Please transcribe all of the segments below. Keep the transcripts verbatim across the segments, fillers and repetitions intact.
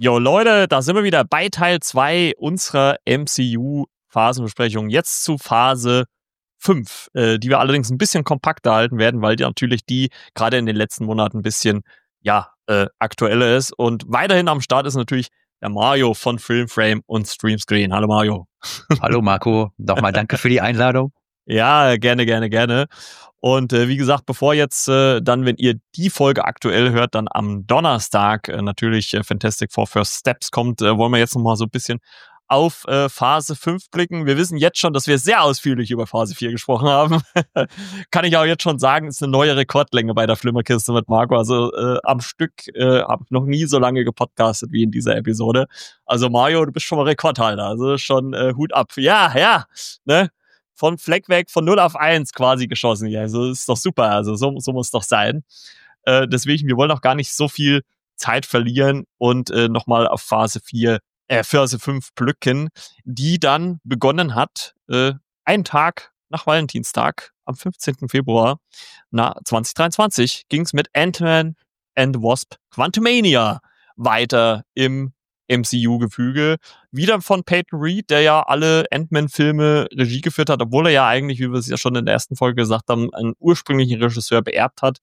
Jo Leute, da sind wir wieder bei Teil zwei unserer M C U-Phasenbesprechung. Jetzt zu Phase fünf, äh, die wir allerdings ein bisschen kompakter halten werden, weil die natürlich die gerade in den letzten Monaten ein bisschen ja, äh, aktueller ist. Und weiterhin am Start ist natürlich der Mario von Filmframe und Streamscreen. Hallo Mario. Hallo Marco, nochmal danke für die Einladung. Ja, gerne, gerne, gerne. Und äh, wie gesagt, bevor jetzt äh, dann, wenn ihr die Folge aktuell hört, dann am Donnerstag äh, natürlich äh, Fantastic Four First Steps kommt, äh, wollen wir jetzt nochmal so ein bisschen auf äh, Phase fünf blicken. Wir wissen jetzt schon, dass wir sehr ausführlich über Phase vier gesprochen haben. Kann ich auch jetzt schon sagen, ist eine neue Rekordlänge bei der Flimmerkiste mit Marco. Also äh, am Stück äh, habe ich noch nie so lange gepodcastet wie in dieser Episode. Also Mario, du bist schon mal Rekordhalter. Also schon äh, Hut ab. Ja, ja, ne? Von Fleck weg, von null auf eins quasi geschossen. Ja, also ist doch super. Also so, so muss es doch sein. Äh, deswegen, wir wollen auch gar nicht so viel Zeit verlieren und äh, nochmal auf Phase vier, äh, Phase fünf blicken, die dann begonnen hat, äh, einen Tag nach Valentinstag, am fünfzehnten Februar na, zwanzig dreiundzwanzig, ging es mit Ant-Man and the Wasp Quantumania weiter im M C U-Gefüge. Wieder von Peyton Reed, der ja alle Ant-Man-Filme Regie geführt hat, obwohl er ja eigentlich, wie wir es ja schon in der ersten Folge gesagt haben, einen ursprünglichen Regisseur beerbt hat.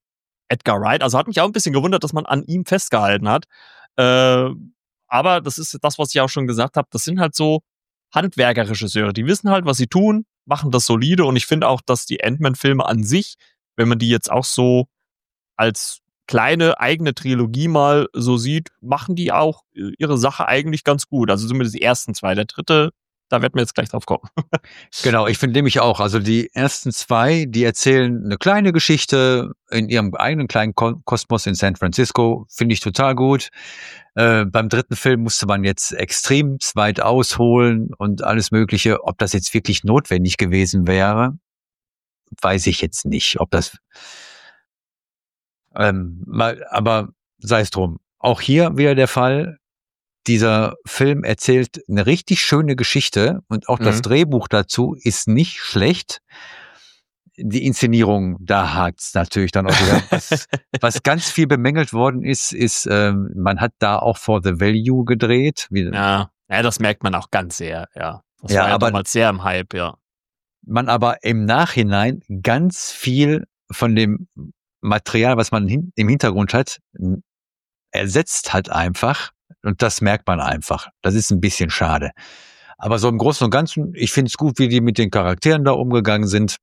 Edgar Wright. Also hat mich auch ein bisschen gewundert, dass man an ihm festgehalten hat. Äh, aber das ist das, was ich auch schon gesagt habe. Das sind halt so Handwerker-Regisseure. Die wissen halt, was sie tun, machen das solide. Und ich finde auch, dass die Ant-Man-Filme an sich, wenn man die jetzt auch so als kleine eigene Trilogie mal so sieht, machen die auch ihre Sache eigentlich ganz gut. Also zumindest die ersten zwei. Der dritte, da werden wir jetzt gleich drauf kommen. Genau, ich finde nämlich auch. Also die ersten zwei, die erzählen eine kleine Geschichte in ihrem eigenen kleinen Kosmos in San Francisco. Finde ich total gut. Äh, beim dritten Film musste man jetzt extrem weit ausholen und alles Mögliche. Ob das jetzt wirklich notwendig gewesen wäre, weiß ich jetzt nicht. Ob das Ähm, mal, aber sei es drum. Auch hier wieder der Fall, dieser Film erzählt eine richtig schöne Geschichte und auch mhm. das Drehbuch dazu ist nicht schlecht. Die Inszenierung, da hakt's natürlich dann auch wieder. Was, was ganz viel bemängelt worden ist, ist, ähm, man hat da auch For the Value gedreht. Wie, ja, ja, das merkt man auch ganz sehr, ja. Das ja, war ja aber damals sehr im Hype, ja. Man aber im Nachhinein ganz viel von dem Material, was man hin, im Hintergrund hat, ersetzt hat einfach. Und das merkt man einfach. Das ist ein bisschen schade. Aber so im Großen und Ganzen, ich finde es gut, wie die mit den Charakteren da umgegangen sind.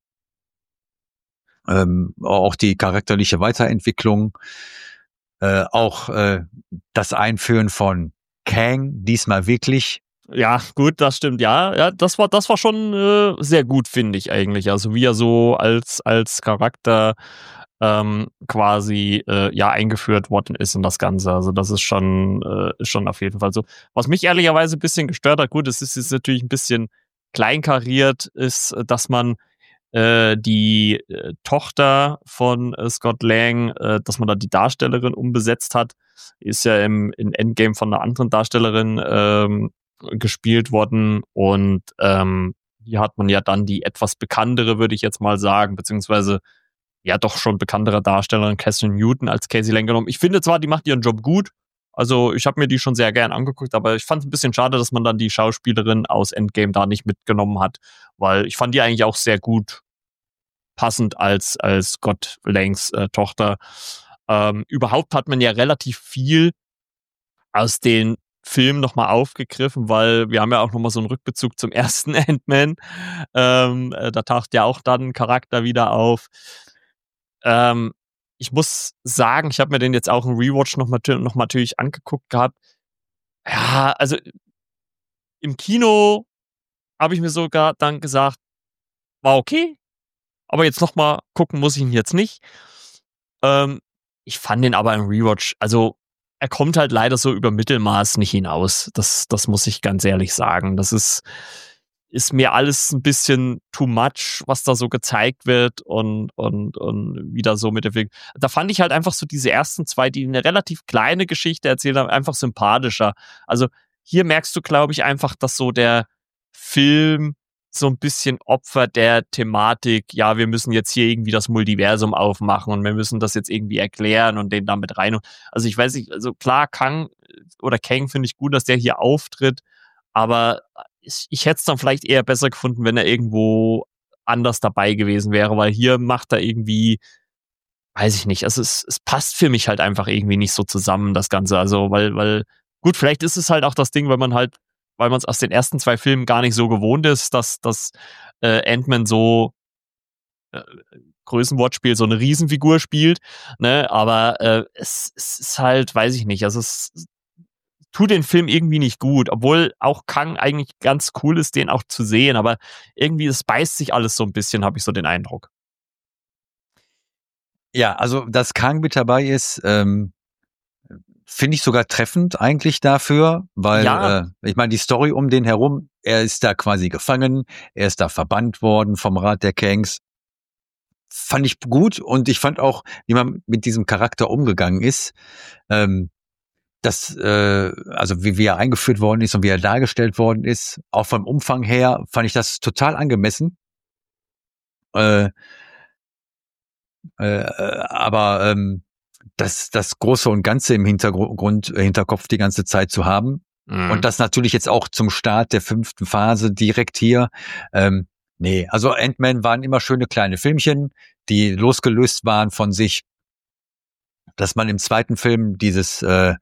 Ähm, auch die charakterliche Weiterentwicklung. Äh, auch äh, das Einführen von Kang, diesmal wirklich. Ja, gut, das stimmt, ja. Ja, das war, das war schon äh, sehr gut, finde ich eigentlich. Also wie er so als, als Charakter ähm, quasi äh, ja eingeführt worden ist in das Ganze. Also das ist schon, äh, ist schon auf jeden Fall so. Was mich ehrlicherweise ein bisschen gestört hat, gut, es ist jetzt natürlich ein bisschen kleinkariert, ist, dass man äh, die äh, Tochter von äh, Scott Lang, äh, dass man da die Darstellerin umbesetzt hat, ist ja im in Endgame von einer anderen Darstellerin ähm, gespielt worden und ähm, hier hat man ja dann die etwas bekanntere, würde ich jetzt mal sagen, beziehungsweise ja doch schon bekanntere Darstellerin Catherine Newton als Casey Lang genommen. Ich finde zwar, die macht ihren Job gut, also ich habe mir die schon sehr gern angeguckt, aber ich fand es ein bisschen schade, dass man dann die Schauspielerin aus Endgame da nicht mitgenommen hat, weil ich fand die eigentlich auch sehr gut passend als, als Scott Langs äh, Tochter. Ähm, überhaupt hat man ja relativ viel aus den Film nochmal aufgegriffen, weil wir haben ja auch nochmal so einen Rückbezug zum ersten Ant-Man. Ähm, äh, da taucht ja auch dann ein Charakter wieder auf. Ähm, ich muss sagen, ich habe mir den jetzt auch im Rewatch noch, noch mal natürlich angeguckt gehabt. Ja, also im Kino habe ich mir sogar dann gesagt, war okay, aber jetzt nochmal gucken muss ich ihn jetzt nicht. Ähm, ich fand den aber im Rewatch, also er kommt halt leider so über Mittelmaß nicht hinaus. Das, das muss ich ganz ehrlich sagen. Das ist, ist mir alles ein bisschen too much, was da so gezeigt wird und, und, und wieder so mit der Film. Da fand ich halt einfach so diese ersten zwei, die eine relativ kleine Geschichte erzählt haben, einfach sympathischer. Also hier merkst du, glaube ich, einfach, dass so der Film so ein bisschen Opfer der Thematik, ja, wir müssen jetzt hier irgendwie das Multiversum aufmachen und wir müssen das jetzt irgendwie erklären und den damit rein. Also ich weiß nicht, also klar, Kang oder Kang finde ich gut, dass der hier auftritt, aber ich, ich hätte es dann vielleicht eher besser gefunden, wenn er irgendwo anders dabei gewesen wäre, weil hier macht er irgendwie, weiß ich nicht, also es, es passt für mich halt einfach irgendwie nicht so zusammen, das Ganze. Also, weil, weil, gut, vielleicht ist es halt auch das Ding, weil man halt, weil man es aus den ersten zwei Filmen gar nicht so gewohnt ist, dass, dass äh, Ant-Man so äh, Größenwortspiel, so eine Riesenfigur spielt, ne, aber äh, es, es ist halt, weiß ich nicht, also es tut den Film irgendwie nicht gut, obwohl auch Kang eigentlich ganz cool ist, den auch zu sehen, aber irgendwie, es beißt sich alles so ein bisschen, habe ich so den Eindruck. Ja, also dass Kang mit dabei ist, ähm, finde ich sogar treffend eigentlich dafür, weil Ja, äh, ich meine, die Story um den herum, er ist da quasi gefangen, er ist da verbannt worden vom Rat der Kangs. Fand ich gut und ich fand auch, wie man mit diesem Charakter umgegangen ist, ähm, das, äh, also wie, wie er eingeführt worden ist und wie er dargestellt worden ist, auch vom Umfang her, fand ich das total angemessen. Äh, äh, aber ähm, das, das Große und Ganze im Hintergrund, Hinterkopf die ganze Zeit zu haben. mhm. Und das natürlich jetzt auch zum Start der fünften Phase direkt hier. Ähm, nee, also Ant-Man waren immer schöne kleine Filmchen, die losgelöst waren von sich. Dass man im zweiten Film dieses äh,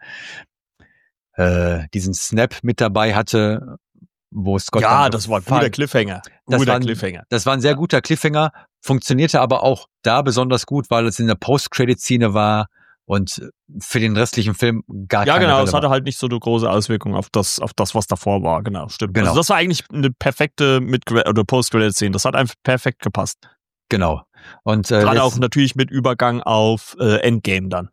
äh, diesen Snap mit dabei hatte, wo Scott Ja, dann das war ein gefallen. guter Cliffhanger. Das Guter war, ein, Cliffhanger. das war ein sehr guter Cliffhanger, funktionierte aber auch da besonders gut, weil es in der Post-Credit-Szene war und für den restlichen Film gar Ja, keine genau, es Relevanz. hatte halt nicht so eine große Auswirkung auf das, auf das, was davor war. Genau, stimmt. Genau. Also das war eigentlich eine perfekte Mid- oder Post-Credit-Szene. Das hat einfach perfekt gepasst. Genau. Und äh, gerade jetzt, auch natürlich mit Übergang auf äh, Endgame dann.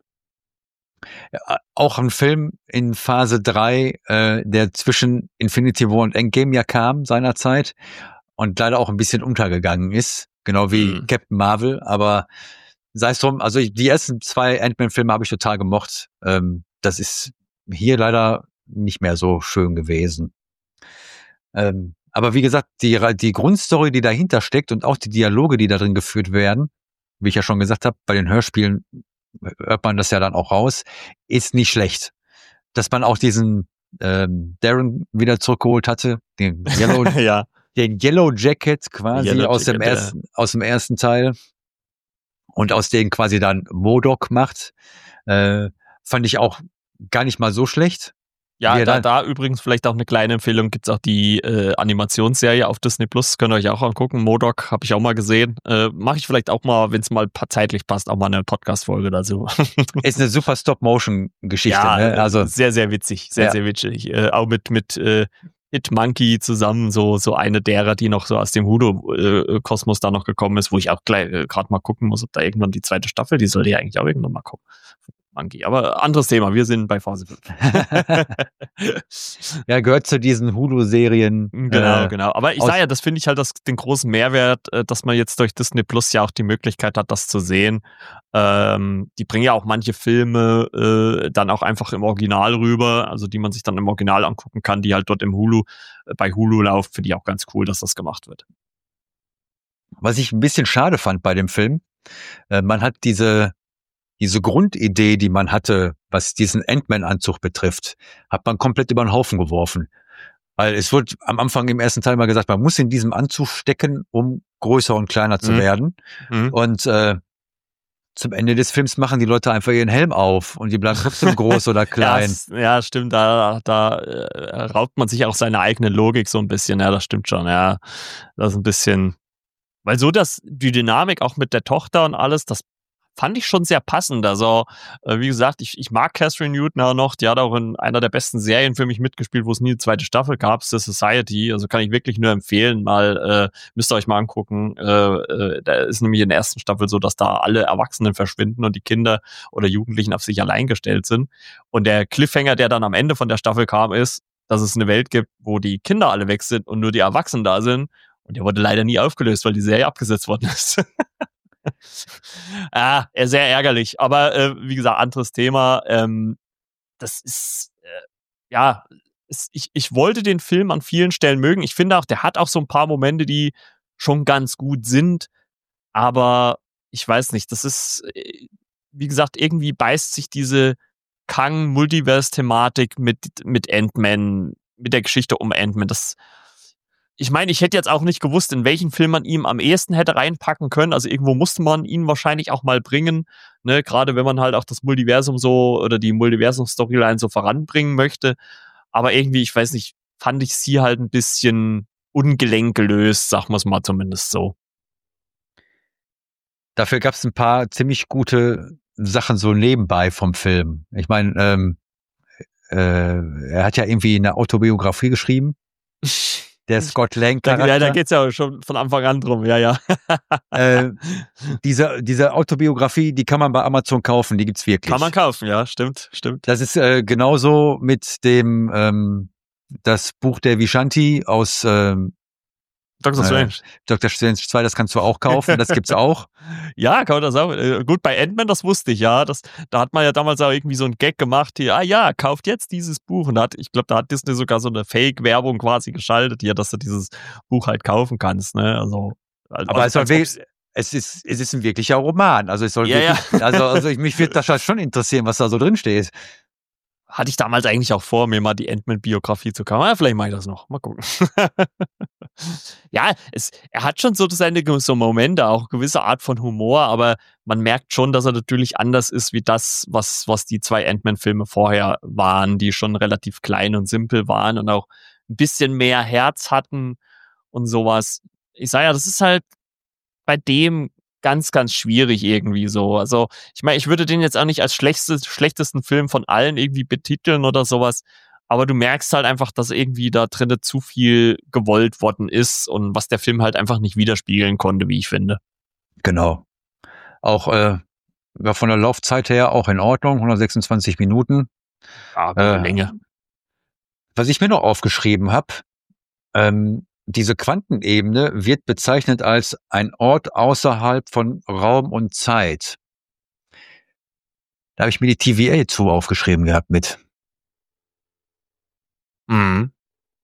ja, auch ein Film in Phase drei, äh, der zwischen Infinity War und Endgame ja kam seinerzeit und leider auch ein bisschen untergegangen ist, genau wie Mhm. Captain Marvel, aber sei es drum, also ich, die ersten zwei Ant-Man-Filme habe ich total gemocht. Ähm, das ist hier leider nicht mehr so schön gewesen. Ähm, aber wie gesagt, die, die Grundstory, die dahinter steckt und auch die Dialoge, die da drin geführt werden, wie ich ja schon gesagt habe, bei den Hörspielen hört man das ja dann auch raus, ist nicht schlecht. Dass man auch diesen ähm, Darren wieder zurückgeholt hatte, den Yellow, ja. den Yellow Jacket quasi Yellow aus Jacket, dem ersten, aus dem ersten Teil und aus denen quasi dann MODOK macht, äh, fand ich auch gar nicht mal so schlecht. Ja, Wie da, dann, da übrigens vielleicht auch eine kleine Empfehlung, gibt's auch die äh, Animationsserie auf Disney Plus, könnt ihr euch auch angucken. MODOK habe ich auch mal gesehen. Äh, Mache ich vielleicht auch mal, wenn es mal zeitlich passt, auch mal eine Podcast-Folge dazu. ist eine super Stop-Motion-Geschichte, ja, ne? Also sehr, sehr witzig, sehr, ja. sehr witzig. Äh, auch mit, mit äh, Hitmonkey zusammen, so, so eine derer, die noch so aus dem Hudo-Kosmos da noch gekommen ist, wo ich auch gleich äh, gerade mal gucken muss, ob da irgendwann die zweite Staffel, die soll ja eigentlich auch irgendwann mal kommen. Monkey. Aber anderes Thema, wir sind bei Phase fünf. Ja, gehört zu diesen Hulu-Serien. Genau, äh, genau. Aber ich aus- sage ja, das finde ich halt das, den großen Mehrwert, äh, dass man jetzt durch Disney Plus ja auch die Möglichkeit hat, das zu sehen. Ähm, die bringen ja auch manche Filme äh, dann auch einfach im Original rüber, also die man sich dann im Original angucken kann, die halt dort im Hulu, äh, bei Hulu laufen, finde ich auch ganz cool, dass das gemacht wird. Was ich ein bisschen schade fand bei dem Film, äh, man hat diese diese Grundidee, die man hatte, was diesen Ant-Man-Anzug betrifft, hat man komplett über den Haufen geworfen. Weil es wurde am Anfang im ersten Teil mal gesagt, man muss in diesem Anzug stecken, um größer und kleiner zu Mhm. werden. Mhm. Und äh, zum Ende des Films machen die Leute einfach ihren Helm auf und die bleiben trotzdem groß oder klein. Ja, es, ja, stimmt, da, da äh, raubt man sich auch seine eigene Logik so ein bisschen, ja, das stimmt schon, ja. Das ist ein bisschen, weil so das, die Dynamik auch mit der Tochter und alles, das fand ich schon sehr passend. Also, äh, wie gesagt, ich, ich mag Catherine Newton auch noch. Die hat auch in einer der besten Serien für mich mitgespielt, wo es nie eine zweite Staffel gab, The Society. Also kann ich wirklich nur empfehlen, mal, äh, müsst ihr euch mal angucken. Äh, äh, da ist nämlich in der ersten Staffel so, dass da alle Erwachsenen verschwinden und die Kinder oder Jugendlichen auf sich allein gestellt sind. Und der Cliffhanger, der dann am Ende von der Staffel kam, ist, dass es eine Welt gibt, wo die Kinder alle weg sind und nur die Erwachsenen da sind. Und der wurde leider nie aufgelöst, weil die Serie abgesetzt worden ist. ah, sehr ärgerlich. Aber äh, wie gesagt, anderes Thema. Ähm, das ist, äh, ja, es, ich, ich wollte den Film an vielen Stellen mögen. Ich finde auch, der hat auch so ein paar Momente, die schon ganz gut sind, aber ich weiß nicht, das ist, wie gesagt, irgendwie beißt sich diese Kang-Multiverse-Thematik mit, mit Ant-Man, mit der Geschichte um Ant-Man. Das, ich meine, ich hätte jetzt auch nicht gewusst, in welchen Film man ihm am ehesten hätte reinpacken können. Also irgendwo musste man ihn wahrscheinlich auch mal bringen, ne? Gerade wenn man halt auch das Multiversum so oder die Multiversum-Storyline so voranbringen möchte. Aber irgendwie, ich weiß nicht, fand ich sie halt ein bisschen ungelenk gelöst, sagen wir es mal zumindest so. Dafür gab es ein paar ziemlich gute Sachen so nebenbei vom Film. Ich meine, ähm, äh, er hat ja irgendwie eine Autobiografie geschrieben. Der Scott Lang-Charakter. Ja, da geht's ja auch schon von Anfang an drum, ja, ja. äh, diese, diese Autobiografie, die kann man bei Amazon kaufen, die gibt's wirklich. Kann man kaufen, ja, stimmt, stimmt. Das ist äh, genauso mit dem ähm, das Buch der Vishanti aus ähm, Doktor Strange. Äh, Doktor Strange zwei, das kannst du auch kaufen, das gibt's auch. Ja, kann man das auch. Äh, gut, bei Ant-Man, das wusste ich, ja. Das, da hat man ja damals auch irgendwie so einen Gag gemacht, hier, ah ja, kauft jetzt dieses Buch. Und da hat, ich glaube, da hat Disney sogar so eine Fake-Werbung quasi geschaltet, hier, dass du dieses Buch halt kaufen kannst, ne? Also, also aber also, es, soll we- es ist es ist ein wirklicher Roman, also es soll ja, wirklich, ja. also also ich, mich würde das halt schon interessieren, was da so drin steht. Hatte ich damals eigentlich auch vor, mir mal die Ant-Man-Biografie zu kaufen. Ja, vielleicht mache ich das noch. Mal gucken. Ja, es, er hat schon so seine so Momente, auch gewisse Art von Humor, aber man merkt schon, dass er natürlich anders ist wie das, was, was die zwei Ant-Man-Filme vorher waren, die schon relativ klein und simpel waren und auch ein bisschen mehr Herz hatten und sowas. Ich sage ja, das ist halt bei dem ganz, ganz schwierig irgendwie so. Also, ich meine, ich würde den jetzt auch nicht als schlechtestes, schlechtesten Film von allen irgendwie betiteln oder sowas, aber du merkst halt einfach, dass irgendwie da drinnen zu viel gewollt worden ist und was der Film halt einfach nicht widerspiegeln konnte, wie ich finde. Genau. Auch äh, ja, von der Laufzeit her auch in Ordnung, hundertsechsundzwanzig Minuten. Ja, gute äh, Länge. Was ich mir noch aufgeschrieben habe, ähm, diese Quantenebene wird bezeichnet als ein Ort außerhalb von Raum und Zeit. Da habe ich mir die T V A zu aufgeschrieben gehabt mit. Mhm.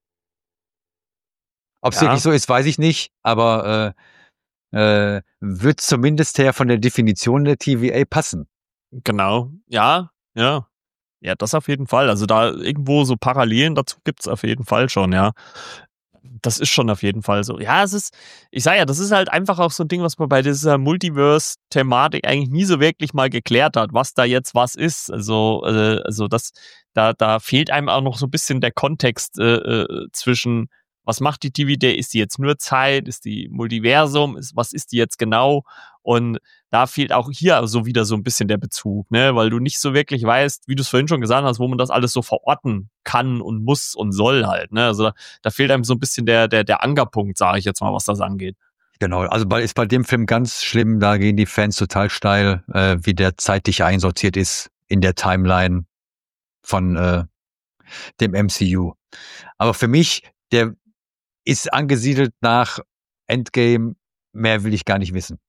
Ob es ja. wirklich so ist, weiß ich nicht, aber äh, äh, wird zumindest her von der Definition der T V A passen. Genau, ja, ja. Ja, das auf jeden Fall. Also da irgendwo so Parallelen dazu gibt's auf jeden Fall schon, ja. Das ist schon auf jeden Fall so. Ja, es ist, ich sage ja, das ist halt einfach auch so ein Ding, was man bei dieser Multiverse-Thematik eigentlich nie so wirklich mal geklärt hat, was da jetzt was ist. Also, äh, also das, da, da fehlt einem auch noch so ein bisschen der Kontext äh, äh, zwischen, was macht die T V D? Ist die jetzt nur Zeit? Ist die Multiversum? Ist, was ist die jetzt genau? Und da fehlt auch hier so wieder so ein bisschen der Bezug, ne, weil du nicht so wirklich weißt, wie du es vorhin schon gesagt hast, wo man das alles so verorten kann und muss und soll halt, ne, also da, da fehlt einem so ein bisschen der der der Ankerpunkt, sage ich jetzt mal, was das angeht. Genau, also bei, ist bei dem Film ganz schlimm, da gehen die Fans total steil, äh, wie der zeitlich einsortiert ist in der Timeline von äh, dem M C U. Aber für mich, der ist angesiedelt nach Endgame, mehr will ich gar nicht wissen.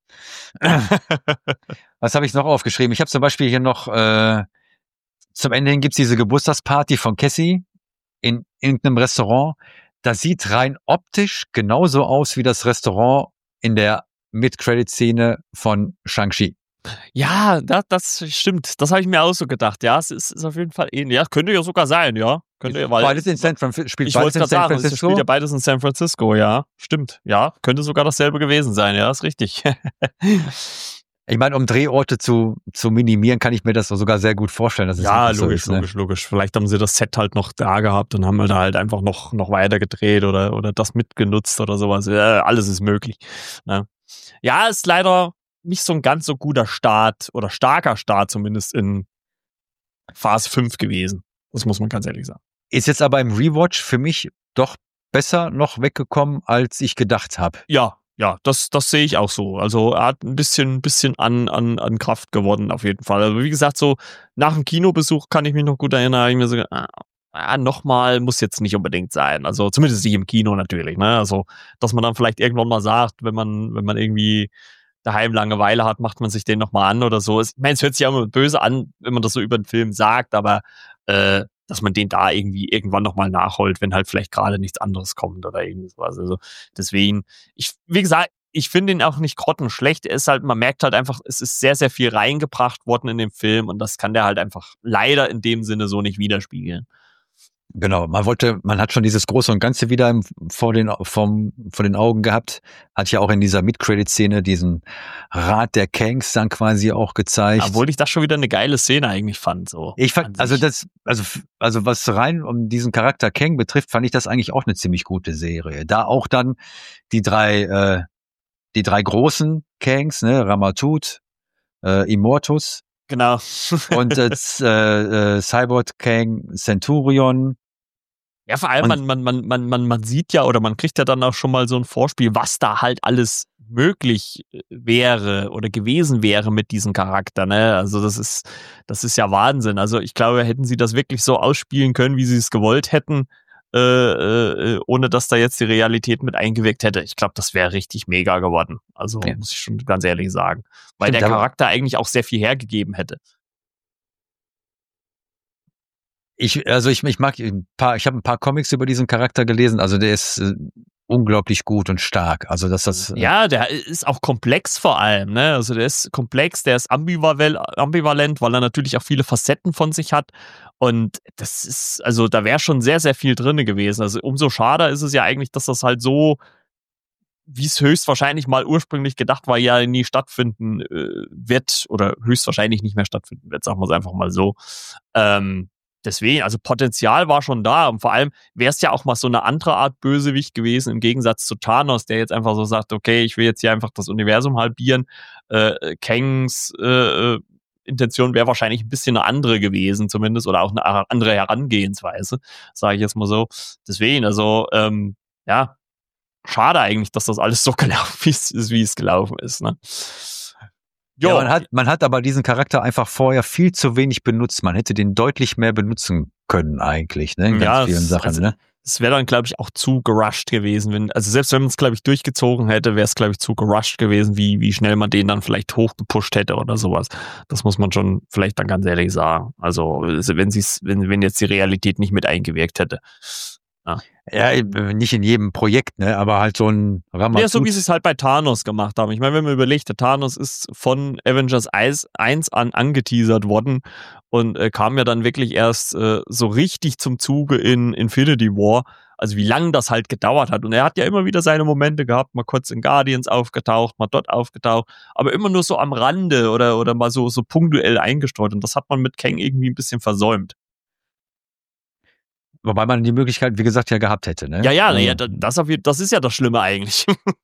Was habe ich noch aufgeschrieben? Ich habe zum Beispiel hier noch, äh, zum Ende hin gibt's diese Geburtstagsparty von Cassie in irgendeinem Restaurant. Das sieht rein optisch genauso aus wie das Restaurant in der Mid-Credit-Szene von Shang-Chi. Ja, das, das stimmt. Das habe ich mir auch so gedacht. Ja, es ist, ist auf jeden Fall ähnlich. Ja, könnte ja sogar sein, ja. Könnte ja, weil beides in San Francisco. Spielt ich beides in San sagen, Francisco. Es spielt ja beides in San Francisco, ja. Stimmt. Ja, könnte sogar dasselbe gewesen sein. Ja, ist richtig. Ich meine, um Drehorte zu, zu minimieren, kann ich mir das sogar sehr gut vorstellen. Dass es ja, so logisch, ist, ne? logisch, logisch. Vielleicht haben sie das Set halt noch da gehabt und haben halt da halt einfach noch, noch weiter gedreht oder, oder das mitgenutzt oder sowas. Ja, alles ist möglich. Ne? Ja, ist leider nicht so ein ganz so guter Start oder starker Start zumindest in Phase fünf gewesen. Das muss man ganz ehrlich sagen. Ist jetzt aber im Rewatch für mich doch besser noch weggekommen, als ich gedacht habe. Ja, ja, das, das sehe ich auch so. Also er hat ein bisschen, bisschen an, an, an Kraft gewonnen auf jeden Fall. Also wie gesagt, so nach dem Kinobesuch kann ich mich noch gut erinnern, habe ich mir so ah, ah, nochmal muss jetzt nicht unbedingt sein. Also zumindest nicht im Kino natürlich. Ne? Also dass man dann vielleicht irgendwann mal sagt, wenn man, wenn man irgendwie daheim Langeweile hat, macht man sich den nochmal an oder so. Ich meine, es hört sich ja immer böse an, wenn man das so über den Film sagt, aber äh, dass man den da irgendwie irgendwann nochmal nachholt, wenn halt vielleicht gerade nichts anderes kommt oder irgendwas. Also deswegen, ich, wie gesagt, ich finde ihn auch nicht grottenschlecht. Er ist halt, man merkt halt einfach, es ist sehr, sehr viel reingebracht worden in den Film und das kann der halt einfach leider in dem Sinne so nicht widerspiegeln. Genau, man wollte, man hat schon dieses Große und Ganze wieder im, vor den vom, vor den Augen gehabt, hat ja auch in dieser Mid-Credit-Szene diesen Rat der Kangs dann quasi auch gezeigt. Obwohl ich das schon wieder eine geile Szene eigentlich fand, so. Ich fand, also das, also, also was rein um diesen Charakter Kang betrifft, fand ich das eigentlich auch eine ziemlich gute Serie. Da auch dann die drei, äh, die drei großen Kangs, ne, Ramatut, äh, Immortus, genau. und jetzt äh, äh, Cyborg Kang Centurion. Ja, vor allem, man, man, man, man, man, man sieht ja oder man kriegt ja dann auch schon mal so ein Vorspiel, was da halt alles möglich wäre oder gewesen wäre mit diesem Charakter, ne? Also das ist, das ist ja Wahnsinn. Also ich glaube, hätten sie das wirklich so ausspielen können, wie sie es gewollt hätten, äh, äh, ohne dass da jetzt die Realität mit eingewirkt hätte. Ich glaube, das wäre richtig mega geworden. Also ja. Muss ich schon ganz ehrlich sagen. Weil Stimmt, der Charakter eigentlich auch sehr viel hergegeben hätte. Ich, also ich, ich mag ein paar, ich habe ein paar Comics über diesen Charakter gelesen, also der ist äh, unglaublich gut und stark. Also dass das. Äh ja, der ist auch komplex vor allem, ne? Also der ist komplex, der ist ambivalent, ambivalent, weil er natürlich auch viele Facetten von sich hat. Und das ist, also da wäre schon sehr, sehr viel drin gewesen. Also umso schade ist es ja eigentlich, dass das halt so, wie es höchstwahrscheinlich mal ursprünglich gedacht war, ja nie stattfinden äh, wird oder höchstwahrscheinlich nicht mehr stattfinden wird, sagen wir es einfach mal so. Ähm, Deswegen, also Potenzial war schon da und vor allem wäre es ja auch mal so eine andere Art Bösewicht gewesen, im Gegensatz zu Thanos, der jetzt einfach so sagt, okay, ich will jetzt hier einfach das Universum halbieren. Äh, Kangs äh, Intention wäre wahrscheinlich ein bisschen eine andere gewesen zumindest oder auch eine andere Herangehensweise, sage ich jetzt mal so. Deswegen, also ähm, ja, schade eigentlich, dass das alles so gelaufen ist, wie es gelaufen ist, ne? Jo. Ja, man hat, man hat aber diesen Charakter einfach vorher viel zu wenig benutzt. Man hätte den deutlich mehr benutzen können eigentlich, ne? In ganz ja, vielen Sachen, also, ne? Es wäre dann, glaube ich, auch zu gerusht gewesen. Wenn, also selbst wenn man es, glaube ich, durchgezogen hätte, wäre es, glaube ich, zu gerusht gewesen, wie, wie schnell man den dann vielleicht hochgepusht hätte oder sowas. Das muss man schon vielleicht dann ganz ehrlich sagen. Also wenn sie's, wenn, wenn jetzt die Realität nicht mit eingewirkt hätte. Ja. Ja, nicht in jedem Projekt, ne, aber halt so ein Ramatut. Ja, so wie sie es halt bei Thanos gemacht haben. Ich meine, wenn man überlegt, der Thanos ist von Avengers eins an angeteasert worden und äh, kam ja dann wirklich erst äh, so richtig zum Zuge in Infinity War. Also wie lange das halt gedauert hat. Und er hat ja immer wieder seine Momente gehabt, mal kurz in Guardians aufgetaucht, mal dort aufgetaucht, aber immer nur so am Rande oder, oder mal so, so punktuell eingestreut. Und das hat man mit Kang irgendwie ein bisschen versäumt. Wobei man die Möglichkeit, wie gesagt, ja gehabt hätte, ne? Ja, ja, ähm, ja das, das ist ja das Schlimme eigentlich.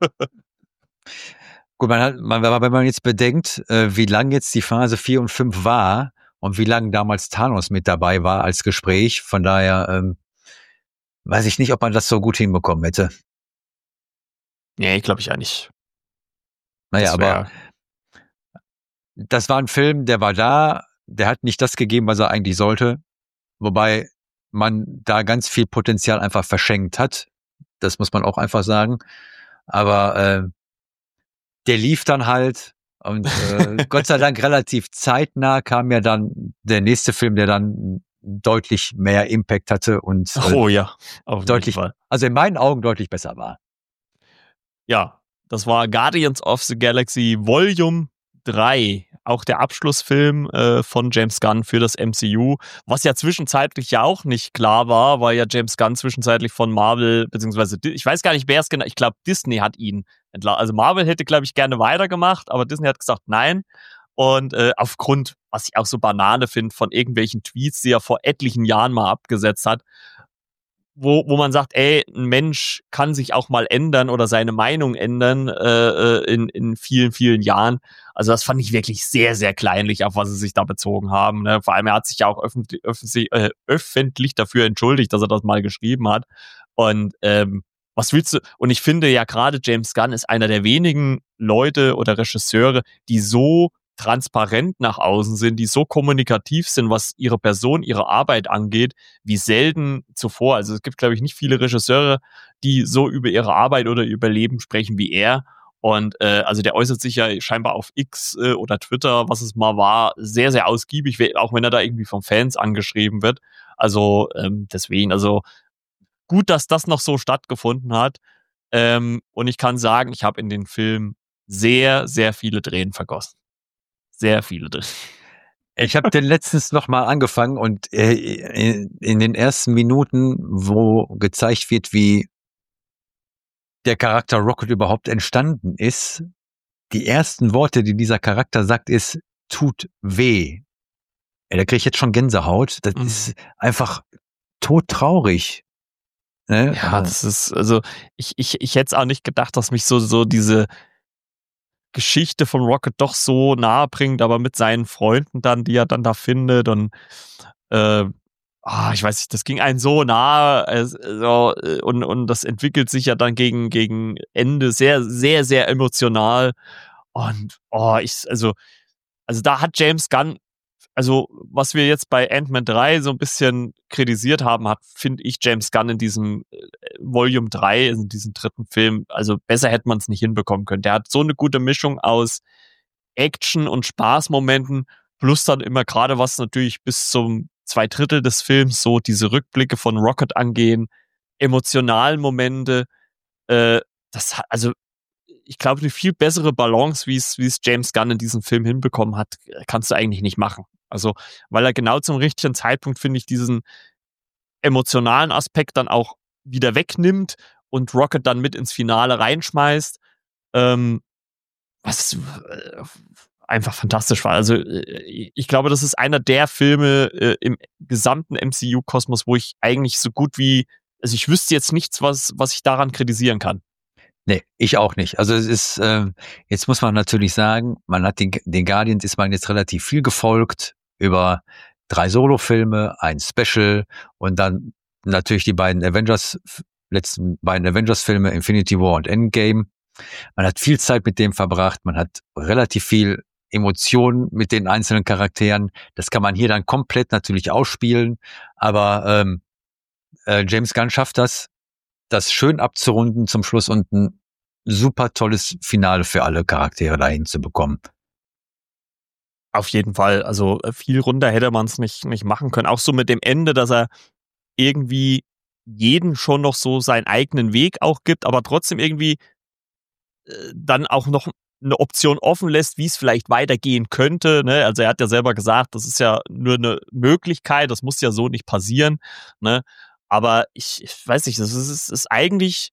Gut, man hat, man, wenn man jetzt bedenkt, äh, wie lang jetzt die Phase vier und fünf war und wie lange damals Thanos mit dabei war als Gespräch, von daher ähm, weiß ich nicht, ob man das so gut hinbekommen hätte. Nee, glaube ich ja nicht. Naja, aber das war ein Film, der war da, der hat nicht das gegeben, was er eigentlich sollte, wobei man da ganz viel Potenzial einfach verschenkt hat. Das muss man auch einfach sagen. Aber äh, der lief dann halt und äh, Gott sei Dank relativ zeitnah kam ja dann der nächste Film, der dann deutlich mehr Impact hatte und äh, oh ja, auf deutlich, jeden Fall. Also in meinen Augen deutlich besser war. Ja, das war Guardians of the Galaxy Volume drei, auch der Abschlussfilm äh, von James Gunn für das M C U, was ja zwischenzeitlich ja auch nicht klar war, weil ja James Gunn zwischenzeitlich von Marvel, beziehungsweise ich weiß gar nicht, wer es genau, ich glaube Disney hat ihn entlassen. Also Marvel hätte, glaube ich, gerne weitergemacht, aber Disney hat gesagt, nein. Und äh, aufgrund, was ich auch so Banane finde, von irgendwelchen Tweets, die er vor etlichen Jahren mal abgesetzt hat, Wo, wo man sagt, ey, ein Mensch kann sich auch mal ändern oder seine Meinung ändern äh, in, in vielen, vielen Jahren. Also das fand ich wirklich sehr, sehr kleinlich, auf was sie sich da bezogen haben. Ne? Vor allem, er hat sich ja auch öffentlich, öffentlich, äh, öffentlich dafür entschuldigt, dass er das mal geschrieben hat. Und ähm, was willst du? Und ich finde ja gerade James Gunn ist einer der wenigen Leute oder Regisseure, die so transparent nach außen sind, die so kommunikativ sind, was ihre Person, ihre Arbeit angeht, wie selten zuvor. Also es gibt, glaube ich, nicht viele Regisseure, die so über ihre Arbeit oder über Leben sprechen wie er. Und äh, also der äußert sich ja scheinbar auf X äh, oder Twitter, was es mal war, sehr, sehr ausgiebig, auch wenn er da irgendwie von Fans angeschrieben wird. Also ähm, deswegen, also gut, dass das noch so stattgefunden hat. Ähm, und ich kann sagen, ich habe in den Film sehr, sehr viele Tränen vergossen. Sehr viele Tränen. Ich habe den letztens noch mal angefangen und äh, in, in den ersten Minuten, wo gezeigt wird, wie der Charakter Rocket überhaupt entstanden ist, die ersten Worte, die dieser Charakter sagt, ist, tut weh. Ja, da kriege ich jetzt schon Gänsehaut. Das mhm. ist einfach todtraurig. Ne? Ja, das ist, also ich, ich, ich hätte es auch nicht gedacht, dass mich so, so diese Geschichte von Rocket doch so nahe bringt, aber mit seinen Freunden dann, die er dann da findet und äh, ah, ich weiß nicht, das ging einem so nahe äh, so, und, und das entwickelt sich ja dann gegen, gegen Ende sehr, sehr, sehr emotional und oh, ich, also, also da hat James Gunn, also was wir jetzt bei Ant-Man drei so ein bisschen kritisiert haben, hat, finde ich, James Gunn in diesem äh, Volume drei, in diesem dritten Film, also besser hätte man es nicht hinbekommen können. Der hat so eine gute Mischung aus Action- und Spaßmomenten, plus dann immer gerade, was natürlich bis zum zwei Drittel des Films so diese Rückblicke von Rocket angehen, emotionalen Momente, äh, das hat, also ich glaube, eine viel bessere Balance, wie es wie es James Gunn in diesem Film hinbekommen hat, kannst du eigentlich nicht machen. Also, weil er genau zum richtigen Zeitpunkt, finde ich, diesen emotionalen Aspekt dann auch wieder wegnimmt und Rocket dann mit ins Finale reinschmeißt, ähm, was äh, einfach fantastisch war. Also, äh, ich glaube, das ist einer der Filme äh, im gesamten M C U-Kosmos, wo ich eigentlich so gut wie, also ich wüsste jetzt nichts, was, was ich daran kritisieren kann. Nee, ich auch nicht. Also es ist, äh, jetzt muss man natürlich sagen, man hat den, den Guardians ist man jetzt relativ viel gefolgt über drei Solo-Filme, ein Special und dann natürlich die beiden Avengers, letzten beiden Avengers-Filme, Infinity War und Endgame. Man hat viel Zeit mit dem verbracht, man hat relativ viel Emotionen mit den einzelnen Charakteren. Das kann man hier dann komplett natürlich ausspielen, aber ähm, äh, James Gunn schafft das, das schön abzurunden zum Schluss und ein super tolles Finale für alle Charaktere dahin zu bekommen. Auf jeden Fall. Also viel runder hätte man es nicht, nicht machen können. Auch so mit dem Ende, dass er irgendwie jeden schon noch so seinen eigenen Weg auch gibt, aber trotzdem irgendwie äh, dann auch noch eine Option offen lässt, wie es vielleicht weitergehen könnte. Ne? Also er hat ja selber gesagt, das ist ja nur eine Möglichkeit, das muss ja so nicht passieren. Ne? Aber ich, ich weiß nicht, das ist, das ist eigentlich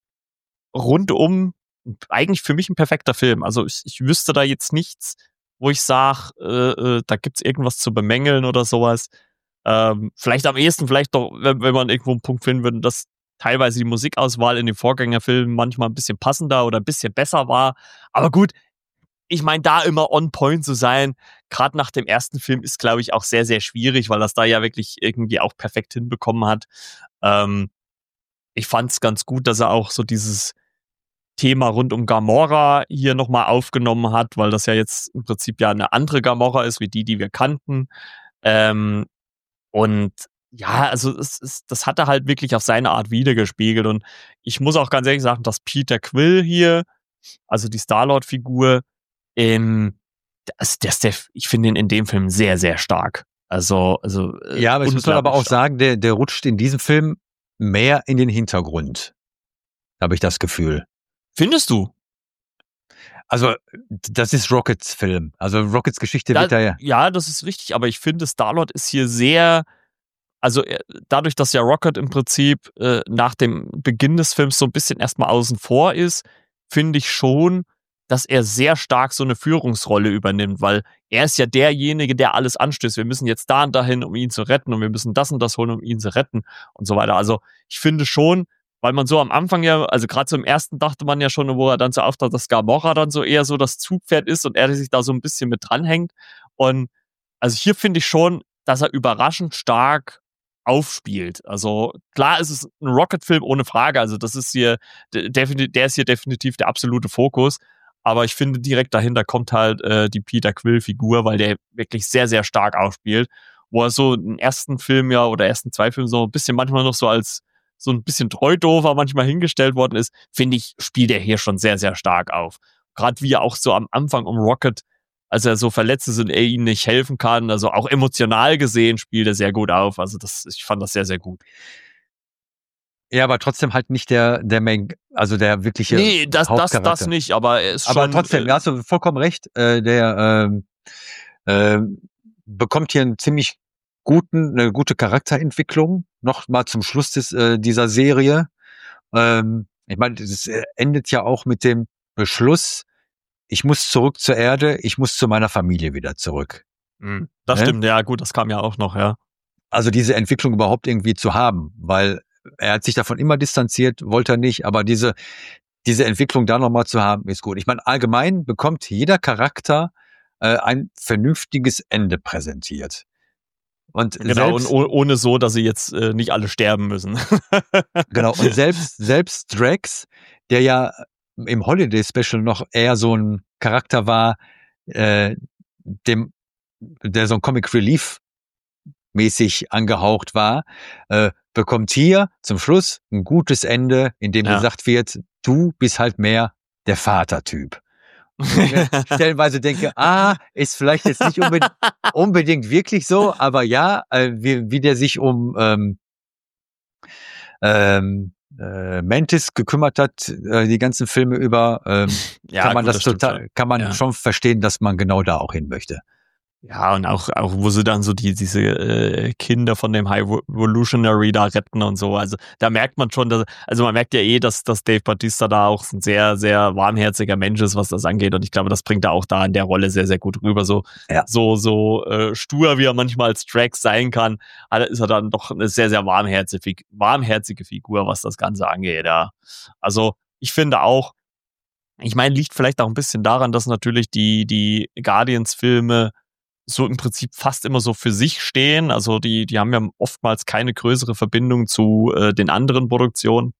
rundum eigentlich für mich ein perfekter Film. Also ich, ich wüsste da jetzt nichts, wo ich sage, äh, äh, da gibt's irgendwas zu bemängeln oder sowas. Ähm, vielleicht am ehesten, vielleicht doch, wenn, wenn man irgendwo einen Punkt finden würde, dass teilweise die Musikauswahl in den Vorgängerfilmen manchmal ein bisschen passender oder ein bisschen besser war. Aber gut, ich meine, da immer on point zu sein, gerade nach dem ersten Film, ist, glaube ich, auch sehr, sehr schwierig, weil das da ja wirklich irgendwie auch perfekt hinbekommen hat. Ähm, ich fand es ganz gut, dass er auch so dieses Thema rund um Gamora hier nochmal aufgenommen hat, weil das ja jetzt im Prinzip ja eine andere Gamora ist, wie die, die wir kannten. Ähm, und ja, also es ist, das hat er halt wirklich auf seine Art wiedergespiegelt. Und ich muss auch ganz ehrlich sagen, dass Peter Quill hier, also die Star-Lord-Figur, ähm, das, das, der, ich finde ihn in dem Film sehr, sehr stark. Also, also äh, ja, aber ich muss man aber auch stark. sagen, der, der rutscht in diesem Film mehr in den Hintergrund. Habe ich das Gefühl. Findest du? Also, das ist Rockets Film. Also, Rockets Geschichte da, wird da ja. Ja, das ist richtig, aber ich finde, Star-Lord ist hier sehr, also dadurch, dass ja Rocket im Prinzip äh, nach dem Beginn des Films so ein bisschen erstmal außen vor ist, finde ich schon, dass er sehr stark so eine Führungsrolle übernimmt, weil er ist ja derjenige, der alles anstößt. Wir müssen jetzt da und dahin, um ihn zu retten, und wir müssen das und das holen, um ihn zu retten und so weiter. Also ich finde schon, weil man so am Anfang ja, also gerade so im ersten dachte man ja schon, wo er dann so auftaucht, dass Gamora dann so eher so das Zugpferd ist und er sich da so ein bisschen mit dranhängt. Und also hier finde ich schon, dass er überraschend stark aufspielt. Also klar ist es ein Rocket-Film ohne Frage. Also das ist hier, der ist hier definitiv der absolute Fokus. Aber ich finde, direkt dahinter kommt halt äh, die Peter Quill-Figur, weil der wirklich sehr, sehr stark aufspielt. Wo er so im ersten Film ja oder ersten zwei Filmen so ein bisschen manchmal noch so als so ein bisschen treudofer manchmal hingestellt worden ist, finde ich, spielt er hier schon sehr, sehr stark auf. gerade wie er auch so am Anfang um Rocket, als er so verletzt ist und er ihm nicht helfen kann, also auch emotional gesehen spielt er sehr gut auf. Also das, ich fand das sehr, sehr gut. Ja, aber trotzdem halt nicht der, der Main, also der wirkliche Nee, das, das, Hauptcharakter. das nicht, aber er ist aber schon... trotzdem, äh, da hast du vollkommen recht, äh, der ähm, äh, bekommt hier einen ziemlich guten, eine gute Charakterentwicklung, noch mal zum Schluss des, äh, dieser Serie. Ähm, ich meine, es endet ja auch mit dem Beschluss, ich muss zurück zur Erde, ich muss zu meiner Familie wieder zurück. mh, das Ne? stimmt, ja gut, das kam ja auch noch, ja. Also diese Entwicklung überhaupt irgendwie zu haben, weil er hat sich davon immer distanziert, wollte er nicht, aber diese, diese Entwicklung da nochmal zu haben, ist gut. Ich meine, allgemein bekommt jeder Charakter äh, ein vernünftiges Ende präsentiert. Und Genau, und selbst, oh, ohne so, dass sie jetzt äh, nicht alle sterben müssen. genau, und selbst, selbst Drax, der ja im Holiday Special noch eher so ein Charakter war, äh, dem, der so ein Comic Relief mäßig angehaucht war, äh, bekommt hier zum Schluss ein gutes Ende, in dem Ja. gesagt wird, du bist halt mehr der Vatertyp. Und ich mir stellenweise denke, ah, ist vielleicht jetzt nicht unbedingt, unbedingt wirklich so, aber ja, äh, wie, wie der sich um ähm, ähm, äh, Mantis gekümmert hat, äh, die ganzen Filme über, ähm, Ja, kann man gut, das, das stimmt total, schon. kann man Ja. schon verstehen, dass man genau da auch hin möchte. Ja, und auch, auch wo sie dann so die, diese äh, Kinder von dem High Evolutionary da retten und so. Also da merkt man schon, dass, also man merkt ja eh, dass, dass Dave Bautista da auch ein sehr, sehr warmherziger Mensch ist, was das angeht. Und ich glaube, das bringt er auch da in der Rolle sehr, sehr gut rüber. So, Ja. so, so äh, stur, wie er manchmal als Drax sein kann, ist er dann doch eine sehr, sehr warmherzige, warmherzige Figur, was das Ganze angeht. Ja. Also ich finde auch, ich meine, liegt vielleicht auch ein bisschen daran, dass natürlich die, die Guardians-Filme so im Prinzip fast immer so für sich stehen. Also die, die haben ja oftmals keine größere Verbindung zu äh, den anderen Produktionen.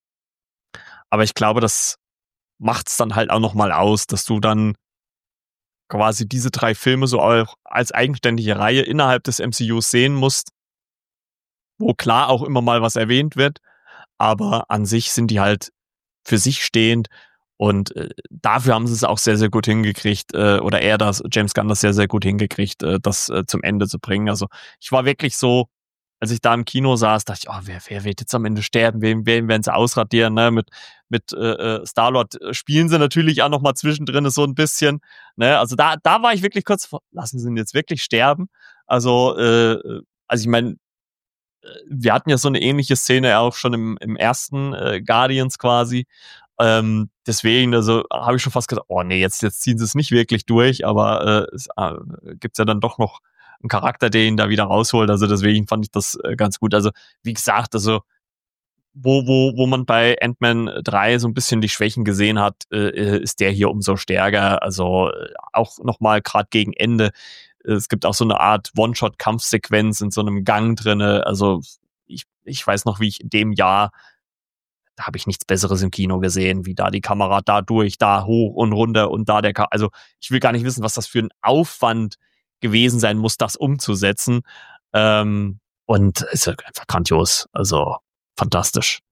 Aber ich glaube, das macht's dann halt auch nochmal aus, dass du dann quasi diese drei Filme so auch als eigenständige Reihe innerhalb des M C Us sehen musst, wo klar auch immer mal was erwähnt wird, aber an sich sind die halt für sich stehend. Und äh, dafür haben sie es auch sehr, sehr gut hingekriegt, äh, oder er das, James Gunn das sehr, sehr gut hingekriegt, äh, das äh, zum Ende zu bringen. Also ich war wirklich so, als ich da im Kino saß, dachte ich, oh, wer, wer wird jetzt am Ende sterben? Wen, wen werden sie ausradieren? Ne? Mit, mit äh, Star-Lord spielen sie natürlich auch noch mal zwischendrin so ein bisschen. Ne? Also da, da war ich wirklich kurz vor, lassen sie ihn jetzt wirklich sterben? Also, äh, also ich meine, wir hatten ja so eine ähnliche Szene auch schon im, im ersten äh, Guardians quasi. Ähm, deswegen, also habe ich schon fast gesagt, oh nee, jetzt, jetzt ziehen sie es nicht wirklich durch, aber äh, es äh, gibt ja dann doch noch einen Charakter, der ihn da wieder rausholt. Also deswegen fand ich das äh, ganz gut. Also, wie gesagt, also wo, wo, wo man bei Ant-Man drei so ein bisschen die Schwächen gesehen hat, äh, ist der hier umso stärker. Also äh, auch nochmal gerade gegen Ende. Es gibt auch so eine Art One-Shot-Kampfsequenz in so einem Gang drinne. Also ich, ich weiß noch, wie ich in dem Jahr, da habe ich nichts Besseres im Kino gesehen, wie da die Kamera da durch, da hoch und runter und da der, Ka also ich will gar nicht wissen, was das für ein Aufwand gewesen sein muss, das umzusetzen. Ähm, und es ist einfach grandios. Also fantastisch.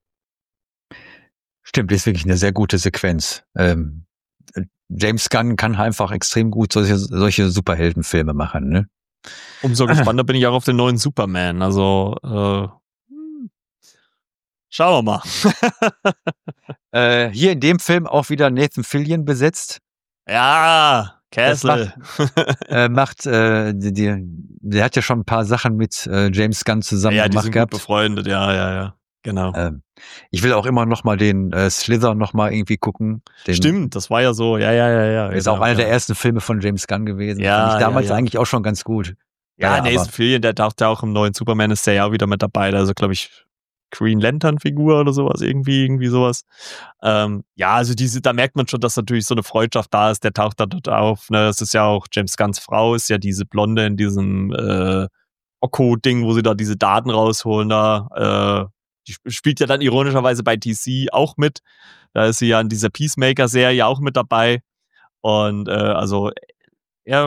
Stimmt, ist wirklich eine sehr gute Sequenz. Ähm, James Gunn kann einfach extrem gut solche, solche Superheldenfilme machen, ne? Umso gespannter bin ich auch auf den neuen Superman. Also, äh, schauen wir mal. äh, hier in dem Film auch wieder Nathan Fillion besetzt. Ja, Castle. Macht, äh, macht äh, die, die, der hat ja schon ein paar Sachen mit äh, James Gunn zusammen ja, die gemacht sind gehabt. gut befreundet, ja, ja, ja. Genau. Ähm, ich will auch immer noch mal den äh, Slither noch mal irgendwie gucken. Den, Stimmt, das war ja so, ja, ja, ja, ja. ist genau, auch einer ja. der ersten Filme von James Gunn gewesen. Ja, Fand ich damals ja, ja. eigentlich auch schon ganz gut. Ja, Naja, Nathan aber- Fillion, der taucht ja auch im neuen Superman, ist der ja auch wieder mit dabei. Also, glaube ich, Green Lantern-Figur oder sowas, irgendwie, irgendwie sowas. Ähm, ja, also diese, da merkt man schon, dass natürlich so eine Freundschaft da ist, der taucht da dort auf. Ne? Das ist ja auch James Gunns Frau, ist ja diese Blonde in diesem äh, Okko-Ding, wo sie da diese Daten rausholen. Da, äh, die sp- spielt ja dann ironischerweise bei D C auch mit. Da ist sie ja in dieser Peacemaker-Serie auch mit dabei. Und äh, also er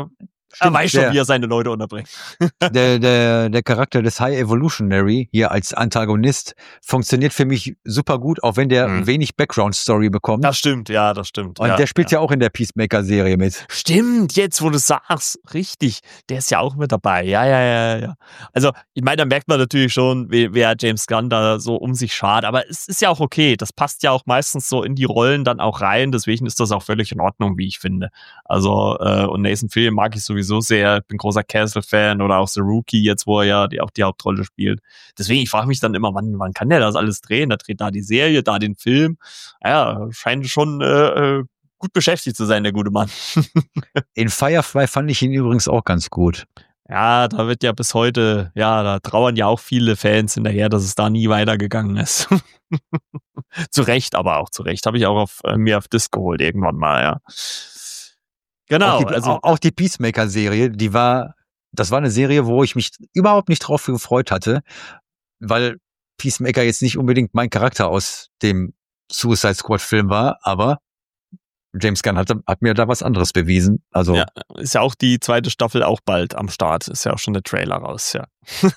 er weiß schon, der, wie er seine Leute unterbringt. der, der, der Charakter des High Evolutionary hier als Antagonist funktioniert für mich super gut, auch wenn der hm. wenig Background-Story bekommt. Das stimmt, ja, das stimmt. Und ja, der spielt ja. ja auch in der Peacemaker-Serie mit. Stimmt, jetzt wo du sagst, richtig, der ist ja auch mit dabei. Ja, ja, ja, ja. Also, ich meine, da merkt man natürlich schon, wer James Gunn da so um sich schart, aber es ist ja auch okay. Das passt ja auch meistens so in die Rollen dann auch rein, deswegen ist das auch völlig in Ordnung, wie ich finde. Also, äh, und Nathan Fillion mag ich sowieso sehr, ich bin großer Castle-Fan oder auch The Rookie jetzt, wo er ja die, auch die Hauptrolle spielt. Deswegen, ich frage mich dann immer, wann, wann kann der das alles drehen? Der dreht da die Serie, da den Film. Ja, scheint schon äh, gut beschäftigt zu sein, der gute Mann. In Firefly fand ich ihn übrigens auch ganz gut. Ja, da wird ja bis heute, ja, da trauern ja auch viele Fans hinterher, dass es da nie weitergegangen ist. Zu Recht, aber auch zu Recht. Habe ich auch auf, äh, mir auf Disc geholt irgendwann mal, ja. Genau. Auch die, also auch, auch die Peacemaker-Serie, die war, das war eine Serie, wo ich mich überhaupt nicht drauf gefreut hatte, weil Peacemaker jetzt nicht unbedingt mein Charakter aus dem Suicide Squad-Film war, aber James Gunn hat, hat mir da was anderes bewiesen. Also ja, ist ja auch die zweite Staffel auch bald am Start. Ist ja auch schon der Trailer raus, ja.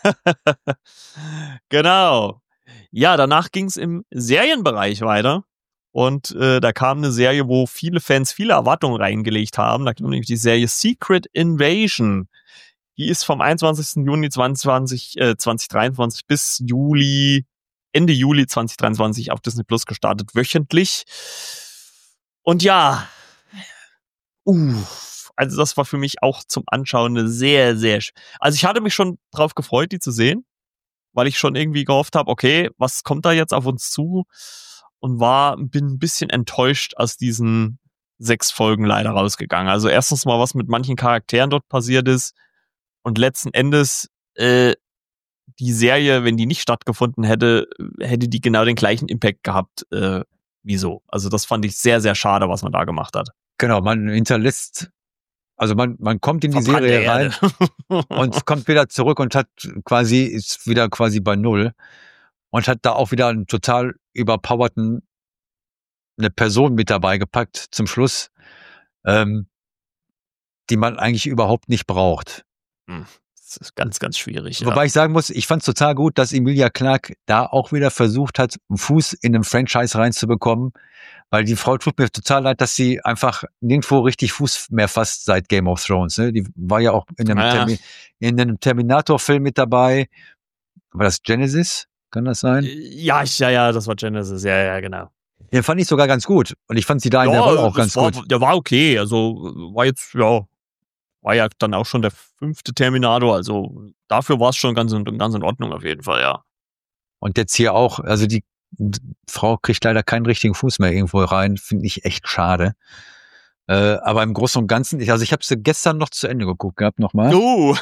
Genau. Ja, danach ging es im Serienbereich weiter. Und äh, da kam eine Serie, wo viele Fans viele Erwartungen reingelegt haben. Da kam nämlich die Serie Secret Invasion. Die ist vom einundzwanzigsten Juni zwanzig, äh, zwanzig dreiundzwanzig bis Juli, Ende Juli zwanzig dreiundzwanzig auf Disney Plus gestartet, wöchentlich. Und ja, uff, also das war für mich auch zum Anschauen eine sehr, sehr... Sch- Also ich hatte mich schon drauf gefreut, die zu sehen, weil ich schon irgendwie gehofft habe, okay, was kommt da jetzt auf uns zu? Und war, bin ein bisschen enttäuscht aus diesen sechs Folgen leider rausgegangen. Also erstens mal, was mit manchen Charakteren dort passiert ist und letzten Endes äh, die Serie, wenn die nicht stattgefunden hätte, hätte die genau den gleichen Impact gehabt. Äh, wieso? Also das fand ich sehr, sehr schade, was man da gemacht hat. Genau, man hinterlässt, also man, man kommt in die Serie rein und kommt wieder zurück und hat quasi, ist wieder quasi bei Null und hat da auch wieder einen total überpowerten, eine Person mit dabei gepackt zum Schluss, ähm, die man eigentlich überhaupt nicht braucht. Hm. Das ist ganz, ganz schwierig. Wobei ja. ich sagen muss, ich fand es total gut, dass Emilia Clarke da auch wieder versucht hat, einen Fuß in einem Franchise reinzubekommen, weil die Frau tut mir total leid, dass sie einfach nirgendwo richtig Fuß mehr fasst seit Game of Thrones. Ne? Die war ja auch in einem, Ja. Termi- in einem Terminator-Film mit dabei. War das Genesis? Kann das sein? Ja, ja, ja, das war Genesis. Ja, ja, genau. Den fand ich sogar ganz gut. Und ich fand sie da in Ja, der Rolle auch das ganz war, gut. Der war okay. Also war jetzt, ja, war ja dann auch schon der fünfte Terminator. Also dafür war es schon ganz, in- ganz in Ordnung auf jeden Fall, ja. Und jetzt hier auch, also die Frau kriegt leider keinen richtigen Fuß mehr irgendwo rein. Finde ich echt schade. Äh, aber im Großen und Ganzen, ich, also ich habe sie gestern noch zu Ende geguckt gehabt nochmal. Uh.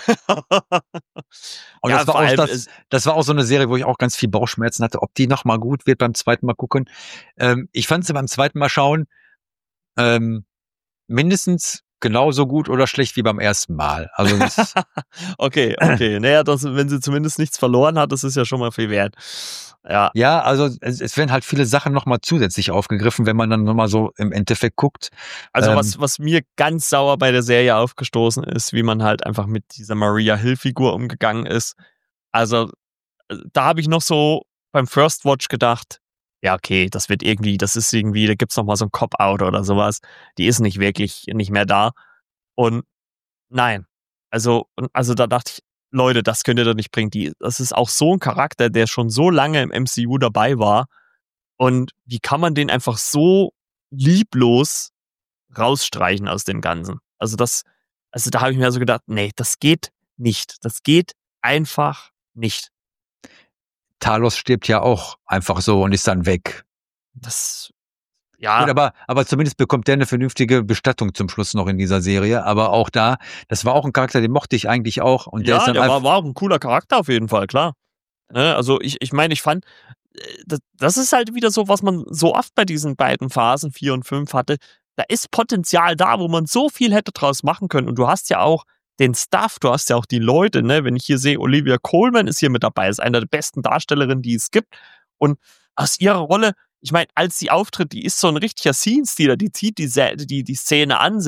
Und Ja, das, war vor auch allem das, ist- das war auch so eine Serie, wo ich auch ganz viel Bauchschmerzen hatte, ob die nochmal gut wird beim zweiten Mal gucken. Ähm, ich fand sie beim zweiten Mal schauen ähm, mindestens genauso gut oder schlecht wie beim ersten Mal. Also das, Okay, okay. Naja, das, wenn sie zumindest nichts verloren hat, das ist ja schon mal viel wert. Ja. ja, also es, es werden halt viele Sachen nochmal zusätzlich aufgegriffen, wenn man dann nochmal so im Endeffekt guckt. Also Ähm, was, was mir ganz sauer bei der Serie aufgestoßen ist, wie man halt einfach mit dieser Maria Hill-Figur umgegangen ist. Also äh, da habe ich noch so beim First Watch gedacht, ja okay, das wird irgendwie, das ist irgendwie, da gibt's noch mal so ein Cop-Out oder sowas. Die ist nicht wirklich nicht mehr da. Und nein, also und- also da dachte ich, Leute, das könnt ihr doch nicht bringen. Die, das ist auch so ein Charakter, der schon so lange im M C U dabei war. Und wie kann man den einfach so lieblos rausstreichen aus dem Ganzen? Also das, also da habe ich mir so gedacht, nee, das geht nicht. Das geht einfach nicht. Talos stirbt ja auch einfach so und ist dann weg. Das, ja, Gut, aber, aber zumindest bekommt der eine vernünftige Bestattung zum Schluss noch in dieser Serie. Aber auch da, das war auch ein Charakter, den mochte ich eigentlich auch. Und der ja, ist dann der einfach, war, war auch ein cooler Charakter auf jeden Fall, klar. Ne, also ich, ich meine, ich fand, äh, das, das ist halt wieder so, was man so oft bei diesen beiden Phasen vier und fünf hatte. Da ist Potenzial da, wo man so viel hätte draus machen können. Und du hast ja auch den Stuff, du hast ja auch die Leute, ne? Wenn ich hier sehe, Olivia Colman ist hier mit dabei, ist eine der besten Darstellerinnen, die es gibt. Und aus ihrer Rolle, ich meine, als sie auftritt, die ist so ein richtiger Scene-Stealer, die zieht die, Se- die, die Szene an sich.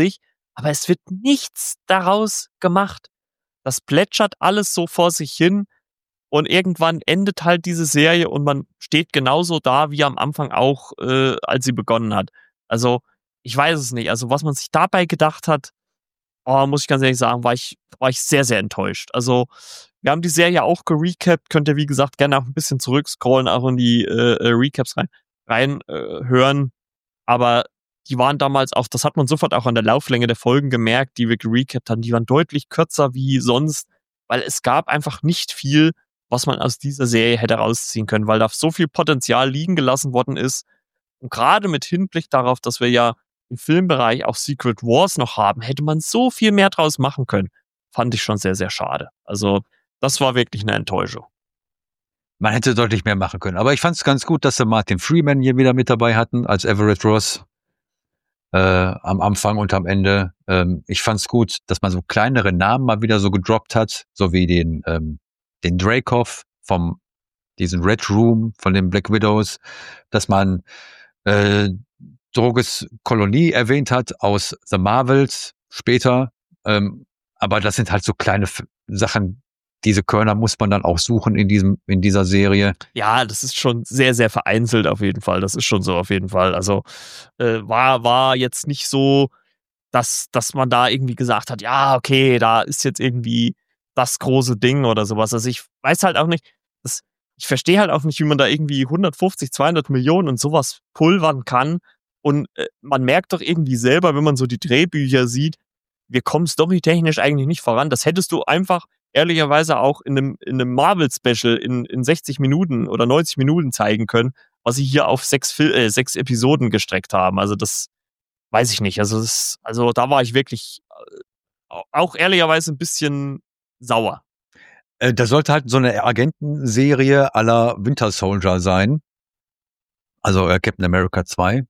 aber es wird nichts daraus gemacht. Das plätschert alles so vor sich hin und irgendwann endet halt diese Serie und man steht genauso da wie am Anfang auch, äh, als sie begonnen hat. Also, ich weiß es nicht. Also, was man sich dabei gedacht hat, oh, muss ich ganz ehrlich sagen, war ich, war ich sehr, sehr enttäuscht. Also, wir haben die Serie auch gerecapt, könnt ihr wie gesagt gerne auch ein bisschen zurückscrollen, auch in die äh, äh, Recaps rein, rein äh, hören. Aber die waren damals auch, das hat man sofort auch an der Lauflänge der Folgen gemerkt, die wir gerecapt haben, die waren deutlich kürzer wie sonst, weil es gab einfach nicht viel, was man aus dieser Serie hätte rausziehen können, weil da so viel Potenzial liegen gelassen worden ist. Und gerade mit Hinblick darauf, dass wir ja im Filmbereich auch Secret Wars noch haben, hätte man so viel mehr draus machen können. Fand ich schon sehr, sehr schade. Also, das war wirklich eine Enttäuschung. Man hätte deutlich mehr machen können. Aber ich fand es ganz gut, dass sie Martin Freeman hier wieder mit dabei hatten, als Everett Ross äh, am Anfang und am Ende. Ähm, ich fand es gut, dass man so kleinere Namen mal wieder so gedroppt hat, so wie den, ähm, den Dreykov vom diesen Red Room von den Black Widows, dass man äh, Droges Kolonie erwähnt hat aus The Marvels später. Ähm, aber das sind halt so kleine F- Sachen, diese Körner muss man dann auch suchen in diesem, in dieser Serie. Ja, das ist schon sehr, sehr vereinzelt auf jeden Fall. Das ist schon so auf jeden Fall. Also äh, war, war jetzt nicht so, dass, dass man da irgendwie gesagt hat, ja, okay, da ist jetzt irgendwie das große Ding oder sowas. Also ich weiß halt auch nicht, das, ich verstehe halt auch nicht, wie man da irgendwie hundertfünfzig, zweihundert Millionen und sowas pulvern kann. Und äh, man merkt doch irgendwie selber, wenn man so die Drehbücher sieht, wir kommen storytechnisch eigentlich nicht voran. Das hättest du einfach ehrlicherweise auch in einem, in einem Marvel-Special in, in sechzig Minuten oder neunzig Minuten zeigen können, was sie hier auf sechs, Fil äh, sechs Episoden gestreckt haben. Also das weiß ich nicht. Also, das, also da war ich wirklich äh, auch ehrlicherweise ein bisschen sauer. Äh, das sollte halt so eine Agentenserie à la Winter Soldier sein. Also äh, Captain America zwei.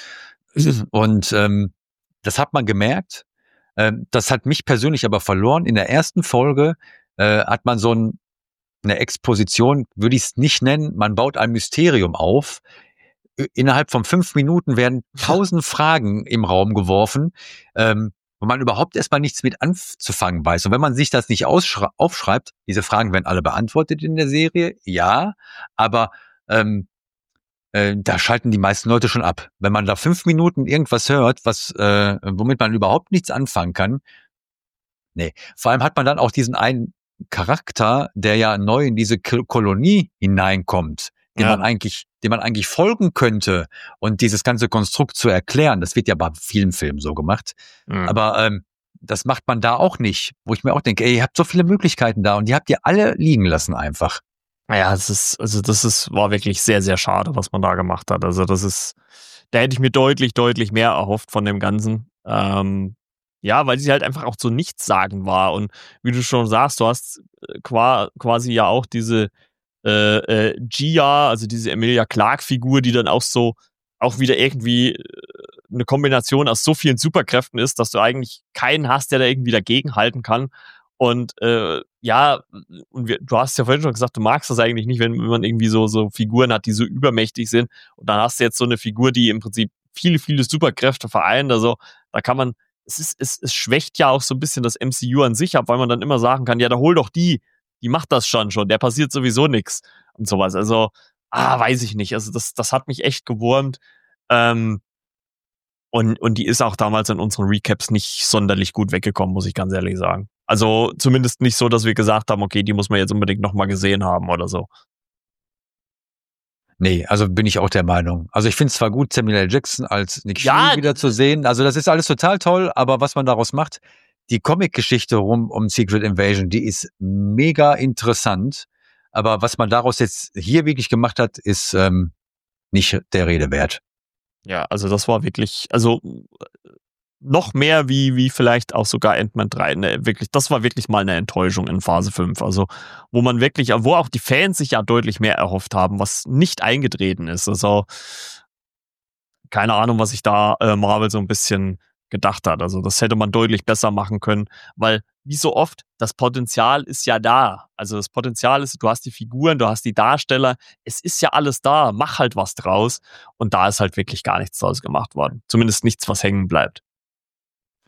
Und ähm, das hat man gemerkt. Ähm, das hat mich persönlich aber verloren. In der ersten Folge äh, hat man so ein, eine Exposition, würde ich es nicht nennen. Man baut ein Mysterium auf. Innerhalb von fünf Minuten werden tausend Fragen im Raum geworfen, ähm, wo man überhaupt erstmal nichts mit anzufangen weiß. Und wenn man sich das nicht aufschreibt, diese Fragen werden alle beantwortet in der Serie, ja, aber ähm, äh, da schalten die meisten Leute schon ab. Wenn man da fünf Minuten irgendwas hört, was äh, womit man überhaupt nichts anfangen kann, nee. Vor allem hat man dann auch diesen einen Charakter, der ja neu in diese Kolonie hineinkommt, dem Ja. man eigentlich, dem man eigentlich folgen könnte und dieses ganze Konstrukt zu erklären. Das wird ja bei vielen Filmen so gemacht. Mhm. Aber ähm, das macht man da auch nicht, wo ich mir auch denke, ey, ihr habt so viele Möglichkeiten da und die habt ihr alle liegen lassen einfach. Ja, es ist, also das ist, war wirklich sehr, sehr schade, was man da gemacht hat. Also das ist, da hätte ich mir deutlich, deutlich mehr erhofft von dem Ganzen. Ähm, ja, weil sie halt einfach auch so nichtssagend war. Und wie du schon sagst, du hast äh, qua, quasi ja auch diese äh, äh, Gia, also diese Emilia Clarke-Figur, die dann auch so, auch wieder irgendwie äh, eine Kombination aus so vielen Superkräften ist, dass du eigentlich keinen hast, der da irgendwie dagegenhalten kann. Und äh, ja, und wir, du hast ja vorhin schon gesagt, du magst das eigentlich nicht, wenn, wenn man irgendwie so, so Figuren hat, die so übermächtig sind. Und dann hast du jetzt so eine Figur, die im Prinzip viele, viele Superkräfte vereint. Also da kann man, es ist, es, es schwächt ja auch so ein bisschen das M C U an sich ab, weil man dann immer sagen kann, ja, da hol doch die, die macht das schon schon, der passiert sowieso nichts und sowas. Also, ah, weiß ich nicht. Also das, das hat mich echt gewurmt. Ähm, und, und die ist auch damals in unseren Recaps nicht sonderlich gut weggekommen, muss ich ganz ehrlich sagen. Also zumindest nicht so, dass wir gesagt haben, okay, die muss man jetzt unbedingt nochmal gesehen haben oder so. Nee, also bin ich auch der Meinung. Also ich finde es zwar gut, Samuel L. Jackson als Nick Ja, Fury wieder zu sehen. Also das ist alles total toll, aber was man daraus macht, die Comic-Geschichte rum um Secret Invasion, die ist mega interessant. Aber was man daraus jetzt hier wirklich gemacht hat, ist ähm, nicht der Rede wert. Ja, also das war wirklich, also noch mehr wie, wie vielleicht auch sogar Ant-Man drei. Ne, wirklich, das war wirklich mal eine Enttäuschung in Phase fünf. Also, wo man wirklich, wo auch die Fans sich ja deutlich mehr erhofft haben, was nicht eingetreten ist. Also, keine Ahnung, was sich da äh, Marvel so ein bisschen gedacht hat. Also, das hätte man deutlich besser machen können, weil, wie so oft, das Potenzial ist ja da. Also, das Potenzial ist, du hast die Figuren, du hast die Darsteller, es ist ja alles da, mach halt was draus. Und da ist halt wirklich gar nichts draus gemacht worden. Zumindest nichts, was hängen bleibt.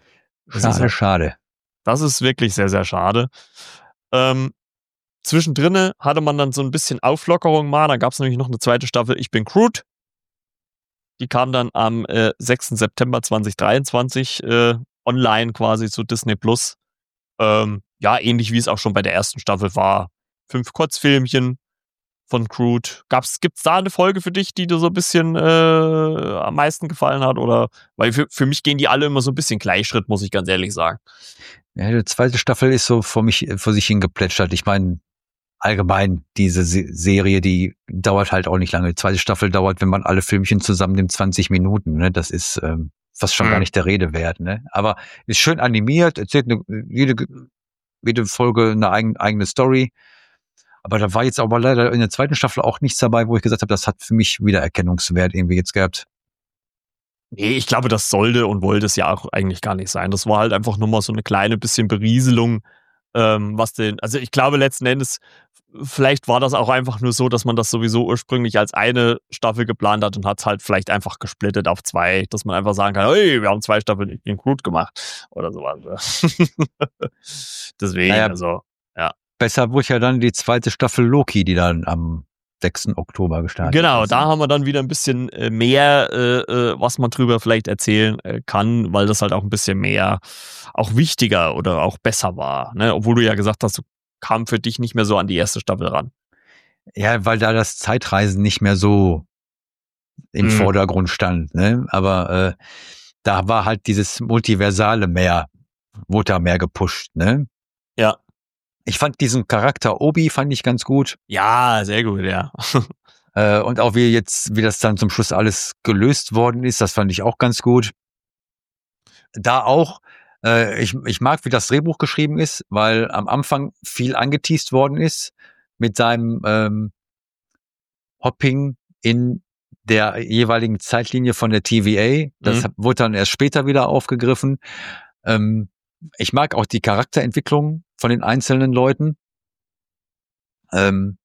Schade, halt, schade. Das ist wirklich sehr, sehr schade. Ähm, zwischendrin hatte man dann so ein bisschen Auflockerung mal. Da gab es nämlich noch eine zweite Staffel Ich bin Groot. Die kam dann am äh, sechsten September zweitausenddreiundzwanzig äh, online quasi zu Disney Plus. Ähm, ja, ähnlich wie es auch schon bei der ersten Staffel war. Fünf Kurzfilmchen von Groot. Gab's, gibt's da eine Folge für dich, die dir so ein bisschen äh, am meisten gefallen hat? Oder, weil für, für mich gehen die alle immer so ein bisschen Gleichschritt, muss ich ganz ehrlich sagen. Ja, die zweite Staffel ist so vor mich, vor sich hingeplätschert. Ich meine, allgemein, diese Se- Serie, die dauert halt auch nicht lange. Die zweite Staffel dauert, wenn man alle Filmchen zusammennimmt, zwanzig Minuten. Ne? Das ist ähm, fast schon Mhm. gar nicht der Rede wert. Ne? Aber ist schön animiert, erzählt eine, jede, jede Folge eine eigen, eigene Story. Aber da war jetzt aber leider in der zweiten Staffel auch nichts dabei, wo ich gesagt habe, das hat für mich Wiedererkennungswert irgendwie jetzt gehabt. Nee, ich glaube, das sollte und wollte es ja auch eigentlich gar nicht sein. Das war halt einfach nur mal so eine kleine bisschen Berieselung, ähm, was den, also ich glaube letzten Endes, vielleicht war das auch einfach nur so, dass man das sowieso ursprünglich als eine Staffel geplant hat und hat es halt vielleicht einfach gesplittet auf zwei, dass man einfach sagen kann, hey, wir haben zwei Staffeln in Groot gemacht oder sowas. Deswegen, Naja, also, ja. besser wurde ja dann die zweite Staffel Loki, die dann am sechsten Oktober gestartet Genau, ist. da haben wir dann wieder ein bisschen äh, mehr, äh, äh, was man drüber vielleicht erzählen äh, kann, weil das halt auch ein bisschen mehr, auch wichtiger oder auch besser war. Ne? Obwohl du ja gesagt hast, du kam für dich nicht mehr so an die erste Staffel ran. Ja, weil da das Zeitreisen nicht mehr so im Mhm. Vordergrund stand. Ne? Aber äh, da war halt dieses Multiversale mehr, wurde da mehr gepusht. Ne? Ja. Ich fand diesen Charakter Obi fand ich ganz gut. Ja, sehr gut, ja. Äh, und auch wie jetzt, wie das dann zum Schluss alles gelöst worden ist, das fand ich auch ganz gut. Da auch, äh, ich, ich mag, wie das Drehbuch geschrieben ist, weil am Anfang viel angeteast worden ist mit seinem ähm, Hopping in der jeweiligen Zeitlinie von der T V A. Das Mhm. wurde dann erst später wieder aufgegriffen. Ähm, ich mag auch die Charakterentwicklung von den einzelnen Leuten. Ähm,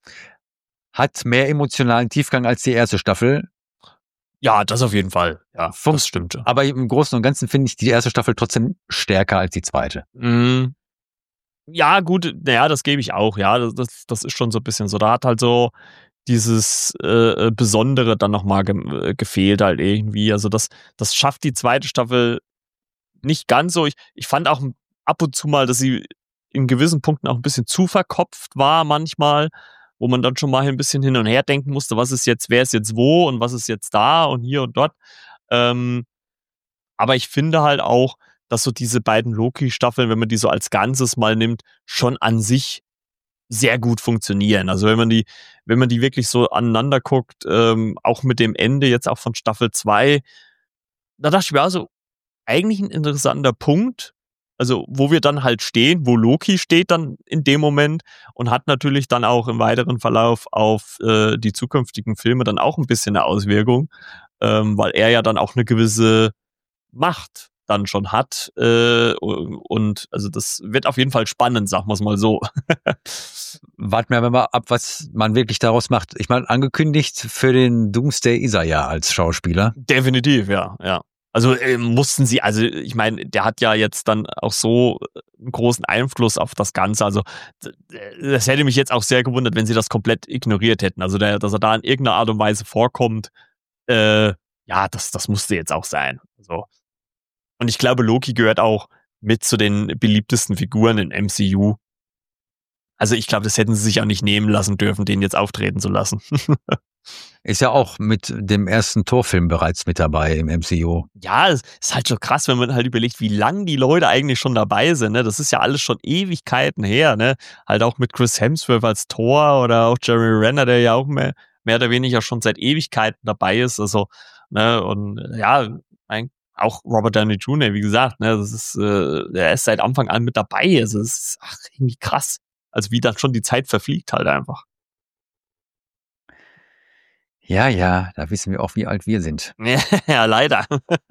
hat mehr emotionalen Tiefgang als die erste Staffel. Ja, das auf jeden Fall. Ja, Fun- das stimmt. Aber im Großen und Ganzen finde ich die erste Staffel trotzdem stärker als die zweite. Mhm. Ja, gut, naja, das gebe ich auch, ja. Das, das, das ist schon so ein bisschen so. Da hat halt so dieses äh, Besondere dann nochmal ge äh, gefehlt halt irgendwie. Also das, das schafft die zweite Staffel nicht ganz so. Ich, ich fand auch ab und zu mal, dass sie in gewissen Punkten auch ein bisschen zu verkopft war manchmal, wo man dann schon mal ein bisschen hin und her denken musste, was ist jetzt, wer ist jetzt wo und was ist jetzt da und hier und dort. Ähm, aber ich finde halt auch, dass so diese beiden Loki-Staffeln, wenn man die so als Ganzes mal nimmt, schon an sich sehr gut funktionieren. Also wenn man die, wenn man die wirklich so aneinander guckt, ähm, auch mit dem Ende jetzt auch von Staffel zwei, da dachte ich mir also, eigentlich ein interessanter Punkt, also wo wir dann halt stehen, wo Loki steht dann in dem Moment und hat natürlich dann auch im weiteren Verlauf auf äh, die zukünftigen Filme dann auch ein bisschen eine Auswirkung, ähm, weil er ja dann auch eine gewisse Macht dann schon hat äh, und also das wird auf jeden Fall spannend, sagen wir es mal so. Warten wir mal ab, was man wirklich daraus macht. Ich meine, angekündigt für den Doomsday ist er ja als Schauspieler. Definitiv, ja, ja. Also äh, mussten sie, also ich meine, der hat ja jetzt dann auch so einen großen Einfluss auf das Ganze. Also das hätte mich jetzt auch sehr gewundert, wenn sie das komplett ignoriert hätten. Also der, dass er da in irgendeiner Art und Weise vorkommt, äh, ja, das, das musste jetzt auch sein. So. Und ich glaube, Loki gehört auch mit zu den beliebtesten Figuren in M C U. Also ich glaube, das hätten sie sich auch nicht nehmen lassen dürfen, den jetzt auftreten zu lassen. Ist ja auch mit dem ersten Torfilm bereits mit dabei im M C U. Ja, es ist halt schon krass, wenn man halt überlegt, wie lang die Leute eigentlich schon dabei sind. Ne? Das ist ja alles schon Ewigkeiten her. Ne? Halt auch mit Chris Hemsworth als Thor oder auch Jeremy Renner, der ja auch mehr, mehr oder weniger schon seit Ewigkeiten dabei ist. Also, ne, und ja, ein, auch Robert Downey Junior, wie gesagt, ne, das ist, äh, er ist seit Anfang an mit dabei. Also, es ist ach, irgendwie krass. Also, wie dann schon die Zeit verfliegt halt einfach. Ja, ja, da wissen wir auch, wie alt wir sind. Ja, leider.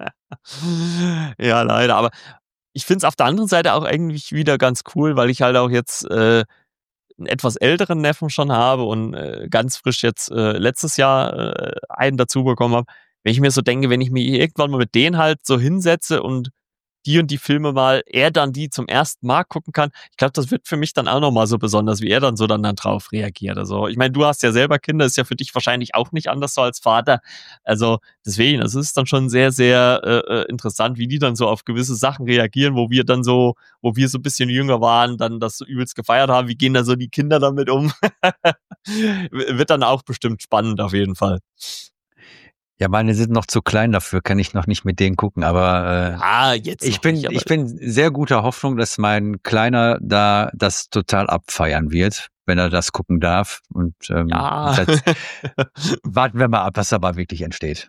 Ja, leider. Aber ich finde es auf der anderen Seite auch eigentlich wieder ganz cool, weil ich halt auch jetzt äh, einen etwas älteren Neffen schon habe und äh, ganz frisch jetzt äh, letztes Jahr äh, einen dazu bekommen habe. Wenn ich mir so denke, wenn ich mich irgendwann mal mit denen halt so hinsetze und die und die Filme mal, er dann die zum ersten Mal gucken kann. Ich glaube, das wird für mich dann auch nochmal so besonders, wie er dann so dann, dann drauf reagiert. Also ich meine, du hast ja selber Kinder, ist ja für dich wahrscheinlich auch nicht anders so als Vater. Also deswegen, das ist dann schon sehr, sehr äh, interessant, wie die dann so auf gewisse Sachen reagieren, wo wir dann so, wo wir so ein bisschen jünger waren, dann das so übelst gefeiert haben. Wie gehen da so die Kinder damit um? Wird dann auch bestimmt spannend auf jeden Fall. Ja, meine sind noch zu klein dafür, kann ich noch nicht mit denen gucken, aber äh, ah, jetzt ich bin nicht, ich bin sehr guter Hoffnung, dass mein Kleiner da das total abfeiern wird, wenn er das gucken darf. Und ähm, ja. das, warten wir mal ab, was dabei wirklich entsteht.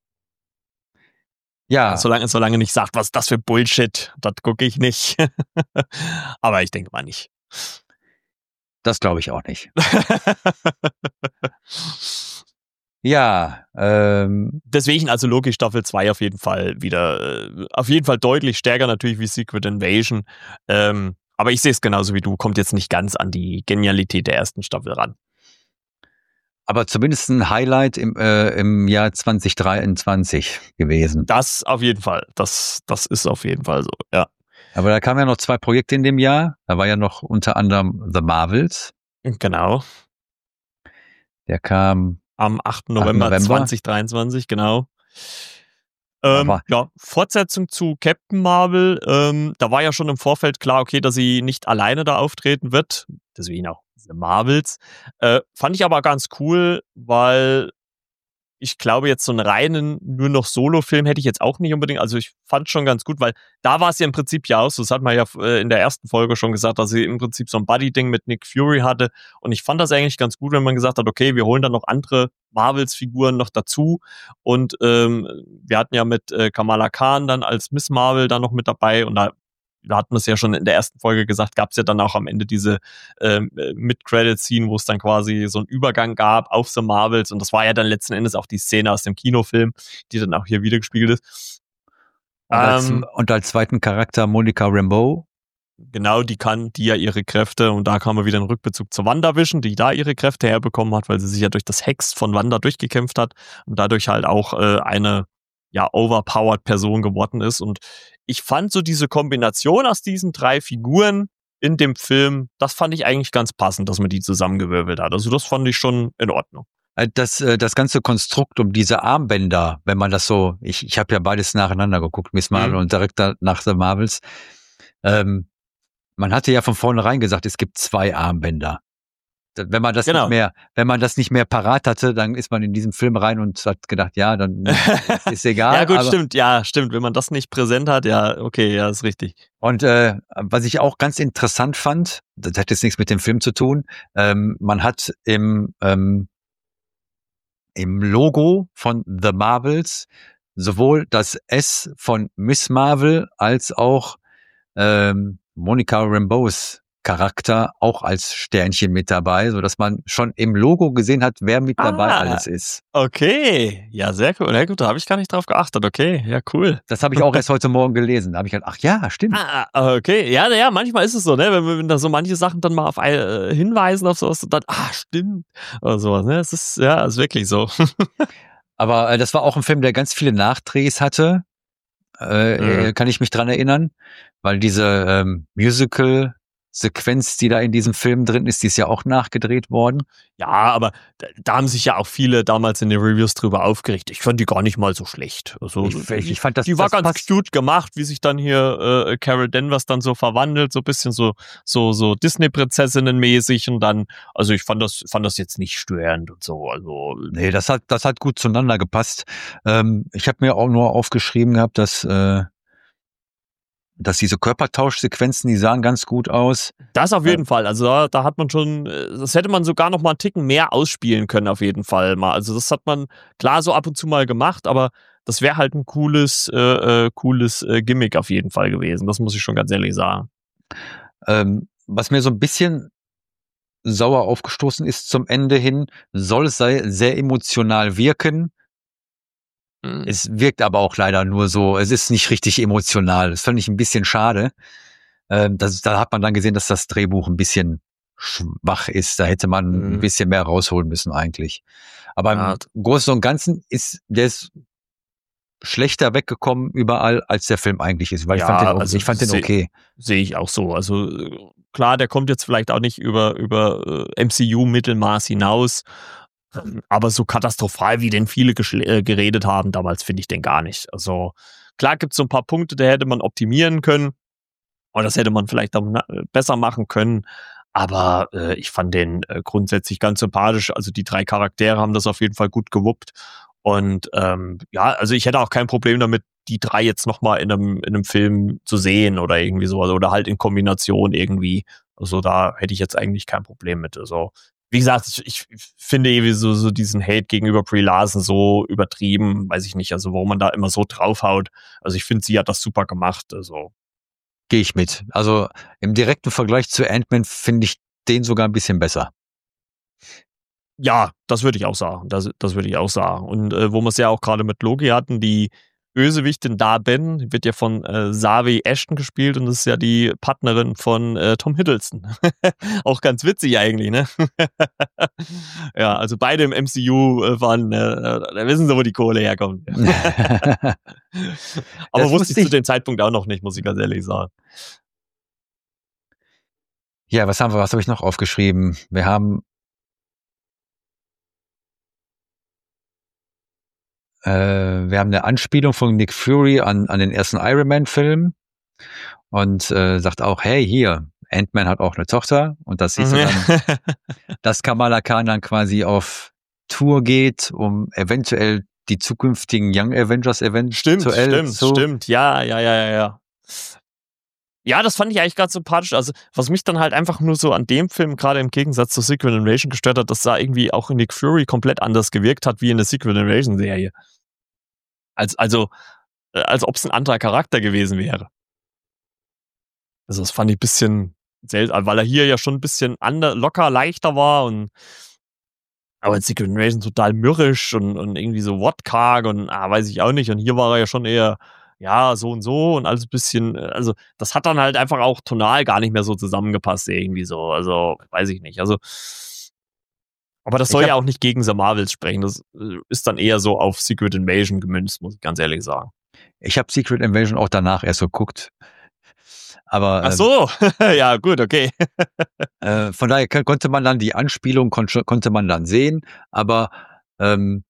Ja. Solange, solange nicht sagt, was ist das für Bullshit, das gucke ich nicht. Aber ich denke mal nicht. Das glaube ich auch nicht. Ja, ähm. Deswegen also logisch Staffel zwei auf jeden Fall wieder, äh, auf jeden Fall deutlich stärker natürlich wie Secret Invasion. Ähm, aber ich sehe es genauso wie du, kommt jetzt nicht ganz an die Genialität der ersten Staffel ran. Aber zumindest ein Highlight im, äh, im Jahr zwanzig dreiundzwanzig gewesen. Das auf jeden Fall, das, das ist auf jeden Fall so, ja. Aber da kamen ja noch zwei Projekte in dem Jahr. Da war ja noch unter anderem The Marvels. Genau. Der kam am achten November, November zwanzig dreiundzwanzig, genau. Ähm, ja, Fortsetzung zu Captain Marvel. Ähm, da war ja schon im Vorfeld klar, okay, dass sie nicht alleine da auftreten wird. Deswegen auch The Marvels. Äh, fand ich aber ganz cool, weil ich glaube, jetzt so einen reinen, nur noch Solo-Film hätte ich jetzt auch nicht unbedingt. Also ich fand schon ganz gut, weil da war es ja im Prinzip ja auch so. Das hat man ja in der ersten Folge schon gesagt, dass sie im Prinzip so ein Buddy-Ding mit Nick Fury hatte. Und ich fand das eigentlich ganz gut, wenn man gesagt hat, okay, wir holen dann noch andere Marvels-Figuren noch dazu. Und ähm, wir hatten ja mit äh, Kamala Khan dann als Miss Marvel dann noch mit dabei. Und da Da hatten wir es ja schon in der ersten Folge gesagt, gab es ja dann auch am Ende diese ähm, Mid-Credit-Scene, wo es dann quasi so einen Übergang gab auf The Marvels. Und das war ja dann letzten Endes auch die Szene aus dem Kinofilm, die dann auch hier wiedergespiegelt ist. Und als, ähm, und als zweiten Charakter Monica Rambeau. Genau, die kann, die ja ihre Kräfte, und da kam wir wieder in Rückbezug zu WandaVision, die da ihre Kräfte herbekommen hat, weil sie sich ja durch das Hex von Wanda durchgekämpft hat und dadurch halt auch äh, eine ja overpowered Person geworden ist. Und ich fand so diese Kombination aus diesen drei Figuren in dem Film, das fand ich eigentlich ganz passend, dass man die zusammengewürfelt hat. Also das fand ich schon in Ordnung. Das, das ganze Konstrukt um diese Armbänder, wenn man das so, ich, ich habe ja beides nacheinander geguckt, Miss Marvel mhm. und direkt nach The Marvels. Ähm, man hatte ja von vornherein gesagt, es gibt zwei Armbänder. Wenn man das genau. nicht mehr, wenn man das nicht mehr parat hatte, dann ist man in diesen Film rein und hat gedacht, ja, dann ist egal. Ja gut, aber stimmt, ja, stimmt. Wenn man das nicht präsent hat, ja, okay, ja, ist richtig. Und äh, was ich auch ganz interessant fand, das hat jetzt nichts mit dem Film zu tun, ähm, man hat im ähm, im Logo von The Marvels sowohl das S von Miss Marvel als auch ähm, Monica Rambeaus Charakter auch als Sternchen mit dabei, so dass man schon im Logo gesehen hat, wer mit dabei ah, alles ist. Okay, ja, sehr cool. Ja, gut, da habe ich gar nicht drauf geachtet. Okay, ja, cool. Das habe ich auch erst heute Morgen gelesen. Da habe ich gedacht, ach ja, stimmt. Ah, okay, ja, ja, manchmal ist es so, ne, wenn, wenn da so manche Sachen dann mal auf äh, hinweisen auf sowas und dann, ah, stimmt, oder sowas, ne, es ist, ja, ist wirklich so. Aber äh, das war auch ein Film, der ganz viele Nachdrehs hatte, äh, mhm. kann ich mich dran erinnern, weil diese ähm, Musical Sequenz, die da in diesem Film drin ist, die ist ja auch nachgedreht worden. Ja, aber da, da haben sich ja auch viele damals in den Reviews drüber aufgeregt. Ich fand die gar nicht mal so schlecht. Also, ich, ich, ich fand das, die war das ganz passt. cute gemacht, wie sich dann hier äh, Carol Danvers dann so verwandelt, so ein bisschen so so so Disney-Prinzessinnen-mäßig und dann, also ich fand das fand das jetzt nicht störend und so. Also nee, das hat das hat gut zueinander gepasst. Ähm, ich habe mir auch nur aufgeschrieben gehabt, dass äh, dass diese Körpertauschsequenzen, die sahen ganz gut aus. Das auf jeden ja. Fall. Also da, da hat man schon, das hätte man sogar noch mal einen Ticken mehr ausspielen können auf jeden Fall mal. Also das hat man klar so ab und zu mal gemacht, aber das wäre halt ein cooles, äh, cooles äh, Gimmick auf jeden Fall gewesen. Das muss ich schon ganz ehrlich sagen. Ähm, was mir so ein bisschen sauer aufgestoßen ist zum Ende hin, soll es sei sehr emotional wirken. Es wirkt aber auch leider nur so, es ist nicht richtig emotional. Das fand ich ein bisschen schade. Ähm, das, da hat man dann gesehen, dass das Drehbuch ein bisschen schwach ist. Da hätte man mhm. ein bisschen mehr rausholen müssen eigentlich. Aber ja. im Großen und Ganzen ist der ist schlechter weggekommen überall, als der Film eigentlich ist, weil ja, ich fand den, also ich fand den okay. Sehe ich auch so. Also klar, der kommt jetzt vielleicht auch nicht über, über äh, M C U-Mittelmaß hinaus, aber so katastrophal, wie den viele äh, geredet haben damals, finde ich den gar nicht. Also klar gibt es so ein paar Punkte, da hätte man optimieren können und das hätte man vielleicht auch besser machen können, aber äh, ich fand den äh, grundsätzlich ganz sympathisch. Also die drei Charaktere haben das auf jeden Fall gut gewuppt. Und ähm, ja, also ich hätte auch kein Problem damit, die drei jetzt nochmal in einem, in einem Film zu sehen oder irgendwie sowas oder halt in Kombination irgendwie. Also da hätte ich jetzt eigentlich kein Problem mit. Also wie gesagt, ich, ich finde irgendwie so, so diesen Hate gegenüber Brie Larson so übertrieben, weiß ich nicht, also warum man da immer so draufhaut. Also ich finde, sie hat das super gemacht. Also gehe ich mit. Also im direkten Vergleich zu Ant-Man finde ich den sogar ein bisschen besser. Ja, das würde ich auch sagen. Das, das würde ich auch sagen. Und äh, wo wir es ja auch gerade mit Loki hatten, die Bösewichtin Da-Ben wird ja von äh, Zawe Ashton gespielt und das ist ja die Partnerin von äh, Tom Hiddleston. Auch ganz witzig eigentlich, ne? Ja, also beide im M C U äh, waren, äh, da wissen sie, wo die Kohle herkommt. Aber das wusste ich, ich zu dem Zeitpunkt auch noch nicht, muss ich ganz ehrlich sagen. Ja, was haben wir, was habe ich noch aufgeschrieben? Wir haben Äh, wir haben eine Anspielung von Nick Fury an, an den ersten Iron Man-Film und äh, sagt auch, hey, hier, Ant-Man hat auch eine Tochter und das siehst du dann, dass Kamala Khan dann quasi auf Tour geht, um eventuell die zukünftigen Young Avengers eventuell stimmt, stimmt, zu stimmt, ja, ja, ja, ja, ja. Ja, das fand ich eigentlich ganz sympathisch. Also, was mich dann halt einfach nur so an dem Film, gerade im Gegensatz zu Secret Invasion, gestört hat, dass da irgendwie auch Nick Fury komplett anders gewirkt hat, wie in der Secret Invasion-Serie. Als, also, als ob es ein anderer Charakter gewesen wäre. Also, das fand ich ein bisschen seltsam, weil er hier ja schon ein bisschen ander, locker, leichter war und aber in Secret Invasion total mürrisch und, und irgendwie so wortkarg und ah, weiß ich auch nicht. Und hier war er ja schon eher ja, so und so und alles ein bisschen, also das hat dann halt einfach auch tonal gar nicht mehr so zusammengepasst irgendwie so, also weiß ich nicht, also aber das soll ja auch nicht gegen The Marvels sprechen, das ist dann eher so auf Secret Invasion gemünzt, muss ich ganz ehrlich sagen. Ich habe Secret Invasion auch danach erst geguckt, aber ach so, äh, ja gut, okay. äh, von daher konnte man dann die Anspielung, kon- konnte man dann sehen, aber ähm,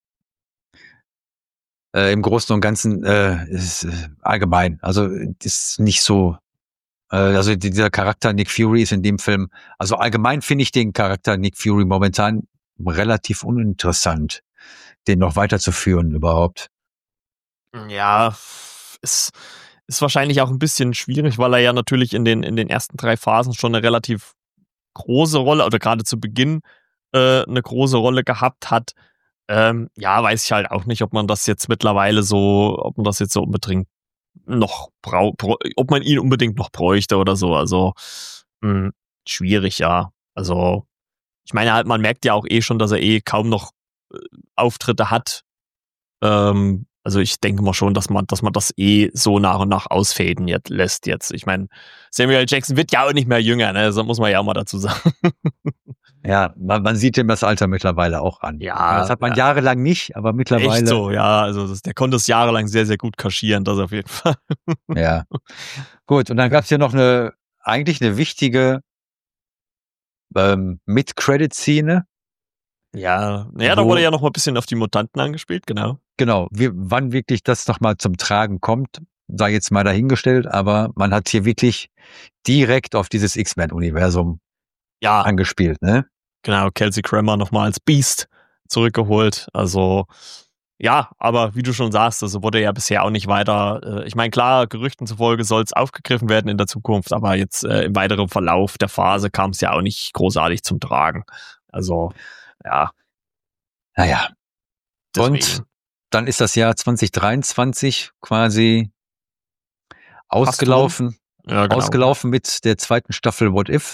Äh, im Großen und Ganzen äh, ist äh, allgemein. Also ist nicht so. Äh, also dieser Charakter Nick Fury ist in dem Film. Also allgemein finde ich den Charakter Nick Fury momentan relativ uninteressant, den noch weiterzuführen überhaupt. Ja, ist ist wahrscheinlich auch ein bisschen schwierig, weil er ja natürlich in den in den ersten drei Phasen schon eine relativ große Rolle oder gerade zu Beginn äh, eine große Rolle gehabt hat. Ähm, ja, weiß ich halt auch nicht, ob man das jetzt mittlerweile so, ob man das jetzt so unbedingt noch braucht, ob man ihn unbedingt noch bräuchte oder so. Also mh, schwierig, ja. Also ich meine halt, man merkt ja auch eh schon, dass er eh kaum noch äh, Auftritte hat. Ähm, also ich denke mal schon, dass man, dass man das eh so nach und nach ausfaden jetzt, lässt jetzt. Ich meine, Samuel Jackson wird ja auch nicht mehr jünger, ne? Das muss man ja auch mal dazu sagen. Ja, man, man sieht ihm das Alter mittlerweile auch an. Ja, das hat man ja. jahrelang nicht, aber mittlerweile. Echt so, ja. Also das, der konnte es jahrelang sehr, sehr gut kaschieren, das auf jeden Fall. Ja. Gut, und dann gab es hier noch eine, eigentlich eine wichtige ähm, Mid-Credit-Szene. Ja, naja, da wurde ja noch mal ein bisschen auf die Mutanten angespielt, genau. Genau, wie, wann wirklich das nochmal zum Tragen kommt, sei jetzt mal dahingestellt, aber man hat hier wirklich direkt auf dieses X-Men-Universum ja. angespielt, ne? Genau, Kelsey Grammer nochmal als Beast zurückgeholt, also ja, aber wie du schon sagst, also wurde ja bisher auch nicht weiter, äh, ich meine, klar, Gerüchten zufolge soll es aufgegriffen werden in der Zukunft, aber jetzt äh, im weiteren Verlauf der Phase kam es ja auch nicht großartig zum Tragen, also ja. Naja. Deswegen. Und dann ist das Jahr zwanzig dreiundzwanzig quasi ausgelaufen. Ja, genau. Ausgelaufen mit der zweiten Staffel What If.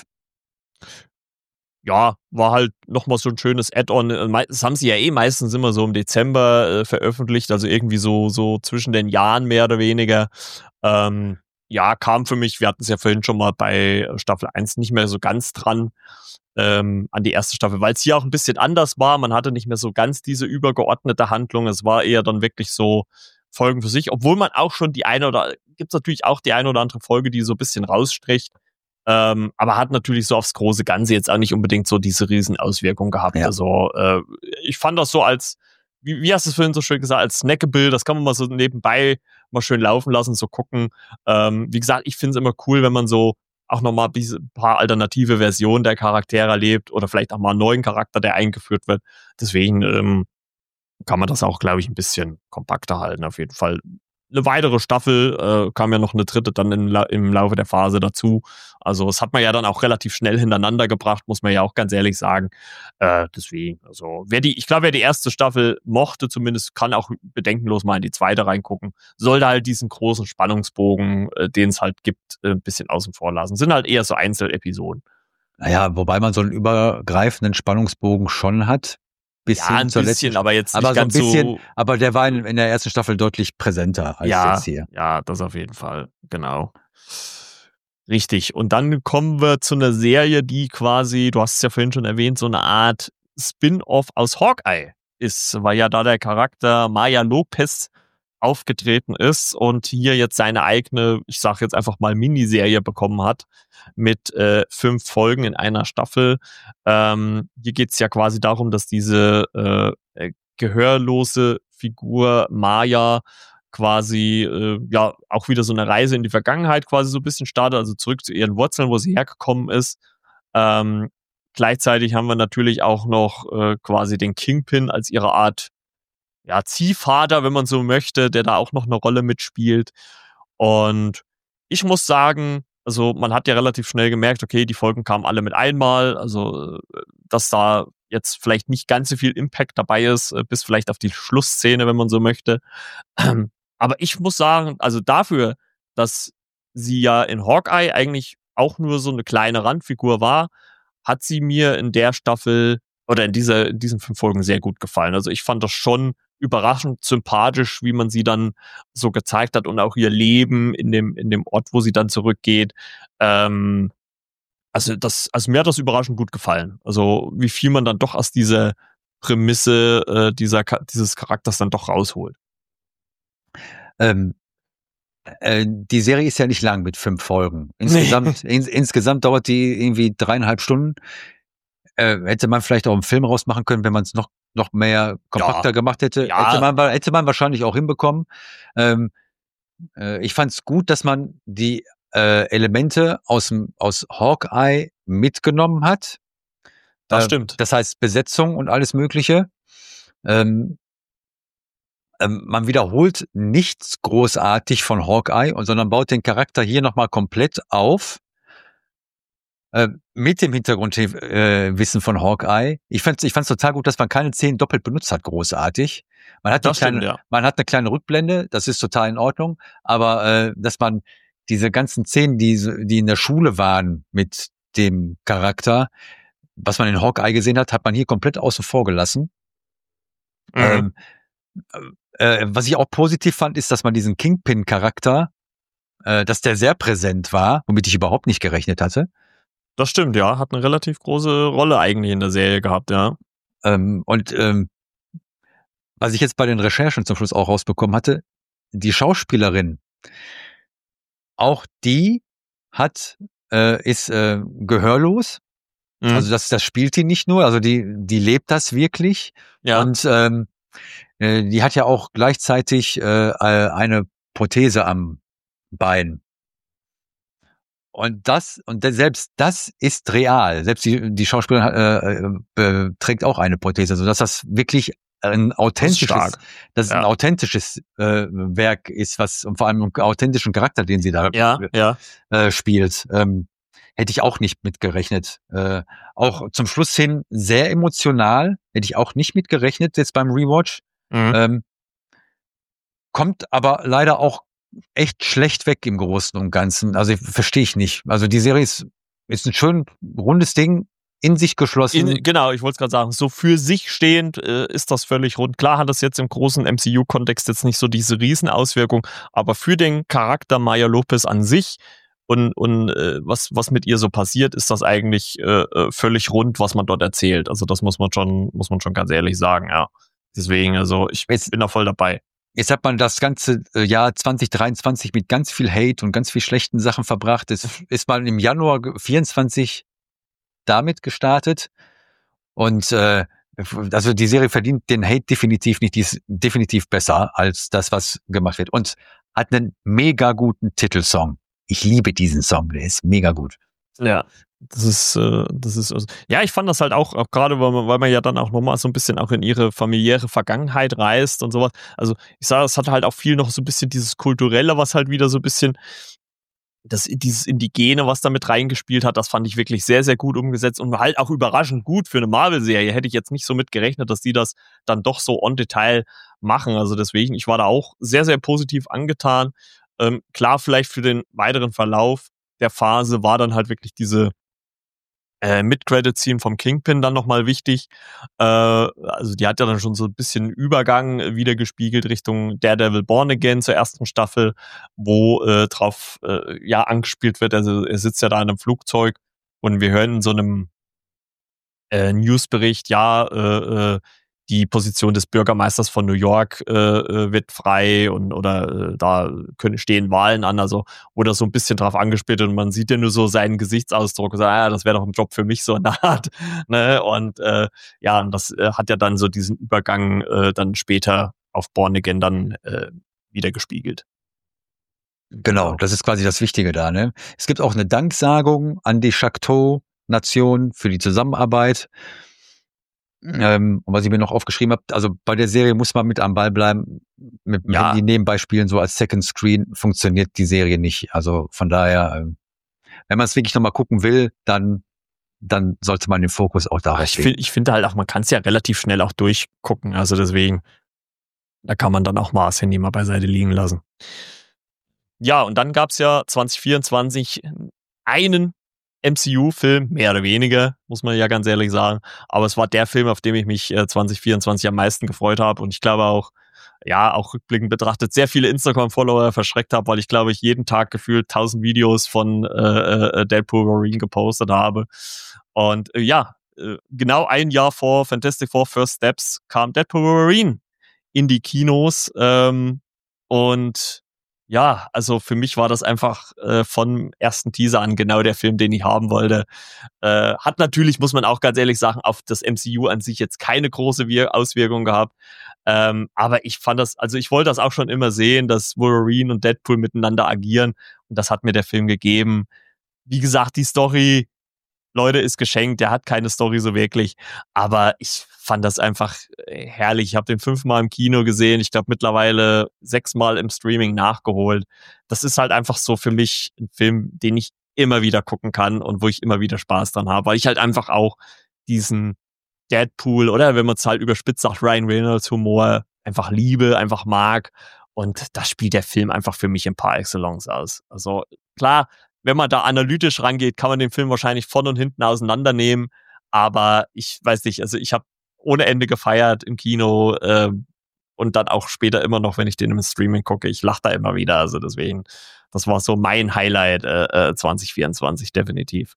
Ja, war halt nochmal so ein schönes Add-on. Das haben sie ja eh meistens immer so im Dezember äh, veröffentlicht, also irgendwie so, so zwischen den Jahren mehr oder weniger. Ähm, ja, kam für mich, wir hatten es ja vorhin schon mal bei Staffel eins nicht mehr so ganz dran ähm, an die erste Staffel, weil es hier auch ein bisschen anders war. Man hatte nicht mehr so ganz diese übergeordnete Handlung. Es war eher dann wirklich so Folgen für sich, obwohl man auch schon die eine oder, gibt's natürlich auch die eine oder andere Folge, die so ein bisschen rausstricht, ähm, aber hat natürlich so aufs große Ganze jetzt auch nicht unbedingt so diese riesen Auswirkungen gehabt. Ja. Also äh, ich fand das so als, wie, wie hast du es vorhin so schön gesagt, als Snackable, das kann man mal so nebenbei mal schön laufen lassen, so gucken. Ähm, wie gesagt, ich finde es immer cool, wenn man so auch nochmal ein paar alternative Versionen der Charaktere erlebt oder vielleicht auch mal einen neuen Charakter, der eingeführt wird. Deswegen ähm, kann man das auch, glaube ich, ein bisschen kompakter halten. Auf jeden Fall eine weitere Staffel, äh, kam ja noch eine dritte dann im, La- im Laufe der Phase dazu. Also das hat man ja dann auch relativ schnell hintereinander gebracht, muss man ja auch ganz ehrlich sagen. Äh, deswegen, also wer die, ich glaube, wer die erste Staffel mochte, zumindest kann auch bedenkenlos mal in die zweite reingucken. Sollte halt diesen großen Spannungsbogen, äh, den es halt gibt, äh, ein bisschen außen vor lassen. Sind halt eher so Einzelepisoden. Naja, wobei man so einen übergreifenden Spannungsbogen schon hat. Bis Ja, hin ein zur bisschen, letzten, aber jetzt aber nicht so ein ganz bisschen, so. aber der war in, in der ersten Staffel deutlich präsenter als Ja, jetzt hier. ja, das auf jeden Fall, genau. Richtig. Und dann kommen wir zu einer Serie, die quasi, du hast es ja vorhin schon erwähnt, so eine Art Spin-off aus Hawkeye ist, weil ja da der Charakter Maya Lopez aufgetreten ist und hier jetzt seine eigene, ich sag jetzt einfach mal Miniserie bekommen hat mit äh, fünf Folgen in einer Staffel. Ähm, hier geht's ja quasi darum, dass diese äh, gehörlose Figur Maya quasi äh, ja auch wieder so eine Reise in die Vergangenheit quasi so ein bisschen startet, also zurück zu ihren Wurzeln, wo sie hergekommen ist. Ähm, gleichzeitig haben wir natürlich auch noch äh, quasi den Kingpin als ihre Art ja, Ziehvater, wenn man so möchte, der da auch noch eine Rolle mitspielt. Und ich muss sagen, also man hat ja relativ schnell gemerkt, okay, die Folgen kamen alle mit einmal, also äh, dass da jetzt vielleicht nicht ganz so viel Impact dabei ist, äh, bis vielleicht auf die Schlussszene, wenn man so möchte. Aber ich muss sagen, also dafür, dass sie ja in Hawkeye eigentlich auch nur so eine kleine Randfigur war, hat sie mir in der Staffel oder in dieser, in diesen fünf Folgen sehr gut gefallen. Also ich fand das schon überraschend sympathisch, wie man sie dann so gezeigt hat und auch ihr Leben in dem, in dem Ort, wo sie dann zurückgeht. Ähm, also das, also mir hat das überraschend gut gefallen. Also wie viel man dann doch aus dieser Prämisse äh, dieser, dieses Charakters dann doch rausholt. Ähm, äh, die Serie ist ja nicht lang mit fünf Folgen. Insgesamt, nee. in, insgesamt dauert die irgendwie dreieinhalb Stunden. Äh, hätte man vielleicht auch einen Film rausmachen können, wenn man es noch noch mehr kompakter ja. gemacht hätte. Ja. Hätte man hätte man wahrscheinlich auch hinbekommen. Ähm, äh, ich fand es gut, dass man die äh, Elemente aus aus Hawkeye mitgenommen hat. Das äh, stimmt. Das heißt Besetzung und alles Mögliche. Ähm, ähm, man wiederholt nichts großartig von Hawkeye, sondern baut den Charakter hier nochmal komplett auf. Äh, mit dem Hintergrundwissen äh, von Hawkeye. Ich fand's, ich fand's total gut, dass man keine Szenen doppelt benutzt hat, großartig. Man hat, das eine kleine, stimmt, ja. man hat eine kleine Rückblende, das ist total in Ordnung, aber äh, dass man diese ganzen Szenen, die, die in der Schule waren mit dem Charakter, was man in Hawkeye gesehen hat, hat man hier komplett außen vor gelassen. Mhm. Ähm, äh, was ich auch positiv fand, ist, dass man diesen Kingpin-Charakter, äh, dass der sehr präsent war, womit ich überhaupt nicht gerechnet hatte. Das stimmt, ja. Hat eine relativ große Rolle eigentlich in der Serie gehabt, ja. Ähm, und ähm, was ich jetzt bei den Recherchen zum Schluss auch rausbekommen hatte, die Schauspielerin, auch die hat, äh, ist äh, gehörlos. Mhm. Also das, das spielt die nicht nur, also die, die lebt das wirklich. Ja. Und ähm, äh, die hat ja auch gleichzeitig äh, eine Prothese am Bein. Und das, und selbst das ist real. Selbst die, die Schauspielerin äh, äh, trägt auch eine Prothese, sodass das wirklich ein authentisches, das, das ja. ein authentisches äh, Werk ist, was, und vor allem einen authentischen Charakter, den sie da ja, ja. Äh, spielt. Ähm, hätte ich auch nicht mitgerechnet. Äh, auch zum Schluss hin sehr emotional, hätte ich auch nicht mitgerechnet, jetzt beim Rewatch. Mhm. Ähm, kommt aber leider auch echt schlecht weg im Großen und Ganzen. Also verstehe ich nicht. Also die Serie ist, ist ein schön rundes Ding, in sich geschlossen. In, genau, ich wollte es gerade sagen, so für sich stehend äh, ist das völlig rund. Klar hat das jetzt im großen M C U-Kontext jetzt nicht so diese Riesenauswirkung, aber für den Charakter Maya Lopez an sich und, und äh, was, was mit ihr so passiert, ist das eigentlich äh, völlig rund, was man dort erzählt. Also das muss man schon, muss man schon ganz ehrlich sagen, ja. Deswegen, also ich jetzt, bin da voll dabei. Jetzt hat man das ganze äh, Jahr zwanzig dreiundzwanzig mit ganz viel Hate und ganz viel schlechten Sachen verbracht. Es ist mal im Januar vierundzwanzig damit gestartet. Und äh, also die Serie verdient den Hate definitiv nicht, die ist definitiv besser als das, was gemacht wird. Und hat einen mega guten Titelsong. Ich liebe diesen Song, der ist mega gut. Ja, das ist, äh, das ist, also, ja, ich fand das halt auch, auch gerade, weil man, weil man ja dann auch nochmal so ein bisschen auch in ihre familiäre Vergangenheit reist und sowas. Also ich sage, es hat halt auch viel noch so ein bisschen dieses Kulturelle, was halt wieder so ein bisschen, das, dieses Indigene, was da mit reingespielt hat, das fand ich wirklich sehr, sehr gut umgesetzt und halt auch überraschend gut für eine Marvel-Serie. Hätte ich jetzt nicht so mit gerechnet, dass die das dann doch so on Detail machen. Also deswegen, ich war da auch sehr, sehr positiv angetan. Ähm, klar, vielleicht für den weiteren Verlauf der Phase war dann halt wirklich diese äh, Mid-Credit-Scene vom Kingpin dann nochmal wichtig. Äh, also die hat ja dann schon so ein bisschen Übergang wieder gespiegelt Richtung Daredevil Born Again zur ersten Staffel, wo äh, drauf äh, ja angespielt wird. Also er sitzt ja da in einem Flugzeug und wir hören in so einem äh, Newsbericht, ja, äh, äh, die Position des Bürgermeisters von New York äh, äh, wird frei und oder äh, da können stehen Wahlen an, also wurde so ein bisschen drauf angespielt und man sieht ja nur so seinen Gesichtsausdruck und sagt, ah, das wäre doch ein Job für mich so in der Art, ne? Und äh, ja, und das äh, hat ja dann so diesen Übergang äh, dann später auf Born Again dann äh, wieder gespiegelt. Genau, das ist quasi das Wichtige da, ne? Es gibt auch eine Danksagung an die Chacteau-Nation für die Zusammenarbeit. Ähm, und was ich mir noch aufgeschrieben habe, also bei der Serie muss man mit am Ball bleiben. Mit dem Ja. Handy nebenbei spielen, so als Second Screen, funktioniert die Serie nicht. Also von daher, ähm, wenn man es wirklich nochmal gucken will, dann, dann sollte man den Fokus auch darauf Ich finde ich finde halt auch, man kann es ja relativ schnell auch durchgucken. Also deswegen, da kann man dann auch mal das Handy mal beiseite liegen lassen. Ja, und dann gab's ja zwanzig vierundzwanzig einen M C U-Film, mehr oder weniger, muss man ja ganz ehrlich sagen. Aber es war der Film, auf den ich mich äh, zwanzig vierundzwanzig am meisten gefreut habe. Und ich glaube auch, ja, auch rückblickend betrachtet, sehr viele Instagram-Follower verschreckt habe, weil ich glaube, ich jeden Tag gefühlt tausend Videos von äh, äh, Deadpool Wolverine gepostet habe. Und äh, ja, äh, genau ein Jahr vor Fantastic Four First Steps kam Deadpool Wolverine in die Kinos. Ähm, und ja, also für mich war das einfach äh, vom ersten Teaser an genau der Film, den ich haben wollte. Äh, hat natürlich, muss man auch ganz ehrlich sagen, auf das M C U an sich jetzt keine große Wir- Auswirkung gehabt. Ähm, aber ich fand das, also ich wollte das auch schon immer sehen, dass Wolverine und Deadpool miteinander agieren. Und das hat mir der Film gegeben. Wie gesagt, die Story, Leute, ist geschenkt. Der hat keine Story so wirklich. Aber ich fand das einfach herrlich. Ich habe den fünfmal im Kino gesehen. Ich glaube mittlerweile sechsmal im Streaming nachgeholt. Das ist halt einfach so für mich ein Film, den ich immer wieder gucken kann und wo ich immer wieder Spaß dran habe. Weil ich halt einfach auch diesen Deadpool oder wenn man es halt überspitzt sagt, Ryan Reynolds Humor einfach liebe, einfach mag. Und das spielt der Film einfach für mich in par excellence aus. Also klar, wenn man da analytisch rangeht, kann man den Film wahrscheinlich von und hinten auseinandernehmen. Aber ich weiß nicht, also ich habe ohne Ende gefeiert im Kino äh, und dann auch später immer noch, wenn ich den im Streaming gucke. Ich lache da immer wieder. Also deswegen, das war so mein Highlight äh, zwanzig vierundzwanzig, definitiv.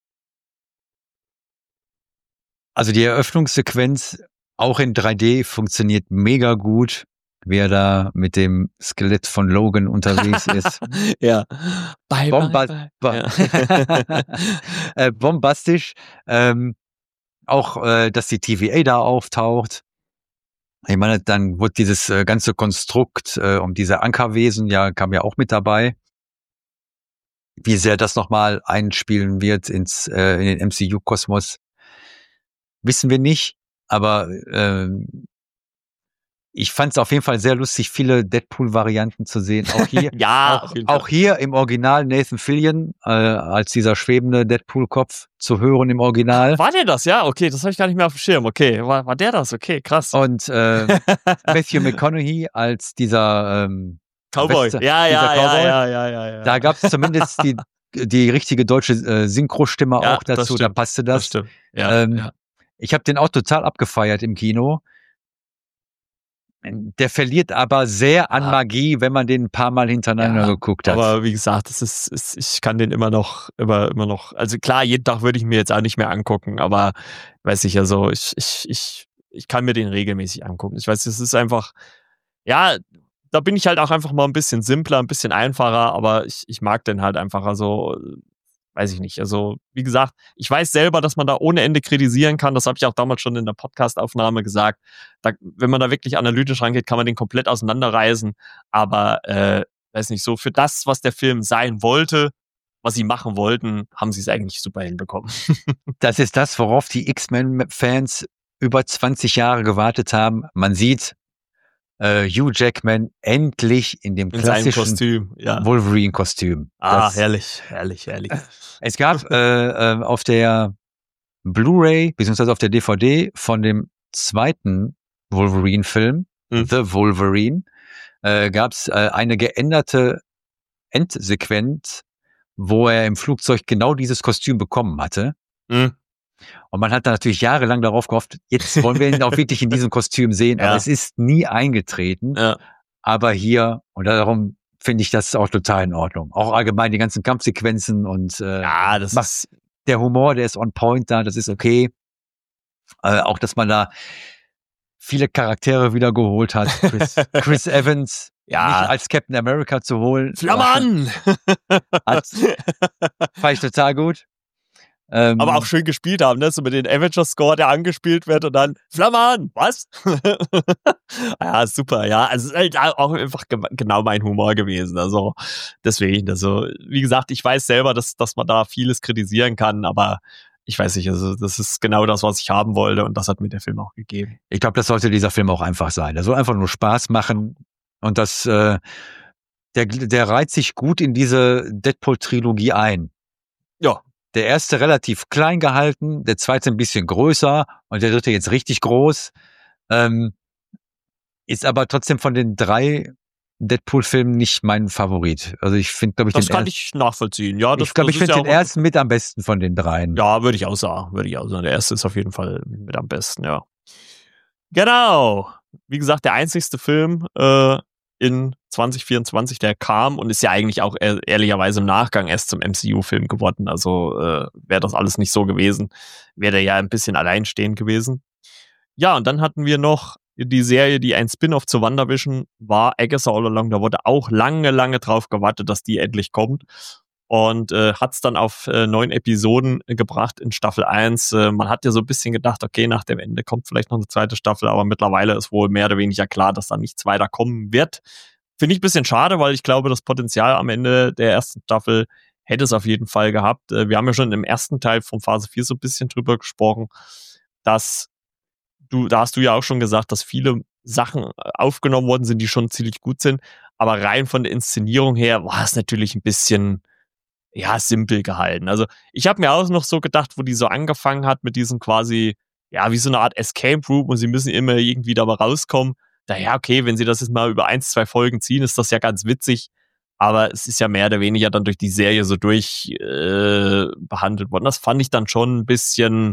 Also die Eröffnungssequenz auch in drei D funktioniert mega gut, wie er da mit dem Skelett von Logan unterwegs ist. Ja. Bye, Bomba bye, ba bye. Ja. äh, bombastisch. Ähm, auch, äh, dass die T V A da auftaucht. Ich meine, dann wird dieses äh, ganze Konstrukt äh, um diese Ankerwesen, ja, kam ja auch mit dabei. Wie sehr das nochmal einspielen wird ins äh, in den M C U-Kosmos, wissen wir nicht. Aber äh, ich fand es auf jeden Fall sehr lustig, viele Deadpool-Varianten zu sehen. Auch hier, Ja, auch, auch hier im Original Nathan Fillion äh, als dieser schwebende Deadpool-Kopf zu hören im Original. War der das? Ja, okay, das habe ich gar nicht mehr auf dem Schirm. Okay, war, war der das? Okay, krass. Und äh, Matthew McConaughey als dieser ähm, Cowboy. Weste, ja, dieser ja, Cowboy. ja, ja, ja, ja. Da gab es zumindest die, die richtige deutsche äh, Synchro-Stimme Ja, auch dazu, da passte das. Das stimmt. Ja, ähm, ja. Ich habe den auch total abgefeiert im Kino. Der verliert aber sehr an Ja. Magie, wenn man den ein paar Mal hintereinander Ja, geguckt hat. Aber wie gesagt, das ist, ist, ich kann den immer noch, immer, immer noch, also klar, jeden Tag würde ich mir jetzt auch nicht mehr angucken, aber weiß ich ja so, ich, ich, ich, ich kann mir den regelmäßig angucken. Ich weiß, es ist einfach, ja, da bin ich halt auch einfach mal ein bisschen simpler, ein bisschen einfacher, aber ich, ich mag den halt einfach, also weiß ich nicht. Also, wie gesagt, ich weiß selber, dass man da ohne Ende kritisieren kann. Das habe ich auch damals schon in der Podcast-Aufnahme gesagt. Da, wenn man da wirklich analytisch rangeht, kann man den komplett auseinanderreißen. Aber, äh, weiß nicht, so für das, was der Film sein wollte, was sie machen wollten, haben sie es eigentlich super hinbekommen. Das ist das, worauf die X-Men-Fans über zwanzig Jahre gewartet haben. Man sieht äh, Hugh Jackman endlich in dem In klassischen seinem Kostüm, ja. Wolverine-Kostüm. Ah, Das, herrlich, herrlich, herrlich. Es gab äh, äh, auf der Blu-ray beziehungsweise auf der D V D von dem zweiten Wolverine-Film, Hm. The Wolverine, äh, gab es äh, eine geänderte Endsequenz, wo er im Flugzeug genau dieses Kostüm bekommen hatte. Hm. Und man hat da natürlich jahrelang darauf gehofft, jetzt wollen wir ihn auch wirklich in diesem Kostüm sehen, Ja. aber es ist nie eingetreten. Ja. Aber hier, und darum finde ich das auch total in Ordnung. Auch allgemein die ganzen Kampfsequenzen und äh, Ja, das macht, ist, der Humor, der ist on point da, das ist okay. Äh, auch, dass man da viele Charaktere wieder geholt hat. Chris, Chris Evans, ja, nicht als Captain America zu holen. Flammen! Hat, fand ich total gut. Ähm, Aber auch schön gespielt haben, ne? So mit dem Avengers-Score, der angespielt wird und dann Flammen! Was? Ja, super, ja. Also es ist halt auch einfach ge- genau mein Humor gewesen. Also deswegen, also wie gesagt, ich weiß selber, dass, dass man da vieles kritisieren kann, aber ich weiß nicht, also das ist genau das, was ich haben wollte und das hat mir der Film auch gegeben. Ich glaube, das sollte dieser Film auch einfach sein. Der soll einfach nur Spaß machen und das, äh, der, der reiht sich gut in diese Deadpool-Trilogie ein. Ja. Der erste relativ klein gehalten, der zweite ein bisschen größer und der dritte jetzt richtig groß. Ähm, ist aber trotzdem von den drei Deadpool-Filmen nicht mein Favorit. Also ich finde, glaube ich, Das den kann ersten, ich nachvollziehen. Ja, das, ich glaube, das ich ist finde ja den auch, ersten mit am besten von den dreien. ja, würde ich auch sagen, würde ich auch sagen. Der erste ist auf jeden Fall mit am besten, ja. Genau. Wie gesagt, der einzigste Film äh, in zwanzig vierundzwanzig, der kam und ist ja eigentlich auch ehr- ehrlicherweise im Nachgang erst zum M C U-Film geworden. Also äh, wäre das alles nicht so gewesen, wäre der ja ein bisschen alleinstehend gewesen. Ja, und dann hatten wir noch die Serie, die ein Spin-off zu WandaVision war, Agatha All Along. Da wurde auch lange, lange drauf gewartet, dass die endlich kommt. Und äh, hat es dann auf äh, neun Episoden äh, gebracht in Staffel eins. Äh, man hat ja so ein bisschen gedacht, okay, nach dem Ende kommt vielleicht noch eine zweite Staffel, aber mittlerweile ist wohl mehr oder weniger klar, dass da nichts weiter kommen wird. Finde ich ein bisschen schade, weil ich glaube, das Potenzial am Ende der ersten Staffel hätte es auf jeden Fall gehabt. Äh, wir haben ja schon im ersten Teil von Phase vier so ein bisschen drüber gesprochen, dass du, da hast du ja auch schon gesagt, dass viele Sachen aufgenommen worden sind, die schon ziemlich gut sind, aber rein von der Inszenierung her war es natürlich ein bisschen ja, simpel gehalten. Also ich habe mir auch noch so gedacht, wo die so angefangen hat mit diesem quasi, ja, wie so eine Art Escape Room und sie müssen immer irgendwie dabei rauskommen. Daher, okay, wenn sie das jetzt mal über eins, zwei Folgen ziehen, ist das ja ganz witzig. Aber es ist ja mehr oder weniger dann durch die Serie so durch äh, behandelt worden. Das fand ich dann schon ein bisschen,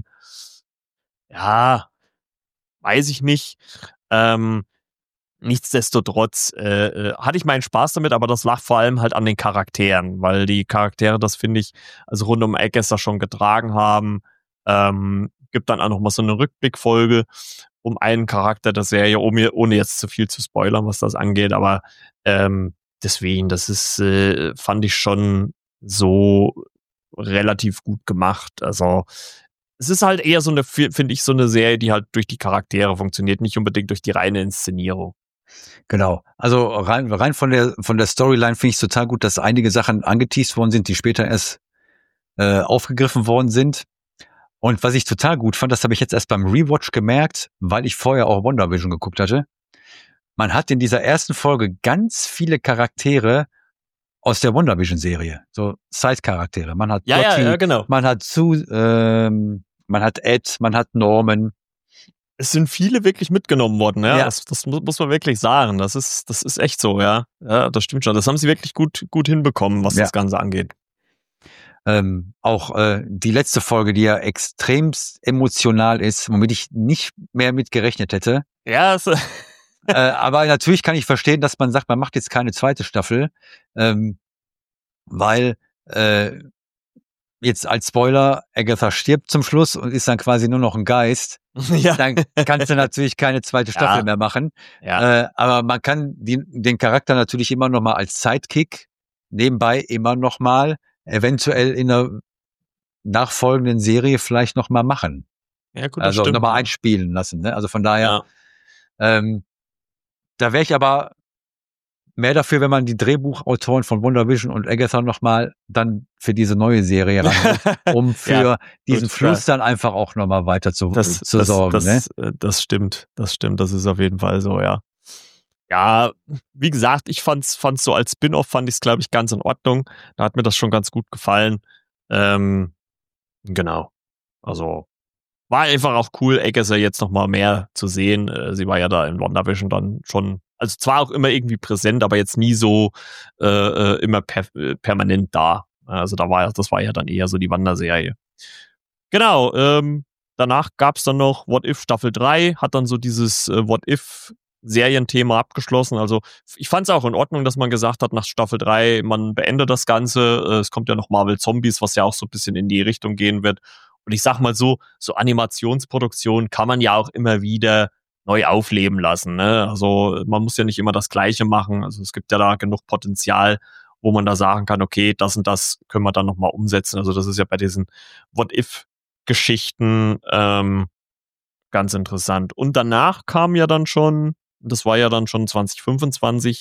ja, weiß ich nicht. Ähm, Nichtsdestotrotz äh, äh, hatte ich meinen Spaß damit, aber das lag vor allem halt an den Charakteren, weil die Charaktere, das finde ich, also rund um Agatha schon getragen haben. Ähm, gibt dann auch noch mal so eine Rückblickfolge um einen Charakter der Serie, ohne, ohne jetzt zu viel zu spoilern, was das angeht, aber ähm, deswegen, das ist, äh, fand ich schon so relativ gut gemacht. Also es ist halt eher so eine, finde ich, so eine Serie, die halt durch die Charaktere funktioniert, nicht unbedingt durch die reine Inszenierung. Genau. Also rein, rein von der von der Storyline finde ich es total gut, dass einige Sachen angeteased worden sind, die später erst äh, aufgegriffen worden sind. Und was ich total gut fand, das habe ich jetzt erst beim Rewatch gemerkt, weil ich vorher auch WandaVision geguckt hatte. Man hat in dieser ersten Folge ganz viele Charaktere aus der WandaVision-Serie, so Side-Charaktere. Man hat ja, Dottie, ja, ja, genau. man hat Sue, ähm, man hat Ed, man hat Norman. Es sind viele wirklich mitgenommen worden, ja. Ja. Das, das muss, muss man wirklich sagen. Das ist, das ist echt so, ja. Ja, das stimmt schon. Das haben sie wirklich gut, gut hinbekommen, was Ja. das Ganze angeht. Ähm, auch äh, die letzte Folge, die ja extremst emotional ist, womit ich nicht mehr mit gerechnet hätte. Ja, es, äh, aber natürlich kann ich verstehen, dass man sagt, man macht jetzt keine zweite Staffel, ähm, weil äh, Jetzt als Spoiler, Agatha stirbt zum Schluss und ist dann quasi nur noch ein Geist. Ja. Dann kannst du natürlich keine zweite Staffel Ja. mehr machen. Ja. Äh, aber man kann die, den Charakter natürlich immer noch mal als Sidekick nebenbei immer noch mal eventuell in einer nachfolgenden Serie vielleicht noch mal machen. Ja, gut, das Also stimmt, noch mal ja. einspielen lassen. Ne? Also von daher, Ja. ähm, da wäre ich aber mehr dafür, wenn man die Drehbuchautoren von WandaVision und Agatha nochmal dann für diese neue Serie ranholt, um für Ja, diesen gut, Fluss klar. dann einfach auch nochmal weiter zu, Das, zu das, sorgen. das, Ne? äh, das stimmt, das stimmt, das ist auf jeden Fall so, ja. Ja, wie gesagt, ich fand's, fand's so als Spin-off, fand ich's, glaube ich, ganz in Ordnung. Da hat mir das schon ganz gut gefallen. Ähm, genau. Also, war einfach auch cool, Agatha jetzt noch mal mehr zu sehen. Äh, sie war ja da in WandaVision dann schon, also zwar auch immer irgendwie präsent, aber jetzt nie so äh, äh, immer per, äh, permanent da. Also da war ja, das war ja dann eher so die Wanda-Serie. Genau, ähm, danach gab's dann noch What If Staffel drei, hat dann so dieses äh, What If Serienthema abgeschlossen. Also ich fand es auch in Ordnung, dass man gesagt hat, nach Staffel drei, man beendet das Ganze. Äh, es kommt ja noch Marvel Zombies, was ja auch so ein bisschen in die Richtung gehen wird. Und ich sag mal so, so Animationsproduktion kann man ja auch immer wieder neu aufleben lassen. Ne? Also man muss ja nicht immer das Gleiche machen. Also es gibt ja da genug Potenzial, wo man da sagen kann, okay, das und das können wir dann nochmal umsetzen. Also das ist ja bei diesen What-If-Geschichten ähm, ganz interessant. Und danach kam ja dann schon, das war ja dann schon zwanzig fünfundzwanzig,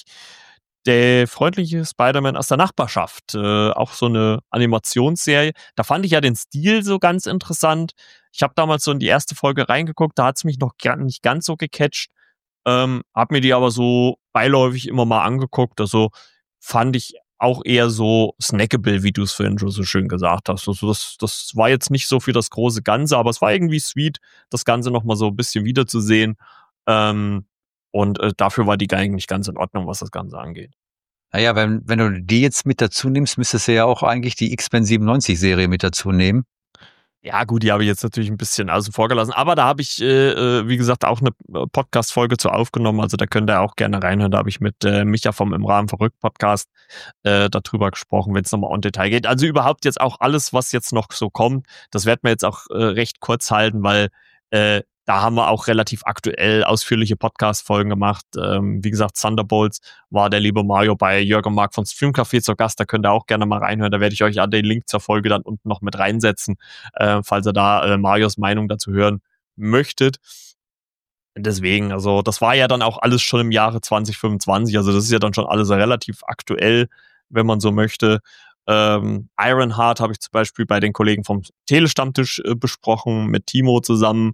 der freundliche Spider-Man aus der Nachbarschaft. Äh, auch so eine Animationsserie. Da fand ich ja den Stil so ganz interessant. Ich habe damals so in die erste Folge reingeguckt, da hat's mich noch gar nicht ganz so gecatcht. Ähm, hab mir die aber so beiläufig immer mal angeguckt. Also fand ich auch eher so snackable, wie du es vorhin schon so schön gesagt hast. Also das, das war jetzt nicht so für das große Ganze, aber es war irgendwie sweet, das Ganze nochmal so ein bisschen wiederzusehen. Ähm, und äh, dafür war die eigentlich ganz in Ordnung, was das Ganze angeht. Naja, wenn, wenn du die jetzt mit dazu nimmst, müsstest du ja auch eigentlich die X-Men siebenundneunzig-Serie mit dazu nehmen. Ja, gut, die habe ich jetzt natürlich ein bisschen außen vor gelassen. Aber da habe ich, äh, wie gesagt, auch eine Podcast-Folge zu aufgenommen. Also da könnt ihr auch gerne reinhören. Da habe ich mit äh, Micha vom Im Rahmen verrückt Podcast äh, darüber gesprochen, wenn es nochmal on Detail geht. Also überhaupt jetzt auch alles, was jetzt noch so kommt, das werden wir jetzt auch äh, recht kurz halten, weil äh, da haben wir auch relativ aktuell ausführliche Podcast-Folgen gemacht. Ähm, wie gesagt, Thunderbolts war der liebe Mario bei Jürgen Mark von Streamcafé zur Gast. Da könnt ihr auch gerne mal reinhören. Da werde ich euch an den Link zur Folge dann unten noch mit reinsetzen, äh, falls ihr da äh, Marios Meinung dazu hören möchtet. Deswegen, also das war ja dann auch alles schon im Jahre zwanzig fünfundzwanzig. Also das ist ja dann schon alles relativ aktuell, wenn man so möchte. Ähm, Ironheart habe ich zum Beispiel bei den Kollegen vom Telestammtisch äh, besprochen, mit Timo zusammen.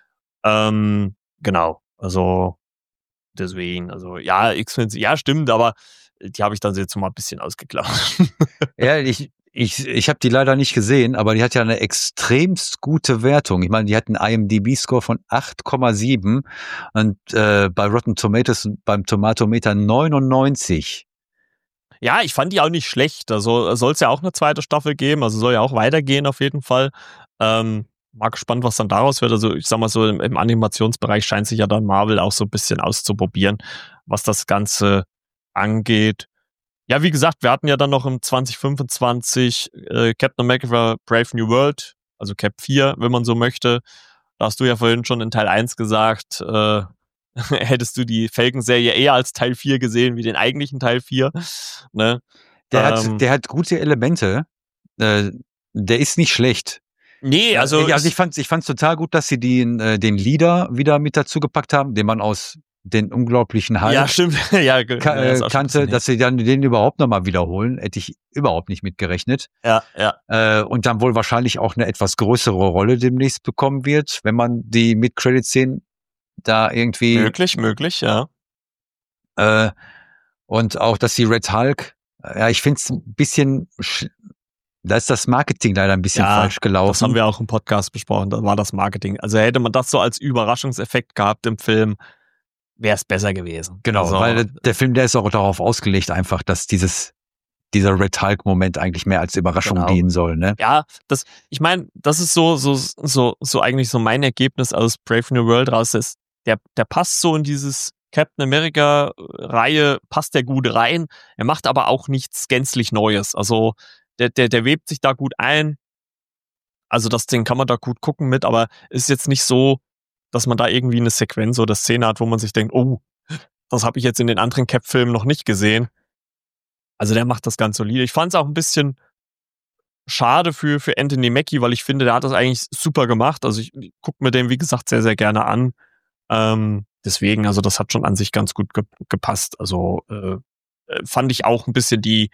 Ähm, genau, also deswegen, also ja, X-Men, ja, stimmt, aber die habe ich dann jetzt mal ein bisschen ausgeklaut. Ja, ich, ich, ich habe die leider nicht gesehen, aber die hat ja eine extremst gute Wertung. Ich meine, die hat einen I M D B-Score von acht Komma sieben und äh, bei Rotten Tomatoes beim Tomatometer neunundneunzig. Ja, ich fand die auch nicht schlecht. Also soll es ja auch eine zweite Staffel geben, also soll ja auch weitergehen auf jeden Fall. Ähm, mal gespannt, was dann daraus wird. Also ich sag mal so, im, im Animationsbereich scheint sich ja dann Marvel auch so ein bisschen auszuprobieren, was das Ganze angeht. Ja, wie gesagt, wir hatten ja dann noch im zwanzig fünfundzwanzig äh, Captain America Brave New World, also Cap vier, wenn man so möchte. Da hast du ja vorhin schon in Teil eins gesagt, äh, hättest du die Falcon-Serie eher als Teil vier gesehen, wie den eigentlichen Teil vier. Ne? Der Ähm, hat, der hat gute Elemente. Äh, der ist nicht schlecht. nee, also, Äh, also ich fand, ich fand's total gut, dass sie den, äh, den Leader wieder mit dazu gepackt haben, den man aus den unglaublichen Hulk ja, stimmt. ja, ka äh, kannte, dass sie dann den überhaupt nochmal wiederholen, hätte ich überhaupt nicht mitgerechnet. Ja, ja. Äh, und dann wohl wahrscheinlich auch eine etwas größere Rolle demnächst bekommen wird, wenn man die Mid-Credit-Szenen da irgendwie... Möglich, möglich, ja. Äh, und auch, dass die Red Hulk, ja, ich finde es ein bisschen... Da ist das Marketing leider ein bisschen ja, falsch gelaufen. Das haben wir auch im Podcast besprochen, da war das Marketing. Also hätte man das so als Überraschungseffekt gehabt im Film, wäre es besser gewesen. Genau, also, weil der Film, der ist auch darauf ausgelegt, einfach, dass dieses dieser Red Hulk-Moment eigentlich mehr als Überraschung genau. dienen soll, ne? Ja, das, ich meine, das ist so, so, so, so eigentlich so mein Ergebnis aus Brave New World raus ist. Der, der passt so in dieses Captain America-Reihe, passt der gut rein. Er macht aber auch nichts gänzlich Neues. Also der, der, der webt sich da gut ein. Also das Ding kann man da gut gucken mit, aber ist jetzt nicht so, dass man da irgendwie eine Sequenz oder Szene hat, wo man sich denkt, oh, das habe ich jetzt in den anderen Cap-Filmen noch nicht gesehen. Also der macht das ganz solide. Ich fand es auch ein bisschen schade für, für Anthony Mackie, weil ich finde, der hat das eigentlich super gemacht. Also ich gucke mir den, wie gesagt, sehr, sehr gerne an. Ähm, deswegen, also das hat schon an sich ganz gut ge- gepasst. Also äh, fand ich auch ein bisschen die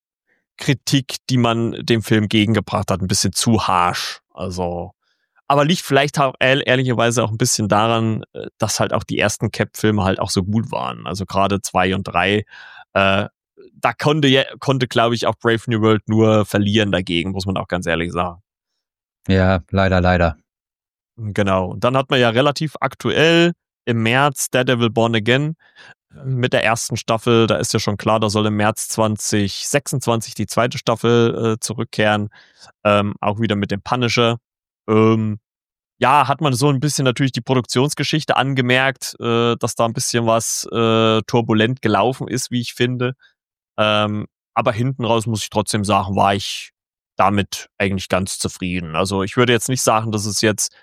Kritik, die man dem Film gegengebracht hat, ein bisschen zu harsh. Also, aber liegt vielleicht auch ehr- ehrlicherweise auch ein bisschen daran, äh, dass halt auch die ersten Cap-Filme halt auch so gut waren. Also gerade zwei und drei, äh, da konnte, ja- konnte glaube ich, auch Brave New World nur verlieren dagegen, muss man auch ganz ehrlich sagen. Ja, leider, leider. Genau. Und dann hat man ja relativ aktuell im März Daredevil Born Again mit der ersten Staffel. Da ist ja schon klar, da soll im März zwanzig sechsundzwanzig die zweite Staffel äh, zurückkehren. Ähm, auch wieder mit dem Punisher. Ähm, ja, hat man so ein bisschen natürlich die Produktionsgeschichte angemerkt, äh, dass da ein bisschen was äh, turbulent gelaufen ist, wie ich finde. Ähm, aber hinten raus muss ich trotzdem sagen, war ich damit eigentlich ganz zufrieden. Also ich würde jetzt nicht sagen, dass es jetzt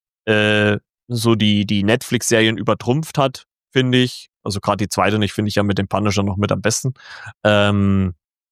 äh, so die, die Netflix-Serien übertrumpft hat, finde ich. Also gerade die zweite nicht, finde ich ja mit dem Punisher noch mit am besten. Ähm,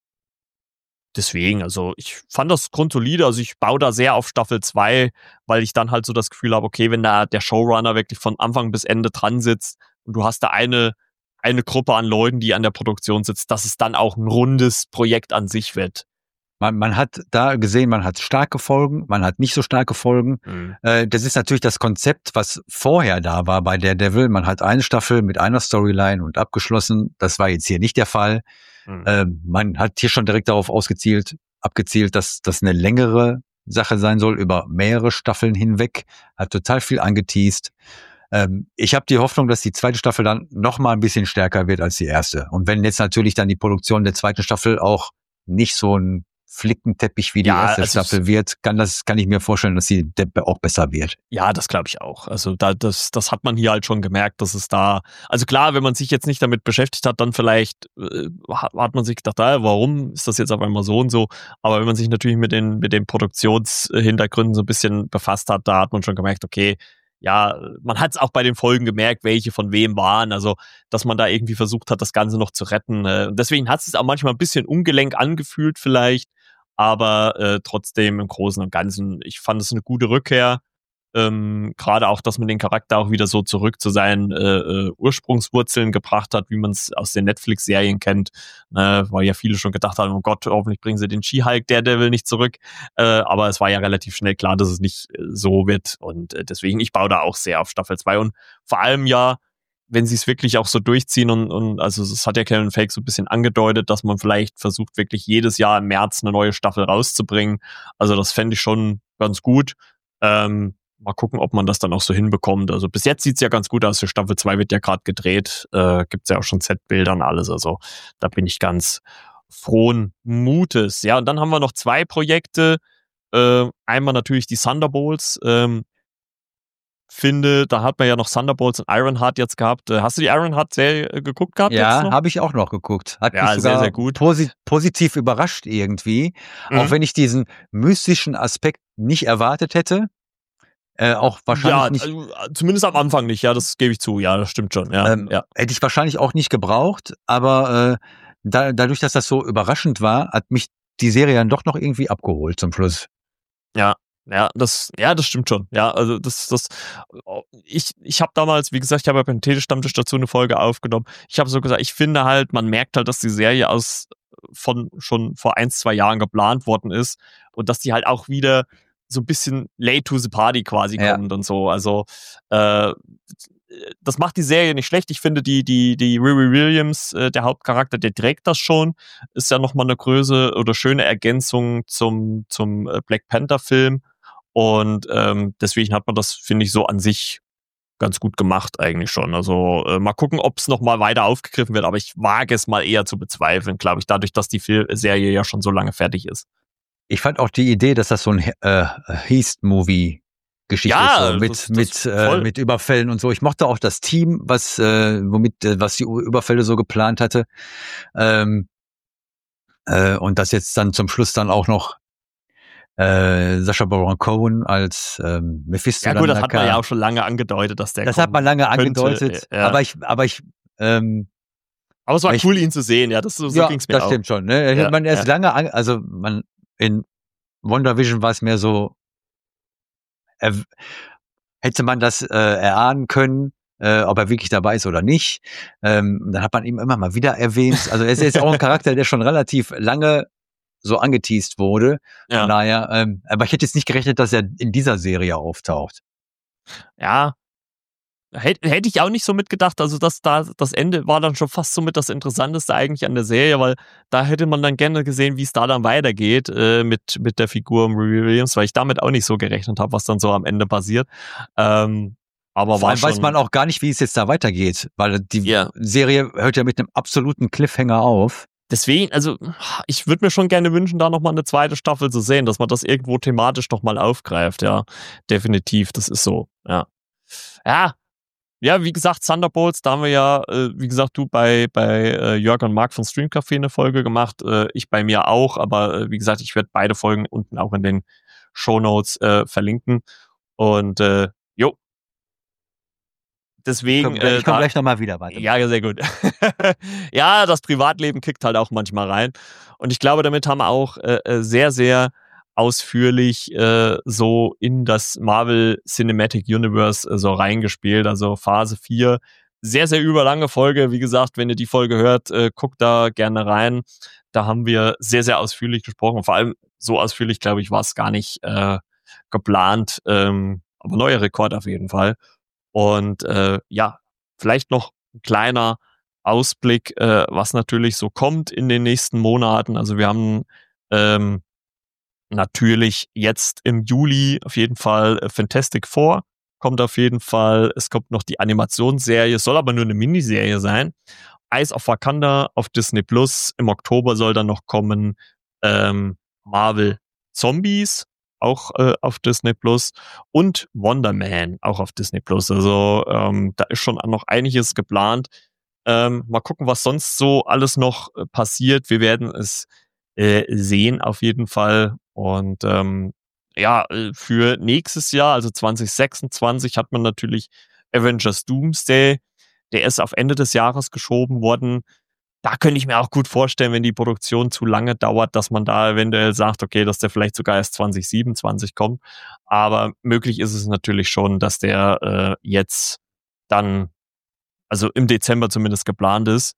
deswegen, also ich fand das grundsolide. Also ich baue da sehr auf Staffel zwei, weil ich dann halt so das Gefühl habe, okay, wenn da der Showrunner wirklich von Anfang bis Ende dran sitzt und du hast da eine, eine Gruppe an Leuten, die an der Produktion sitzt, dass es dann auch ein rundes Projekt an sich wird. Man, man hat da gesehen, man hat starke Folgen, man hat nicht so starke Folgen. Mhm. Äh, das ist natürlich das Konzept, was vorher da war bei Daredevil. Man hat eine Staffel mit einer Storyline und abgeschlossen. Das war jetzt hier nicht der Fall. Mhm. Äh, man hat hier schon direkt darauf ausgezielt, abgezielt, dass das eine längere Sache sein soll, über mehrere Staffeln hinweg. Hat total viel angeteast. Ähm, ich habe die Hoffnung, dass die zweite Staffel dann noch mal ein bisschen stärker wird als die erste. Und wenn jetzt natürlich dann die Produktion der zweiten Staffel auch nicht so ein Flickenteppich wie die Ja, erste also Staffel wird, kann das kann ich mir vorstellen, dass die Deppe auch besser wird. Ja, das glaube ich auch. Also da, das, das hat man hier halt schon gemerkt, dass es da, also klar, wenn man sich jetzt nicht damit beschäftigt hat, dann vielleicht äh, hat, hat man sich gedacht, ah, warum ist das jetzt auf einmal so und so? Aber wenn man sich natürlich mit den, mit den Produktionshintergründen so ein bisschen befasst hat, da hat man schon gemerkt, okay, ja, man hat es auch bei den Folgen gemerkt, welche von wem waren, also dass man da irgendwie versucht hat, das Ganze noch zu retten. Äh, und deswegen hat es auch manchmal ein bisschen ungelenk angefühlt vielleicht, aber äh, trotzdem im Großen und Ganzen, ich fand es eine gute Rückkehr. Ähm, Gerade auch, dass man den Charakter auch wieder so zurück zu seinen äh, äh, Ursprungswurzeln gebracht hat, wie man es aus den Netflix-Serien kennt, ne, weil ja viele schon gedacht haben, oh Gott, hoffentlich bringen sie den She-Hulk Daredevil nicht zurück, äh, aber es war ja relativ schnell klar, dass es nicht äh, so wird und äh, deswegen, ich baue da auch sehr auf Staffel zwei und vor allem ja, wenn sie es wirklich auch so durchziehen und, und also es hat ja Kevin Feige so ein bisschen angedeutet, dass man vielleicht versucht, wirklich jedes Jahr im März eine neue Staffel rauszubringen, also das fände ich schon ganz gut. Ähm, Mal gucken, ob man das dann auch so hinbekommt. Also bis jetzt sieht's ja ganz gut aus. Für Staffel zwei wird ja gerade gedreht. Äh, gibt's ja auch schon Set-Bilder und alles. Also da bin ich ganz frohen Mutes. Ja, und dann haben wir noch zwei Projekte. Äh, einmal natürlich die Thunderbolts. Ähm, finde, da hat man ja noch Thunderbolts und Ironheart jetzt gehabt. Äh, hast du die Ironheart-Serie äh, geguckt gehabt jetzt Ja, noch? habe ich auch noch geguckt. Hat mich Ja, sehr, sogar sehr gut. posi- positiv überrascht irgendwie. Auch Mhm. wenn ich diesen mystischen Aspekt nicht erwartet hätte. Äh, auch wahrscheinlich Ja, nicht, also, zumindest am Anfang nicht. Ja, das gebe ich zu. Ja, das stimmt schon. Ja, ähm, ja. hätte ich wahrscheinlich auch nicht gebraucht, aber äh, da, dadurch, dass das so überraschend war, hat mich die Serie dann doch noch irgendwie abgeholt zum Schluss. Ja, ja, das, ja, das stimmt schon. Ja, also das, das, ich, ich habe damals, wie gesagt, ich habe ja beim Telestammtisch dazu eine Folge aufgenommen. Ich habe so gesagt, ich finde halt, man merkt halt, dass die Serie aus von schon vor ein, zwei Jahren geplant worden ist und dass die halt auch wieder so ein bisschen late to the party quasi Ja. kommt und so. Also äh, das macht die Serie nicht schlecht. Ich finde, die, die, die Riri Williams, äh, der Hauptcharakter, der trägt das schon. Ist ja nochmal eine Größe oder schöne Ergänzung zum, zum äh, Black Panther-Film. Und ähm, deswegen hat man das, finde ich, so an sich ganz gut gemacht eigentlich schon. Also äh, mal gucken, ob es nochmal weiter aufgegriffen wird. Aber ich wage es mal eher zu bezweifeln, glaube ich, dadurch, dass die Fil- Serie ja schon so lange fertig ist. Ich fand auch die Idee, dass das so ein äh, Heist-Movie Geschichte Ja, ist, so mit das- das mit äh, voll. mit Überfällen und so. Ich mochte auch das Team, was äh, womit äh, was die Überfälle so geplant hatte. Ähm, äh, und das jetzt dann zum Schluss dann auch noch äh, Sacha Baron Cohen als ähm, Mephisto. Ja gut, das hat man ja auch schon lange angedeutet, dass der Das hat man lange angedeutet, könnte, ja. aber ich, aber ich, ähm, aber es war ich, cool, ihn zu sehen, ja, das, so, so ja, ging's mir das auch. stimmt schon, ne? Ja, man ist ja. lange, an, also man, in WandaVision war es mehr so, er, hätte man das äh, erahnen können, äh, ob er wirklich dabei ist oder nicht. Ähm, dann hat man ihn immer mal wieder erwähnt. Also er ist jetzt auch ein Charakter, der schon relativ lange so angeteased wurde. Von Ja. daher, ähm, aber ich hätte jetzt nicht gerechnet, dass er in dieser Serie auftaucht. Ja, hätte hätt ich auch nicht so mitgedacht. Also das, da, das Ende war dann schon fast so mit das Interessanteste eigentlich an der Serie, weil da hätte man dann gerne gesehen, wie es da dann weitergeht äh, mit, mit der Figur Marie Williams, weil ich damit auch nicht so gerechnet habe, was dann so am Ende passiert. Ähm, aber Vor war allem schon, weiß man auch gar nicht, wie es jetzt da weitergeht, weil die ja. Serie hört ja mit einem absoluten Cliffhanger auf. Deswegen, also ich würde mir schon gerne wünschen, da nochmal eine zweite Staffel zu sehen, dass man das irgendwo thematisch noch mal aufgreift, ja. Definitiv, das ist so, ja. Ja, ja, wie gesagt, Thunderbolts, da haben wir ja, äh, wie gesagt, du bei, bei äh, Jörg und Marc von Stream Café eine Folge gemacht, äh, ich bei mir auch, aber äh, wie gesagt, ich werde beide Folgen unten auch in den Shownotes äh, verlinken. Und äh, jo. Deswegen, Ich komme äh, komm da, gleich nochmal wieder weiter. ja, sehr gut. Ja, das Privatleben kickt halt auch manchmal rein. Und ich glaube, damit haben wir auch äh, äh, sehr, sehr ausführlich äh, so in das Marvel Cinematic Universe äh, so reingespielt. Also Phase vier. Sehr, sehr überlange Folge. Wie gesagt, wenn ihr die Folge hört, äh, guckt da gerne rein. Da haben wir sehr, sehr ausführlich gesprochen. Vor allem so ausführlich, glaube ich, war es gar nicht äh, geplant. Ähm, aber neuer Rekord auf jeden Fall. Und äh, ja, vielleicht noch ein kleiner Ausblick, äh, was natürlich so kommt in den nächsten Monaten. Also wir haben ähm, natürlich jetzt im Juli auf jeden Fall äh, Fantastic Four kommt auf jeden Fall. Es kommt noch die Animationsserie, soll aber nur eine Miniserie sein. Eyes of Wakanda auf Disney Plus. Im Oktober soll dann noch kommen ähm, Marvel Zombies, auch äh, auf Disney Plus, und Wonder Man auch auf Disney Plus. Also ähm, da ist schon noch einiges geplant. Ähm, mal gucken, was sonst so alles noch äh, passiert. Wir werden es äh, sehen auf jeden Fall. Und ähm, ja, äh, für nächstes Jahr, also zwanzig sechsundzwanzig, hat man natürlich Avengers Doomsday. Der ist auf Ende des Jahres geschoben worden. Da könnte ich mir auch gut vorstellen, wenn die Produktion zu lange dauert, dass man da eventuell sagt, okay, dass der vielleicht sogar erst zwanzig siebenundzwanzig kommt. Aber möglich ist es natürlich schon, dass der äh, jetzt dann, also im Dezember zumindest geplant ist.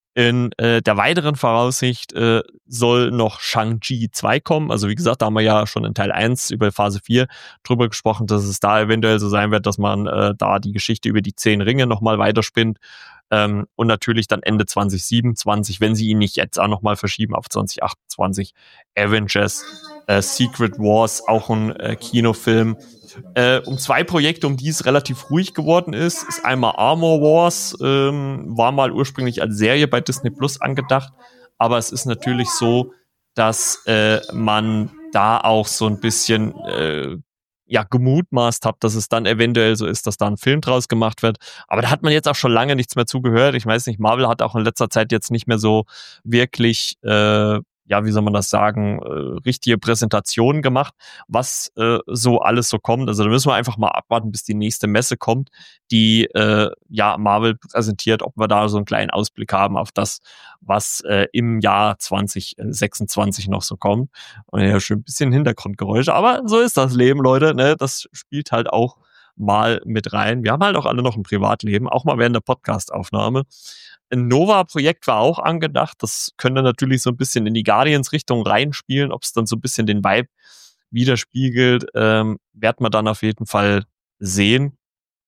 In äh, der weiteren Voraussicht äh, soll noch Shang-Chi zwei kommen. Also wie gesagt, da haben wir ja schon in Teil eins über Phase vier drüber gesprochen, dass es da eventuell so sein wird, dass man äh, da die Geschichte über die zehn Ringe nochmal weiterspinnt. Ähm, und natürlich dann Ende zwanzig siebenundzwanzig, wenn sie ihn nicht jetzt auch nochmal verschieben auf zwanzig achtundzwanzig, Avengers äh, Secret Wars, auch ein äh, Kinofilm. Äh, um zwei Projekte, um die es relativ ruhig geworden ist, ist einmal Armor Wars, ähm, war mal ursprünglich als Serie bei Disney Plus angedacht, aber es ist natürlich so, dass äh, man da auch so ein bisschen äh, ja gemutmaßt hat, dass es dann eventuell so ist, dass da ein Film draus gemacht wird. Aber da hat man jetzt auch schon lange nichts mehr zugehört. Ich weiß nicht, Marvel hat auch in letzter Zeit jetzt nicht mehr so wirklich äh, ja, wie soll man das sagen, äh, richtige Präsentationen gemacht, was äh, so alles so kommt. Also da müssen wir einfach mal abwarten, bis die nächste Messe kommt, die äh, ja Marvel präsentiert, ob wir da so einen kleinen Ausblick haben auf das, was äh, im Jahr zwanzig sechsundzwanzig noch so kommt. Und ja, schon ein bisschen Hintergrundgeräusche, aber so ist das Leben, Leute, ne? Das spielt halt auch mal mit rein. Wir haben halt auch alle noch ein Privatleben, auch mal während der Podcast-Aufnahme. Ein Nova-Projekt war auch angedacht. Das könnte natürlich so ein bisschen in die Guardians-Richtung reinspielen, ob es dann so ein bisschen den Vibe widerspiegelt, ähm, wird man dann auf jeden Fall sehen.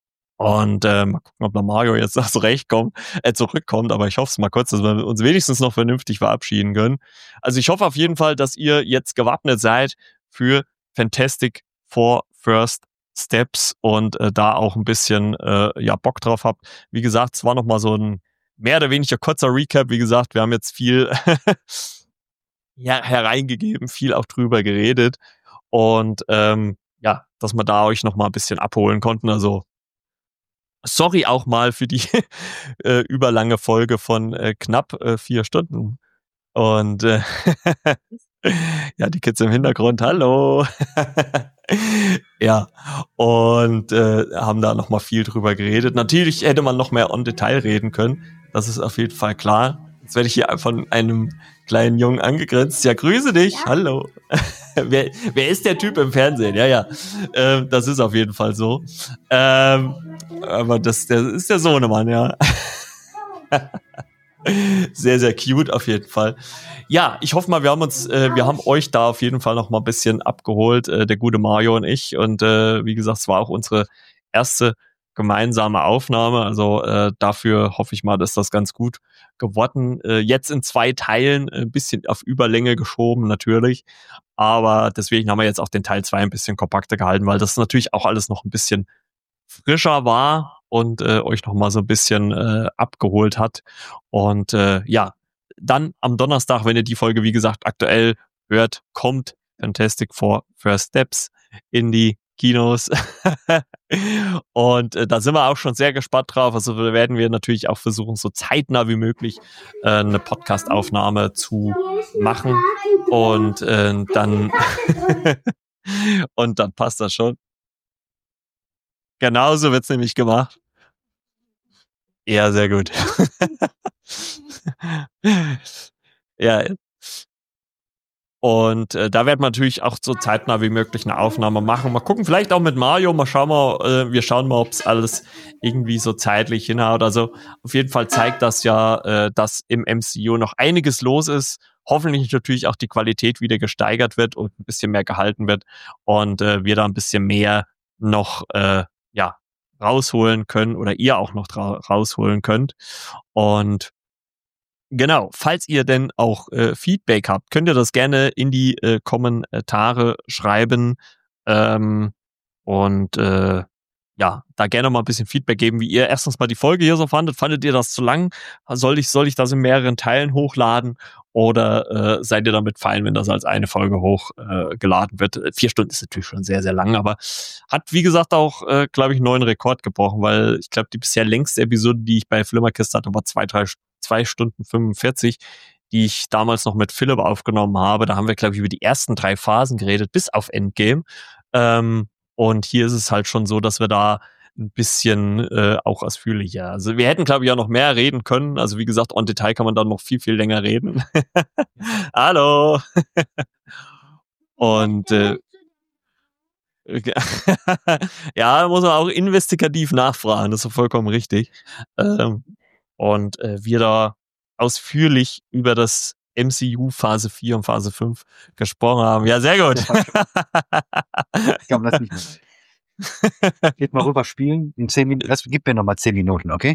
Und äh, mal gucken, ob der Mario jetzt noch zurechtkommt, äh, zurückkommt, aber ich hoffe es mal kurz, dass wir uns wenigstens noch vernünftig verabschieden können. Also ich hoffe auf jeden Fall, dass ihr jetzt gewappnet seid für Fantastic Four First Steps und äh, da auch ein bisschen äh, ja Bock drauf habt. Wie gesagt, es war noch mal so ein mehr oder weniger kurzer Recap. Wie gesagt, wir haben jetzt viel ja, hereingegeben, viel auch drüber geredet und ähm, ja, dass wir da euch noch mal ein bisschen abholen konnten. Also sorry auch mal für die äh, überlange Folge von äh, knapp äh, vier Stunden. Und äh, Ja, die Kids im Hintergrund, hallo. Ja, und äh, haben da nochmal viel drüber geredet. Natürlich hätte man noch mehr on Detail reden können. Das ist auf jeden Fall klar. Jetzt werde ich hier von einem kleinen Jungen angegrinst. Ja, grüße dich, ja. Hallo. wer, wer ist der Typ im Fernsehen? Ja, ja, ähm, das ist auf jeden Fall so. Ähm, aber das, das ist der Sohnemann, ja. Sehr, sehr cute auf jeden Fall. Ja, ich hoffe mal, wir haben uns, äh, wir haben euch da auf jeden Fall noch mal ein bisschen abgeholt, äh, der gute Mario und ich. Und äh, wie gesagt, es war auch unsere erste gemeinsame Aufnahme. Also äh, dafür hoffe ich mal, dass das ganz gut geworden. Äh, jetzt in zwei Teilen, ein bisschen auf Überlänge geschoben natürlich. Aber deswegen haben wir jetzt auch den Teil zwei ein bisschen kompakter gehalten, weil das natürlich auch alles noch ein bisschen frischer war und äh, euch noch mal so ein bisschen äh, abgeholt hat. Und äh, ja, dann am Donnerstag, wenn ihr die Folge, wie gesagt, aktuell hört, kommt Fantastic Four First Steps in die Kinos. Und äh, da sind wir auch schon sehr gespannt drauf. Also werden wir natürlich auch versuchen, so zeitnah wie möglich äh, eine Podcast-Aufnahme zu machen. Und äh, dann und dann passt das schon. Genauso wird's nämlich gemacht. Ja, sehr gut. Ja. Und äh, da werden wir natürlich auch so zeitnah wie möglich eine Aufnahme machen. Mal gucken, vielleicht auch mit Mario. Mal schauen wir, äh, wir schauen mal, ob es alles irgendwie so zeitlich hinhaut. Also auf jeden Fall zeigt das ja, äh, dass im M C U noch einiges los ist. Hoffentlich natürlich auch die Qualität wieder gesteigert wird und ein bisschen mehr gehalten wird und äh, wir da ein bisschen mehr noch äh, ja rausholen können oder ihr auch noch dra- rausholen könnt. Und genau, falls ihr denn auch äh, Feedback habt, könnt ihr das gerne in die äh, Kommentare schreiben ähm, und äh, ja, da gerne mal ein bisschen Feedback geben, wie ihr erstens mal die Folge hier so fandet. Fandet ihr das zu lang? Soll ich, soll ich das in mehreren Teilen hochladen? Oder äh, seid ihr damit fein, wenn das als eine Folge hochgeladen äh, geladen wird? Vier Stunden ist natürlich schon sehr, sehr lang, aber hat, wie gesagt, auch, äh, glaube ich, einen neuen Rekord gebrochen, weil ich glaube, die bisher längste Episode, die ich bei Flimmerkiste hatte, war zwei, drei, zwei Stunden fünfundvierzig, die ich damals noch mit Philipp aufgenommen habe. Da haben wir, glaube ich, über die ersten drei Phasen geredet, bis auf Endgame. Ähm, Und hier ist es halt schon so, dass wir da ein bisschen äh, auch ausführlicher. Also wir hätten, glaube ich, auch noch mehr reden können. Also wie gesagt, on Detail kann man dann noch viel, viel länger reden. Hallo! Und äh, ja, muss man auch investigativ nachfragen, das ist vollkommen richtig. Ähm, und äh, wir da ausführlich über das M C U Phase vier und Phase fünf gesprochen haben. Ja, sehr gut. Ich glaube, das nicht mehr. Geht mal rüber spielen. In zehn Minuten. Das gibt mir noch mal zehn Minuten, okay?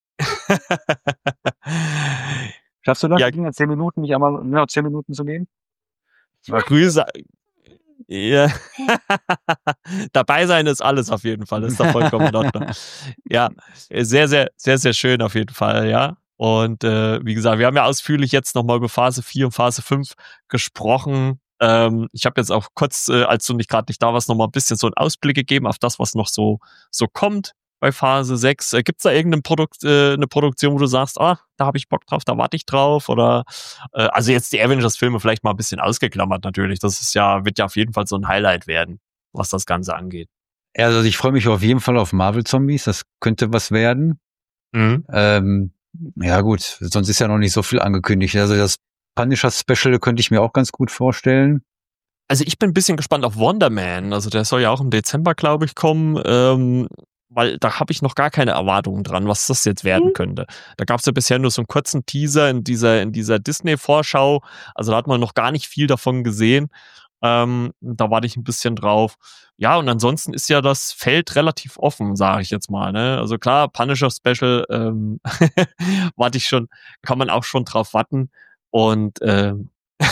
Schaffst du das? Ja. In zehn Minuten, nicht einmal ja, zehn Minuten zu gehen? Grüße. Ja. Dabei sein ist alles auf jeden Fall. Das ist doch vollkommen in Ordnung. Ja, sehr, sehr, sehr, sehr schön auf jeden Fall, ja. Und äh, wie gesagt, wir haben ja ausführlich jetzt nochmal über Phase vier und Phase fünf gesprochen. Ähm, ich habe jetzt auch kurz, äh, als du nicht gerade nicht da warst, nochmal ein bisschen so einen Ausblick gegeben auf das, was noch so so kommt bei Phase sechs. Äh, Gibt es da irgendeine Produkt, äh, eine Produktion, wo du sagst, ah, da habe ich Bock drauf, da warte ich drauf? Oder äh, also jetzt die Avengers-Filme vielleicht mal ein bisschen ausgeklammert natürlich. Das ist ja, wird ja auf jeden Fall so ein Highlight werden, was das Ganze angeht. Also ich freue mich auf jeden Fall auf Marvel-Zombies. Das könnte was werden. Mhm. Ähm, ja gut, sonst ist ja noch nicht so viel angekündigt. Also das Punisher-Special könnte ich mir auch ganz gut vorstellen. Also ich bin ein bisschen gespannt auf Wonder Man. Also der soll ja auch im Dezember, glaube ich, kommen. Ähm, weil da habe ich noch gar keine Erwartungen dran, was das jetzt werden könnte. Da gab es ja bisher nur so einen kurzen Teaser in dieser, in dieser Disney-Vorschau. Also da hat man noch gar nicht viel davon gesehen. Ähm, da warte ich ein bisschen drauf. Ja, und ansonsten ist ja das Feld relativ offen, sage ich jetzt mal. Ne? Also klar, Punisher Special ähm, warte ich schon, kann man auch schon drauf warten. Und ähm,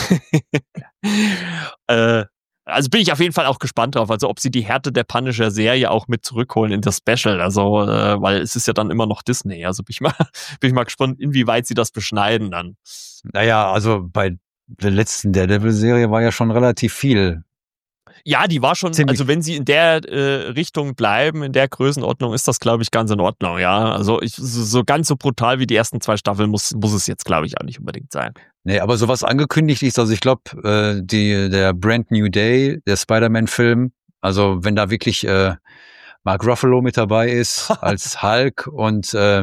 äh, also bin ich auf jeden Fall auch gespannt drauf, also ob sie die Härte der Punisher-Serie auch mit zurückholen in das Special, also äh, weil es ist ja dann immer noch Disney, also bin ich mal, bin ich mal gespannt, inwieweit sie das beschneiden dann. Naja, also bei der letzten Daredevil-Serie war ja schon relativ viel. Ja, die war schon, Ziemlich. also wenn sie in der äh, Richtung bleiben, in der Größenordnung, ist das, glaube ich, ganz in Ordnung, ja. Also ich, so, so ganz so brutal wie die ersten zwei Staffeln muss, muss es jetzt, glaube ich, auch nicht unbedingt sein. Nee, aber sowas angekündigt ist, also ich glaube, äh, die der Brand New Day, der Spider-Man-Film, also wenn da wirklich äh, Mark Ruffalo mit dabei ist als Hulk und äh,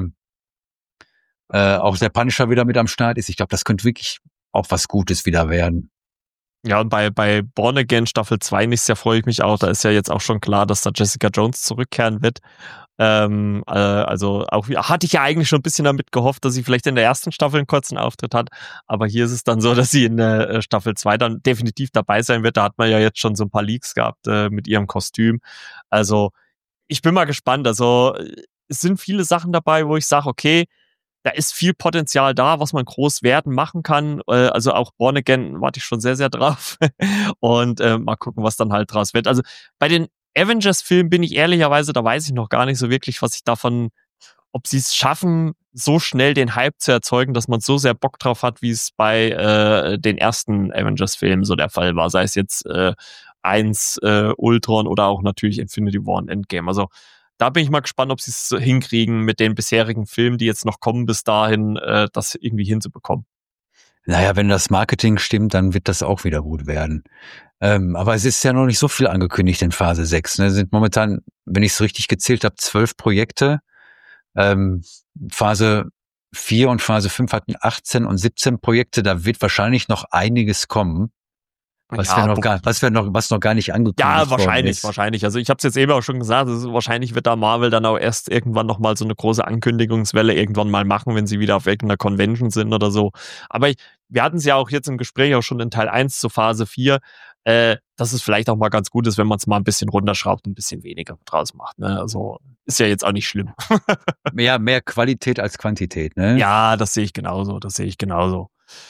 äh, auch der Punisher wieder mit am Start ist, ich glaube, das könnte wirklich auch was Gutes wieder werden. Ja, und bei, bei Born Again Staffel zwei nächstes Jahr freue ich mich auch. Da ist ja jetzt auch schon klar, dass da Jessica Jones zurückkehren wird. Ähm, äh, also auch hatte ich ja eigentlich schon ein bisschen damit gehofft, dass sie vielleicht in der ersten Staffel einen kurzen Auftritt hat. Aber hier ist es dann so, dass sie in der Staffel zwei dann definitiv dabei sein wird. Da hat man ja jetzt schon so ein paar Leaks gehabt äh, mit ihrem Kostüm. Also ich bin mal gespannt. Also es sind viele Sachen dabei, wo ich sage, okay, da ist viel Potenzial da, was man groß werden machen kann. Äh, also auch Born Again warte ich schon sehr, sehr drauf. Und äh, mal gucken, was dann halt draus wird. Also bei den Avengers-Filmen bin ich ehrlicherweise, da weiß ich noch gar nicht so wirklich, was ich davon, ob sie es schaffen, so schnell den Hype zu erzeugen, dass man so sehr Bock drauf hat, wie es bei äh, den ersten Avengers-Filmen so der Fall war. Sei es jetzt äh, eins, äh, Ultron oder auch natürlich Infinity War und Endgame. Also da bin ich mal gespannt, ob sie es so hinkriegen, mit den bisherigen Filmen, die jetzt noch kommen, bis dahin, äh, das irgendwie hinzubekommen. Naja, wenn das Marketing stimmt, dann wird das auch wieder gut werden. Ähm, aber es ist ja noch nicht so viel angekündigt in Phase sechs. Ne? Es sind momentan, wenn ich es richtig gezählt habe, zwölf Projekte. Ähm, Phase vier und Phase fünf hatten achtzehn und siebzehn Projekte. Da wird wahrscheinlich noch einiges kommen. Was Ja, wir noch bu- gar, was wir noch, was noch gar nicht angekündigt Ja, worden wahrscheinlich, ist. wahrscheinlich. Also ich habe es jetzt eben auch schon gesagt, es ist, wahrscheinlich wird da Marvel dann auch erst irgendwann nochmal so eine große Ankündigungswelle irgendwann mal machen, wenn sie wieder auf irgendeiner Convention sind oder so. Aber ich, wir hatten es ja auch jetzt im Gespräch auch schon in Teil eins zu Phase vier, äh, dass es vielleicht auch mal ganz gut ist, wenn man es mal ein bisschen runterschraubt und ein bisschen weniger draus macht. Ne? Also ist ja jetzt auch nicht schlimm. Mehr, mehr Qualität als Quantität, ne? Ja, das sehe ich genauso, das sehe ich genauso.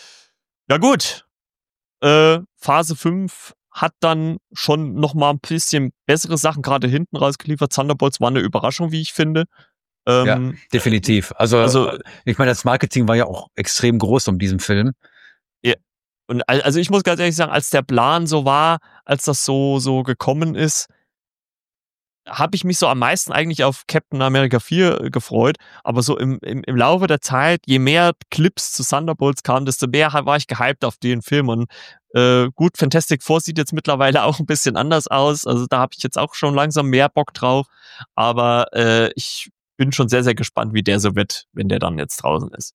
Ja gut, äh, Phase fünf hat dann schon noch mal ein bisschen bessere Sachen gerade hinten rausgeliefert. Thunderbolts war eine Überraschung, wie ich finde. Ja, Ähm, definitiv. Also, also, ich meine, das Marketing war ja auch extrem groß um diesen Film. ja, und al- also ich muss ganz ehrlich sagen, als der Plan so war, als das so so gekommen ist, habe ich mich so am meisten eigentlich auf Captain America vier gefreut, aber so im, im, im Laufe der Zeit, je mehr Clips zu Thunderbolts kamen, desto mehr war ich gehypt auf den Film. Und äh, gut, Fantastic Four sieht jetzt mittlerweile auch ein bisschen anders aus, also da habe ich jetzt auch schon langsam mehr Bock drauf, aber äh, ich bin schon sehr, sehr gespannt, wie der so wird, wenn der dann jetzt draußen ist.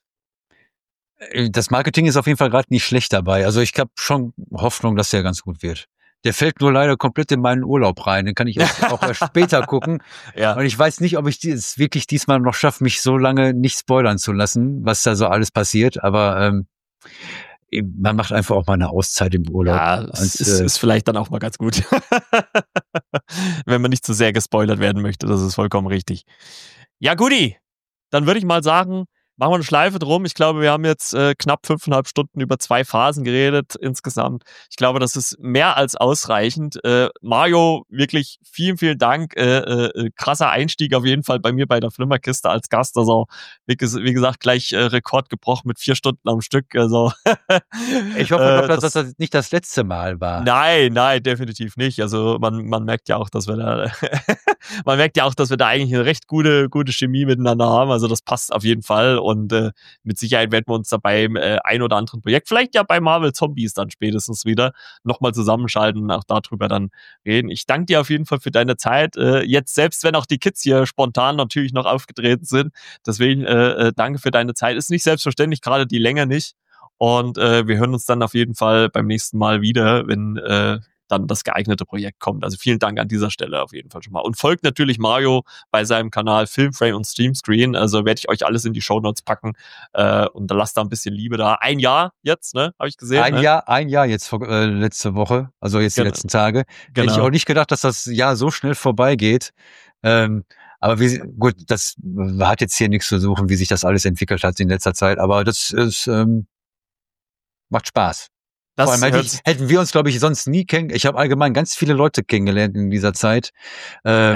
Das Marketing ist auf jeden Fall gerade nicht schlecht dabei. Also ich habe schon Hoffnung, dass der ganz gut wird. Der fällt nur leider komplett in meinen Urlaub rein. Den kann ich auch, auch erst später gucken. Ja. Und ich weiß nicht, ob ich es wirklich diesmal noch schaffe, mich so lange nicht spoilern zu lassen, was da so alles passiert. Aber ähm, man macht einfach auch mal eine Auszeit im Urlaub. Ja, es Und, ist, äh, ist vielleicht dann auch mal ganz gut. Wenn man nicht zu sehr gespoilert werden möchte, das ist vollkommen richtig. Ja, guti. Dann würde ich mal sagen, machen wir eine Schleife drum. Ich glaube, wir haben jetzt äh, knapp fünfeinhalb Stunden über zwei Phasen geredet insgesamt. Ich glaube, das ist mehr als ausreichend. Äh, Mario, wirklich vielen, vielen Dank. Äh, äh, krasser Einstieg auf jeden Fall bei mir bei der Flimmerkiste als Gast. Also, wie, ges- wie gesagt, gleich äh, Rekord gebrochen mit vier Stunden am Stück. Also, ich hoffe äh, doch, dass das, das nicht das letzte Mal war. Nein, nein, definitiv nicht. Also man, man merkt ja auch, dass wir da, man merkt ja auch, dass wir da eigentlich eine recht gute, gute Chemie miteinander haben. Also das passt auf jeden Fall und äh, mit Sicherheit werden wir uns da beim äh, ein oder anderen Projekt, vielleicht ja bei Marvel Zombies dann spätestens wieder nochmal zusammenschalten und auch darüber dann reden. Ich danke dir auf jeden Fall für deine Zeit. Äh, jetzt, selbst wenn auch die Kids hier spontan natürlich noch aufgetreten sind. Deswegen äh, äh, danke für deine Zeit. Ist nicht selbstverständlich, gerade die Länge nicht. Und äh, wir hören uns dann auf jeden Fall beim nächsten Mal wieder, wenn äh, dann das geeignete Projekt kommt. Also vielen Dank an dieser Stelle auf jeden Fall schon mal. Und folgt natürlich Mario bei seinem Kanal Filmframe und Streamscreen. Also werde ich euch alles in die Shownotes packen. Äh, und da lasst da ein bisschen Liebe da. Ein Jahr jetzt, ne? Habe ich gesehen. Ein ne? Jahr, ein Jahr jetzt vor, äh, letzte Woche, also jetzt Genau. die letzten Tage. Genau. Hätte ich auch nicht gedacht, dass das Jahr so schnell vorbeigeht. Ähm, aber wie, gut, das hat jetzt hier nichts zu suchen, wie sich das alles entwickelt hat in letzter Zeit. Aber das ist, ähm, macht Spaß. Das Vor allem hätte ich, hätten wir uns, glaube ich, sonst nie kennengelernt. Ich habe allgemein ganz viele Leute kennengelernt in dieser Zeit. Äh, ja, geht,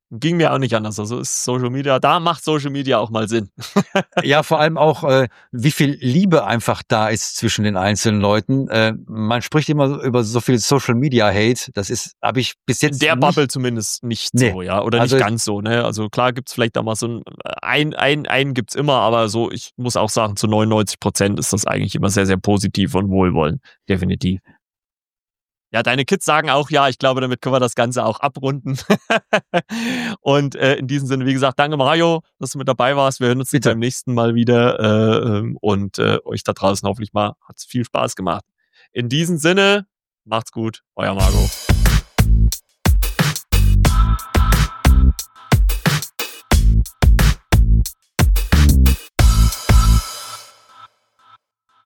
Ging mir auch nicht anders. Also ist Social Media, da macht Social Media auch mal Sinn. Ja, vor allem auch, äh, wie viel Liebe einfach da ist zwischen den einzelnen Leuten. Äh, man spricht immer über so viel Social Media Hate. Das ist, habe ich bis jetzt In der nicht, Bubble zumindest nicht Nee. so, ja. Oder Also- nicht ganz so, ne? Also klar gibt's vielleicht da mal so ein, ein, ein, einen gibt's immer, aber so, ich muss auch sagen, zu neunundneunzig Prozent ist das eigentlich immer sehr, sehr positiv und wohlwollend. Definitiv. Ja, deine Kids sagen auch ja. Ich glaube, damit können wir das Ganze auch abrunden. Und äh, in diesem Sinne, wie gesagt, danke Mario, dass du mit dabei warst. Wir hören uns Bitte. beim nächsten Mal wieder. Äh, ähm, und äh, euch da draußen hoffentlich mal hat's viel Spaß gemacht. In diesem Sinne, macht's gut, euer Marco.